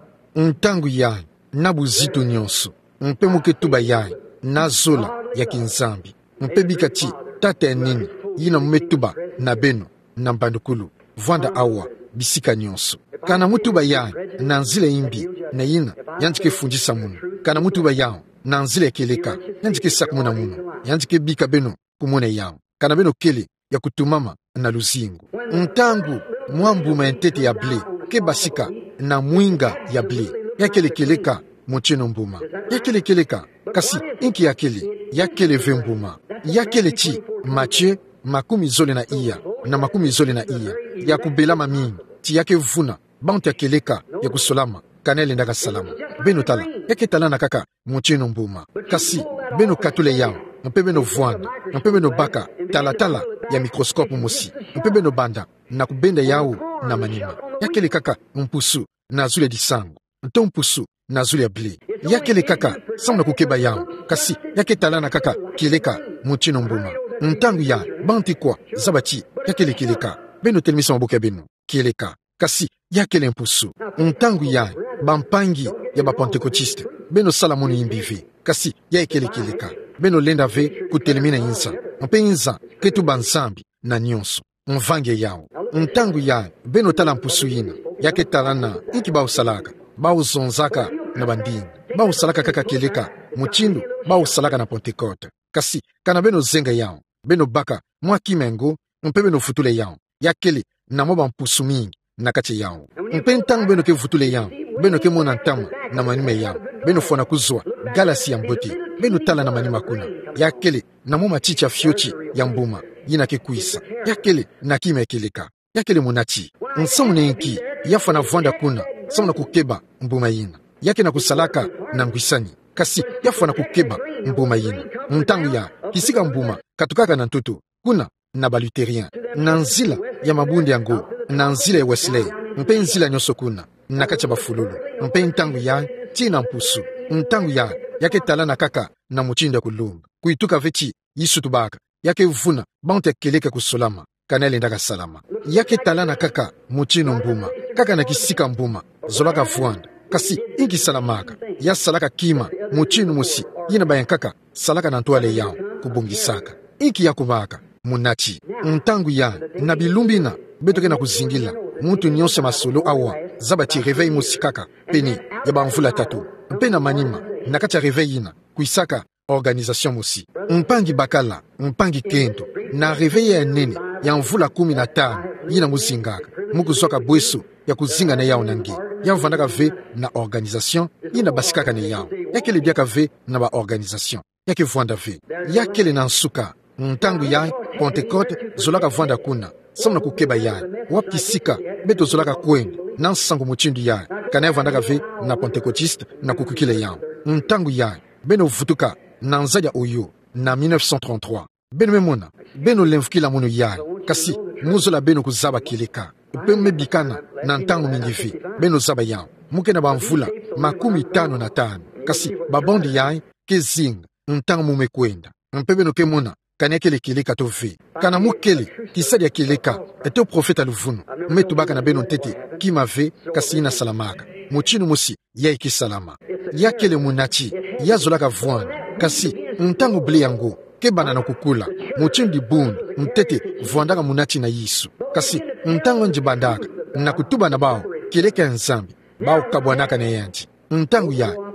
ntangu ya na buzito nyonso mpe muketuba ya na zola ya kinzambi mpe bikati tata nini yina mumetuba na beno na mbandukulu vuanda awa bisika nyonso kana mutuba ya na nzile imbi na yina yanjike fundisa munu kana mutuba yao na nzile keleka yanjike sakumuna munu yanjike bika beno kumune yao kana beno kele ya kutumama na luzingu ntangu mwambuma entete ya ble ke basika na mwinga ya ble yakele keleka muchino mbuma yakele keleka kasi inki yakele yakele vembuma yakele chi mache makumi zole na iya na makumi zole na iya ya kubelama mingi ti yake vuna bantu ya keleka ya kusolama kanele ndaka salama beno tala yake tala na kaka muchino mbuma kasi beno katule yao mpe beno vuanda mpe beno baka tala tala ya mikroskopu musi mpe beno banda na kubenda yao na manima yakele kaka mpusu na zule disango nto mpusu na zule ya ble yakele kaka samna kukeba yao kasi yake tala na kaka keleka muchino mbuma ntangu ya banti kwa zabati yakele keleka beno telemisa maboka beno keleka kasi yakele mpusu ntangu ya bampangi ya bapentekotiste beno salamunu imbivi kasi ya ekele keleka beno lenda ve kutelemina insa mpe inza ketu bansambi na nyonso mvange yao ntangu ya beno tala mpusu yina yake talana inki bausalaka bauzonzaka na bandini bausalaka kaka keleka muchindu bausalaka na Pentekote kasi kana beno zenga yao beno baka mwa kimengo mpe beno futule yao yakele na moba mpusu mingi na kati yao mpe ntangu beno ke futule yao beno ke mona ntama na manime yao beno fona kuzwa galasi ya mbote beno tala na manima kuna yakele na moma chicha fiochi ya mbuma yina ke kuisa yakele na kime keleka yakele munachi nsamu nenki yafana vwanda kuna samu na kukeba mbuma yina yake na kusalaka na ngwisani kasi yafana kukeba mbuma yina ntangu ya kisika mbuma katukaka na ntoto kuna na baluterien na nzila ya mabundi yango na nzila ya Wesley mpe nzila nyonso kuna na kacha bafululu mpe ntangu ya tina mpusu ntangu ya yake tala na kaka na muchindo ya kulunga kuituka vechi yisutubaka yake vuna bantu ya keleka kusolama kanele ndaka salama yake tala na kaka muchino mbuma kaka na kisika mbuma zolaka vuanda kasi inki salamaka ya salaka kima muchino musi yina bayan kaka salaka na ntuale yao kubungisaka inki ya kubaka munachi ntangu ya na bilumbina betoke na kuzingila muntu nyonso masolo awa zabati reveil musi kaka peni ya bamvula tatu mpe na manima na kati ya reveil yina kuisaka organisation musi mpangi bakala mpangi kento na reveil ya nene ya mvula kumi na tano yina muzingaka mukuzwaka bweso ya kuzinga na yao nangi ya mvandaka ve na organisation yina basikaka na yao yakele biaka ve na ba organisation yake vwanda ve yakele na nsuka ntangu ya Pentekote zolaka vwanda kuna samna kukeba ya wapkisika beto zolaka kwenda na nsango muchindu ya kana vandaka ve na Pentekotiste na kukukile yao ntangu ya beno vutuka na nzaja oyo na mille neuf cent trente-trois beno memona beno lemfukila munu ya kasi muzola beno kuzaba kileka pe mebikana na ntangu mingivi beno zaba yao muke na bamvula makumi tano na tano kasi babondi ya kezinga ntangu mumekwenda mpe beno kemona kana kele kileka to ve kana mukele kisadi ya kileka ete profeta luvunu metubaka na beno ntete kima ve kasi ina salamaka muchinu musi ya iki salama yakele munachi yazolaka vuanda kasi ntangu bli yango kebana na kukula muchinu di bundu ntete vuandaka munachi na yisu kasi ntangu njibandaka na kutuba na bao kileka nzambi bao kabwanaka na yanji ntangu ya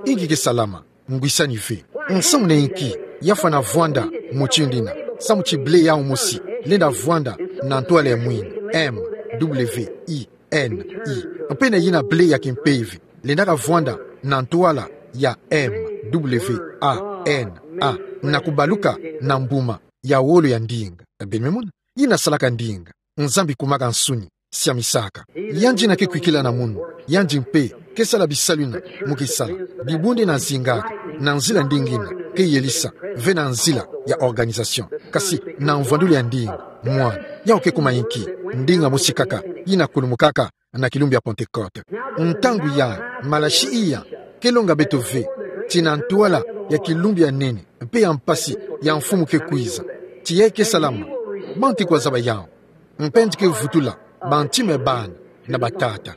ingi ke salama ngwisani ve nsamu na inki yafana vwanda muchindina samu chible ya umusi lenda vwanda na ntoale ya mwini M W I N I mpena yina ble ya kimpevi lenda ka vwanda na ntoala ya M W A N A na kubaluka na mbuma ya wolo ya ndinga benmemona yina salaka ndinga nzambi kumaka nsuni siya misaka yanji na ke kwikila na munu yanji mpe kesala bisaluna mukisala bibundi na zingaka na nzila ndingina ke yelisa ve na nzila ya organisation kasi na mvanduli ya ndinga mwana ya uke kumayinki ndinga musikaka yina kulumukaka na kilumbi ya Pentecote ntangu ya malashi iya kelonga betove tina ntuala ya kilumbi ya nene mpe ya mpasi ya mfumu ke kuiza tiye ke salama banti kwa zaba yao mpenji ke vutula bantime bana na batata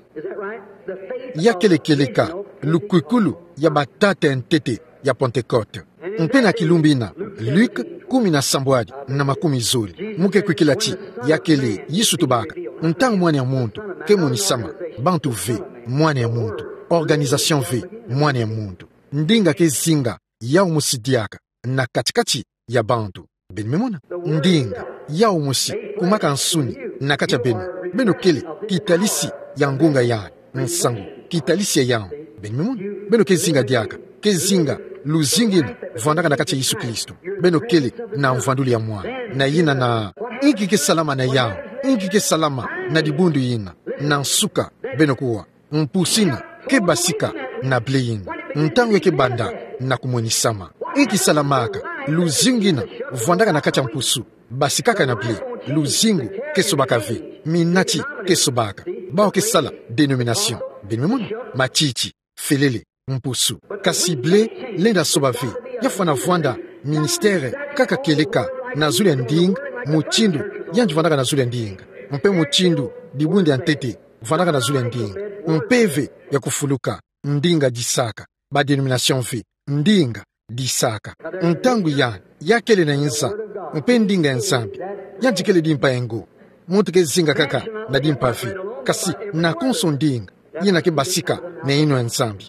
ya kelekeleka lukwikulu ya batata ntete ya Pentecote mpe na kilumbina Luc kumi na sambwadi na makumi zoli muke kwikilati ya kele yisu tubaka ntangu mwana ya muntu ke munisama bantu ve mwana ya muntu organisation ve mwana ya muntu ndinga ke zinga ya umusidiaka na katikati ya bantu benmemona ndinga ya umusi kumaka nsuni na kacha benu beno kele kitalisi ya ngunga ya nsangu kitalisi ya benmemona beno ke zinga diaka ke zinga luzingina vwandaka na kacha Yesu Kristo beno kele na mvanduli ya mwana na yina na ingi ke salama na yao ingi ke salama na dibundu yina na nsuka beno kuwa mpusina ke basika na ble yina ntangu ke banda na kumwenisama ingi salamaka luzingina vwandaka na kacha mpusu basikaka na ble luzingu ke sobaka ve minati ke sobaka bao ke sala denomination benmemona machichi felele mpusu kasi ble lenda soba ve yafana vwanda ministere kaka keleka na zuli ya ndinga muchindu yanji vwandaka na zuli ya ndinga mpe muchindu dibundi ya ntete vwandaka na zuli ya ndinga mpeve ya kufuluka ndinga disaka ba denomination ve ndinga disaka ntangu ya yakele na inza mpe ndinga ya nzambi yanjikele dimpa yengo muntu ke zinga kaka na dimpa ve kasi na konso ndinga yina ke basika na ino ya nzambi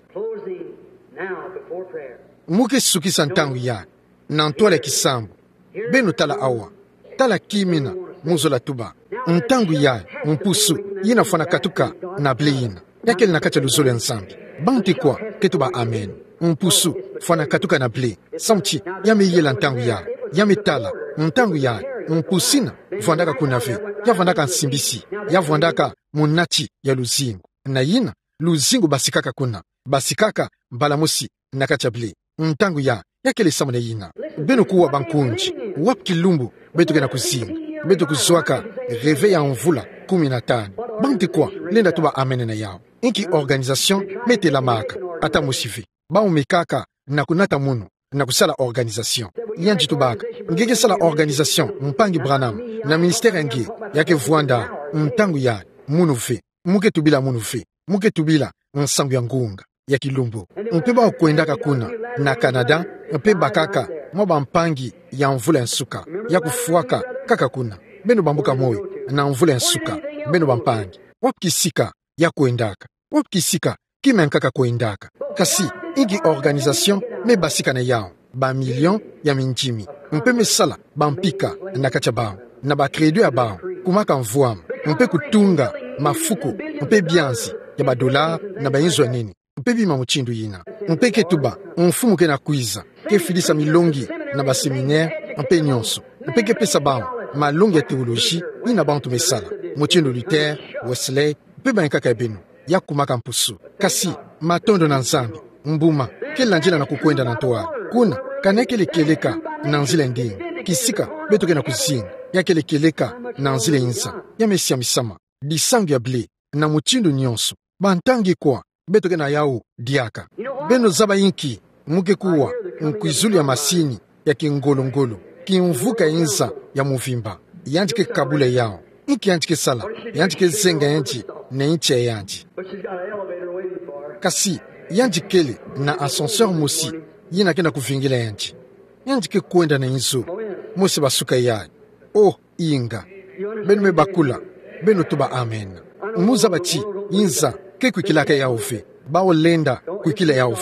muke sukisa ntangu ya na ntwale kisambu benu tala awa tala kimina muzola tuba ntangu ya mpusu yina fana katuka na ble yina yakele na kacha luzolo ya nzambi banti kwa ketuba amen mpusu fana katuka na ble samchi yame yela ntangu ya yame tala ntangu ya mpusina vwandaka kunave ya vwandaka nsimbisi ya vwandaka munachi ya luzingu na yina luzingu basikaka kuna basikaka mbalamusi na kacha ble ntangu ya yakele samu na yina benu kuwa bankunji wap kilumbu betu kena kuzinga betu kuzwaka reve ya mvula kumi na tano banti kwa lenda tuba amene na yao inki organisation mete la maka ata musive ba umekaka na kunata munu na kusala organisation yanji tubaka ngeke sala organisation mpangi Branham na ministère ngi yake vwanda ntangu ya munu ve muke tubila munu ve muke tubila nsangu ya ngunga ya kilumbu mpe ba kuendaka kuna na Canada mpe bakaka mwa mpangi ya mvula nsuka ya kufuaka kaka kuna beno bambuka moyo na mvula nsuka beno bampangi wapkisika ya kuendaka wapkisika kimenkaka kuendaka kasi ingi organisation me basika na yao ba million ya minjimi mpe mesala bampika na kacha bao na ba kredo ya bao kumaka mvuama mpe kutunga mafuko mpe bianzi ya ba dolar na ba inzo nini mpe bima muchindu yina mpe ketuba mfumu ke na kuiza ke filisa milongi na ba seminaire mpe nyonso mpe ke pesa bao malongi ya teologie ina bantu mesala muchindu Luther Wesley mpe bankaka benu ya kumaka mpusu kasi matondo na nzambi mbuma kila njila na kukwenda na ntoa kuna kanekele keleka na nzila ndinga kisika beto kena kuzinga yakele keleka na nzila inza ya mesia misama disangu ya ble na muchindu nyonso bantangi kwa beto kena yao diaka beno zaba inki muke kuwa nkuizulu ya masini ya kingolongolo kimvuka inza ya muvimba yanjike kabule yao inki yanjike sala yanjike zenga yanji na inchi ya yanji kasi yanjikele na ascenseur mosi yina kena kuvingila yanji yanjike kwenda na inzo mosi basuka yayi oh inga benu me bakula benu tuba amen muza bachi inza ke kwikilaka ya ufe bao lenda kwikila ya ufe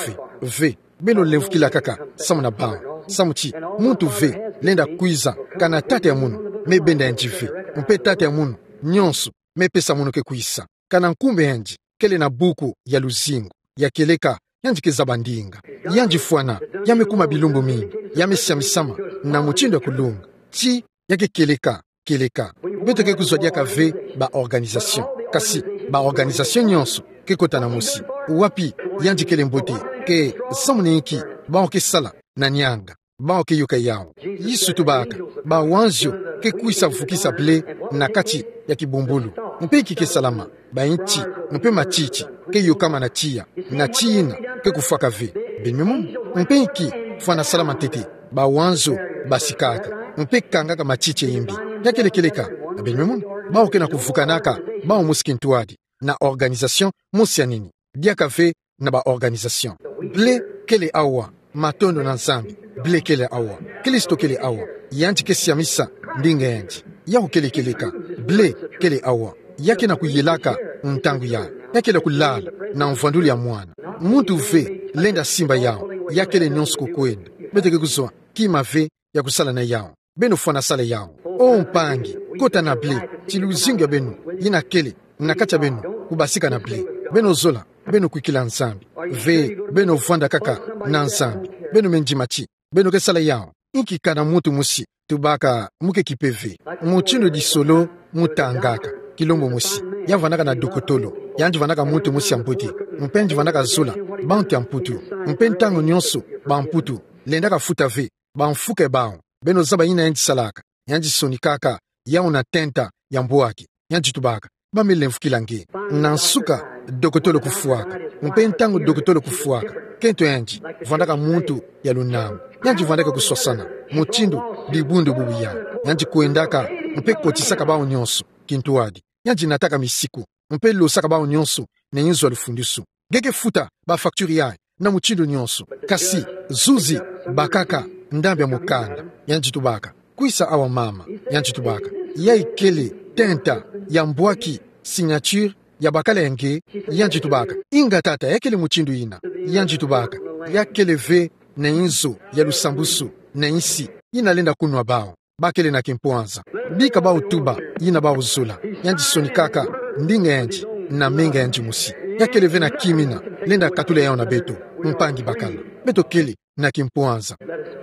ve beno lemfukila kaka samu na bao samu chi muntu ve lenda kuiza kana tate ya munu me benda yanji ve mpe tate ya munu nyonso me pesa munu ke kuisa kana nkumbe yanji kele na buku ya luzingu ya keleka yanji kezabandinga yanji fuana yamekuma bilumbu mingi yamesiamisama na muchindo ya kulunga chi yake keleka keleka beto ke kuzwadia ka ve ba organisation kasi ba organisation nyonso ke kota na musi wapi yanji kele mbote ke samuniki ba ke sala na nyanga ba ke yoka yao yisu tubaka ba wanzio ke kuisa vukisa ble na kati ya kibumbulu mpe kike salama ba inchi mpe machichi ke yokama na chia na china ke kufaka ve benmemu mpe ki fana salama tete ba wanzo basikaka mpe kangaka machichi yimbi yakele keleka benmemu ba oke na kufukanaka ba omuskintuadi na organisation musianini diaka ve na ba organisation ble kele awa matondo na nzambi ble kele awa kristo kele awa yanji ke siamisa ndinga yanji yako kele keleka ble kele awa yake na kuyelaka ntangu ya yake na kulala na mvanduli ya mwana muntu ve lenda simba yao yake le nyonso kukwenda beteke kuzwa kima ve ya kusala na yao beno fana sala yao o mpangi kota na ble chiluzinga beno yina kele na kacha beno kubasika na ble beno zola beno kuikila nzambi ve beno vanda kaka na nzambi beno menjimachi beno ke sala yao inki kana mutu musi tubaka muke kipeve muchindo di solo mutangaka kilombo musi yavanaka na dokotolo yanji vanaka mutu musi amputi mpenji vanaka zola bantu amputu mpentango nyonso bamputu lendaka futa ve bamfuke bao beno zaba ina yanji salaka yanji sonikaka yao na tenta ya mbuaki yanji tubaka bamele mfukilange nansuka dokotolo kufuaka mpentango dokotolo kufuaka kento yanji vandaka muntu ya lunamu yanji vandaka kuswasana muchindo dibundu bubuya yanji kuendaka mpe kotisaka bao nyonso kintuadi yanji nataka misiku mpe losaka bao nyonso na yinzo alufundisu gege futa ba facture ya na muchindo nyonso kasi zuzi bakaka ndambi ya mukanda yanji tubaka kuisa awa mama yanji tubaka yai kele tenta ya mbwaki signature ya bakala yenge yanji tubaka inga tata yakele muchindo ina yanji tubaka yakele ve na inzo ya lusambusu na insi ina lenda kunwa bao bakele na kimpuanza bika bao tuba ina bao zula yanji sonikaka ndinga yanji na menga yanji musi yakele ve na kimina lenda katule yao na beto mpangi bakala beto kele na kimpuanza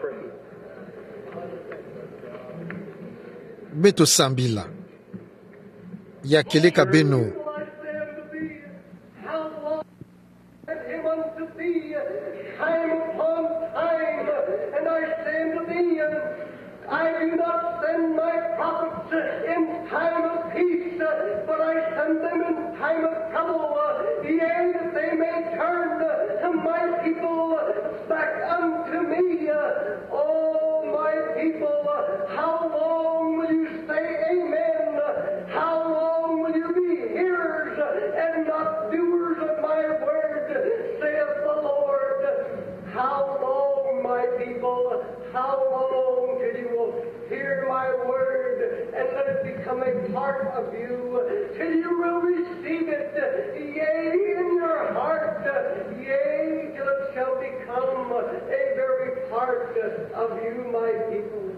beto sambila yakele ka beno I do not send my prophets in time of peace, but I send them in time of trouble, yea, that they may turn to my people back unto me. Oh, my people, how long will you say amen? How long will you be hearers and not doers of my word, saith the Lord? How long, my people, how long till you will hear my word and let it become a part of you, till you will receive it, yea, in your heart, yea, till it shall become a very part of you, my people.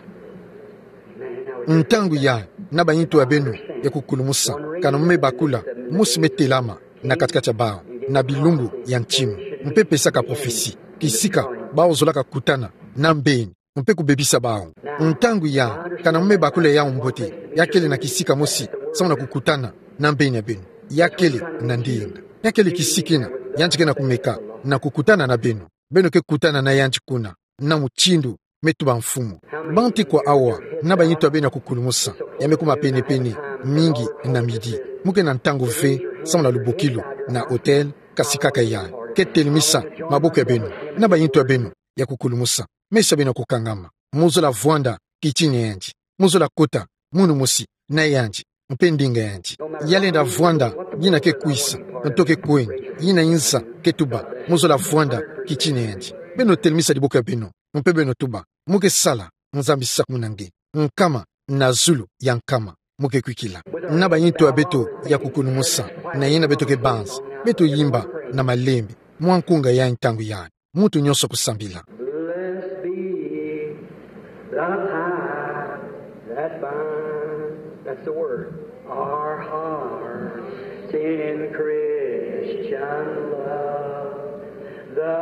ntangu ya na banyitu ya benu ya kukulumusa kana mme bakula musi metelama na katikati ya bao na bilumbu ya nchimu mpe pesaka profesi kisika bao zolaka kutana na mbeni mpe kubebisa bao ntangu ya kana mme bakula ya mbote yakele na kisika musi sawa na kukutana na mbeni ya benu yakele na ndinga yakele kisikina yanjike na kumeka na kukutana na benu benu ke kutana na yanji kuna na muchindu metuba mfumu banti kwa awa na banyitu abena kukulumusa yamekuma pene pene mingi na midi muke na ntango ve sawa na lubokilo na hotel kasikaka ya ketelimisa mabuku ya benu na banyitu abenu ya kukulumusa mesa bena kukangama muzo la vwanda kichini yanji muzo la kota munu musi na yanji mpendinga yanji yalenda vwanda yina ke kuisa ntoke kwenye yina insa ketuba muzo la vwanda kichini yanji beno telimisa dibuku ya benu mpe beno tuba muke sala nzambi sakumunange nkama na zulu ya nkama muke kwikila na banyitu abeto ya kukulumusa na yina beto ke banza beto yimba na malembi mwankunga ya ntangu ya mutu nyonso kusambila. Blessed be the tie that binds, that's the word, our hearts in Christian love, the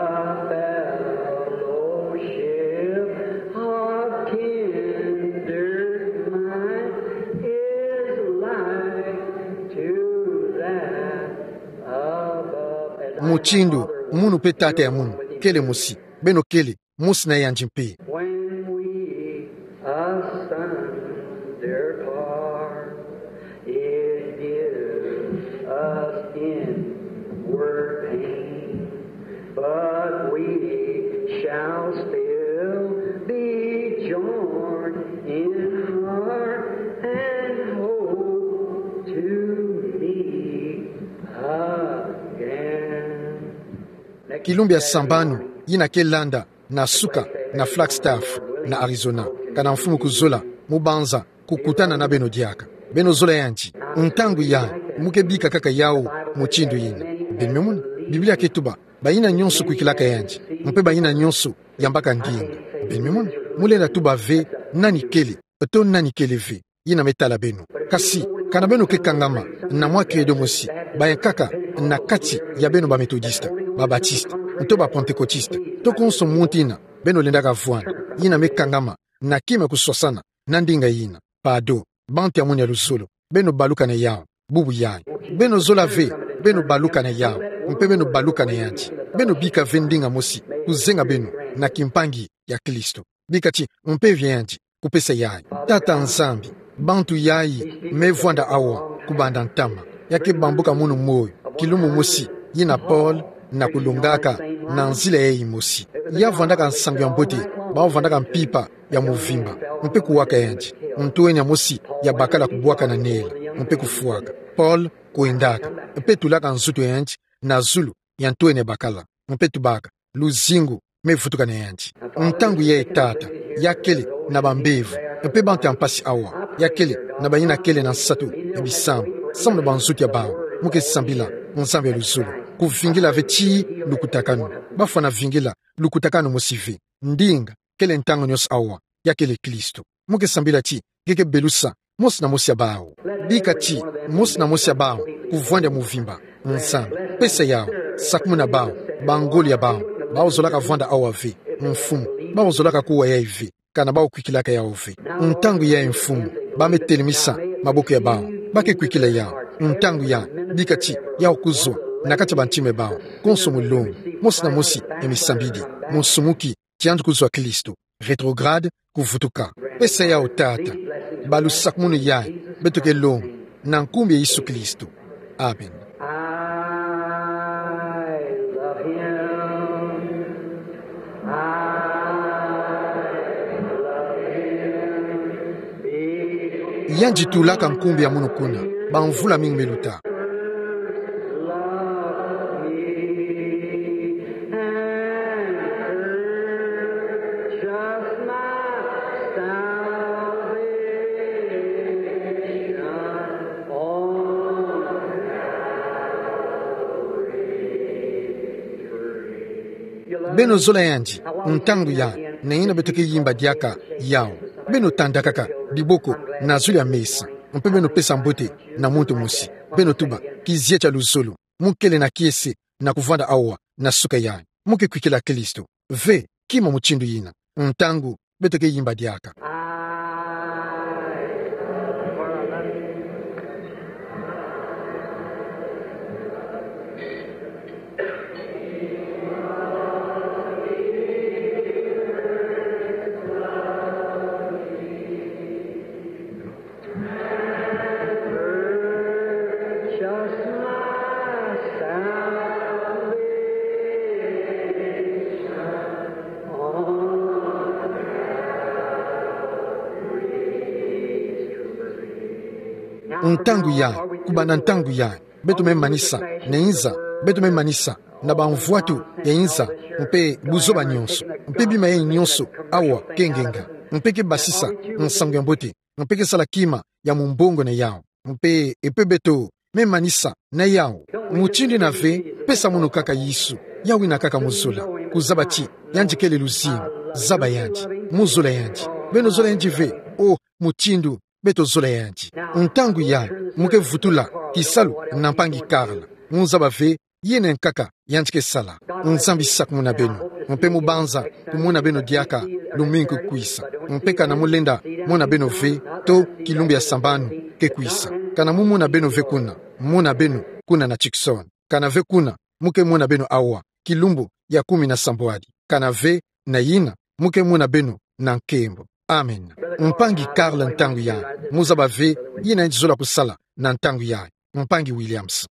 fellowship of kindred mind is like to that above. Muchindu munu pe tate ya munu kele musi beno kele musi na yanji mpe. When we asunder part, it gives us inward pain, but we shall still be joined in heart and hope to meet again. Kilumbi ya sambanu yina ke landa na suka na Flagstaff na Arizona kana mfumu kuzola mubanza kukutana na beno diaka beno zola yanji ntangu ya mukebika kaka yao muchindu yina benmemuna Biblia ketuba bayina nyonso kwikilaka yanji mpe bayina nyonso yambaka ndinga benmemuna mulenda tuba ve nani kele to nani kele ve yina metala beno kasi kana beno ke kangama na mwa credo mosi bayankaka na kati ya beno ba metodista ba batista nto ba pentekotista to konso muntina beno lendaka vuana yina mekangama na kime kusosana na ndinga yina pado banti ya muni ya lusolo beno baluka na yao bubu yae beno zola ve beno baluka na yao mpe beno baluka na yanji beno bika ve ndinga mosi kuzenga beno na kimpangi ya Kristo bikati mpe vyanji kupesa yae tata nzambi bantu yayi mevwanda awa kubanda ntama yake bambuka munu moyo kilumu mosi yina Paul na kulungaka na nzila yeyi mosi ya vandaka nsangu ya mbote bao vandaka mpipa ya muvimba mpe kuwaka yanji mtuweni ya mosi ya bakala kubuaka na nela mpe kufuaka Paul kuendaka mpe tulaka nzuto yanji na zulu ya ntuweni ya bakala mpe tubaka luzingu mevutuka na yanji ntangu ye tata ya kele na bambevu mpe bantu ya mpasi awa ya kele na bayina kele na sato ya bisambu samu na banzuti ya bao muke sambila nzambe ya luzulu kuvingila vechi lukutakano bafana vingila lukutakano mosive ndinga kele ntango nyos awa ya kele Kristo muke sambila chi keke belusa mosi na mosi ya bao bika chi mosi na mosi ya bao kuvwanda muvimba nzambe pesa yao sakmu na bao bangoli ya bao bao zolaka vwanda awa ve mfumu bao zolaka kuwa ya ive kana bao kwikilaka ya ove ntangu ya mfumu bametelemisa maboko ya bao bake kwikila yao ntangu ya bika chi ya kuzwa nakati bantime bao konso mulongo mosi na mosi emisambidi monsumuki tiandu kuzwa Kristo retrograde kuvutuka pesa yao tata balu sakmunu yae betoke longo na nkumbi ya Yesu Kristo. Amen. Yanji tulaka nkumbi ya munu kuna banvula mingi meluta beno zola yanji ntangu ya na ina betoke yimba diaka yao beno tandakaka diboko na zuli ya mesa mpe beno pesa mbote na muntu musi beno tuba kizie cha luzolo mukele na kiese na kuvanda awa na suka yae muke kwikila Kristo ve kima muchindu yina ntangu betoke yimba diaka. Ntangu ya kubana ntangu ya betu memanisa na inza betu memanisa na banvuatu ya inza mpe buzoba nyonso mpe bima ye nyonso awa kengenga mpe ke basisa nsangu ya mbote mpe ke sala kima ya mumbongo na yao mpe epe beto memanisa na yao muchindi na ve pesa munu kaka Yesu yawi na kaka muzula kuzaba ti yanji kele luzimu zaba yanji muzola yanji beno zola yanji ve o mutindu beto zola yanji ntangu ya muke vutula kisalu nampangi Karla unzaba ve yene nkaka yanji ke sala nzambi sak muna beno mpe mubanza kumuna beno diaka luminku kuisa mpe kana mulenda muna beno ve to kilumbi ya sambanu ke kuisa kana mumuna beno ve kuna muna beno kuna na Chikson kana ve kuna muke muna beno awa kilumbu ya kumi na samboadi kana ve na yina muke muna beno na nkembo amen mpangi Karla ntangu ya muzaba ve yina njizola kusala na ntangu ya mpangi Williams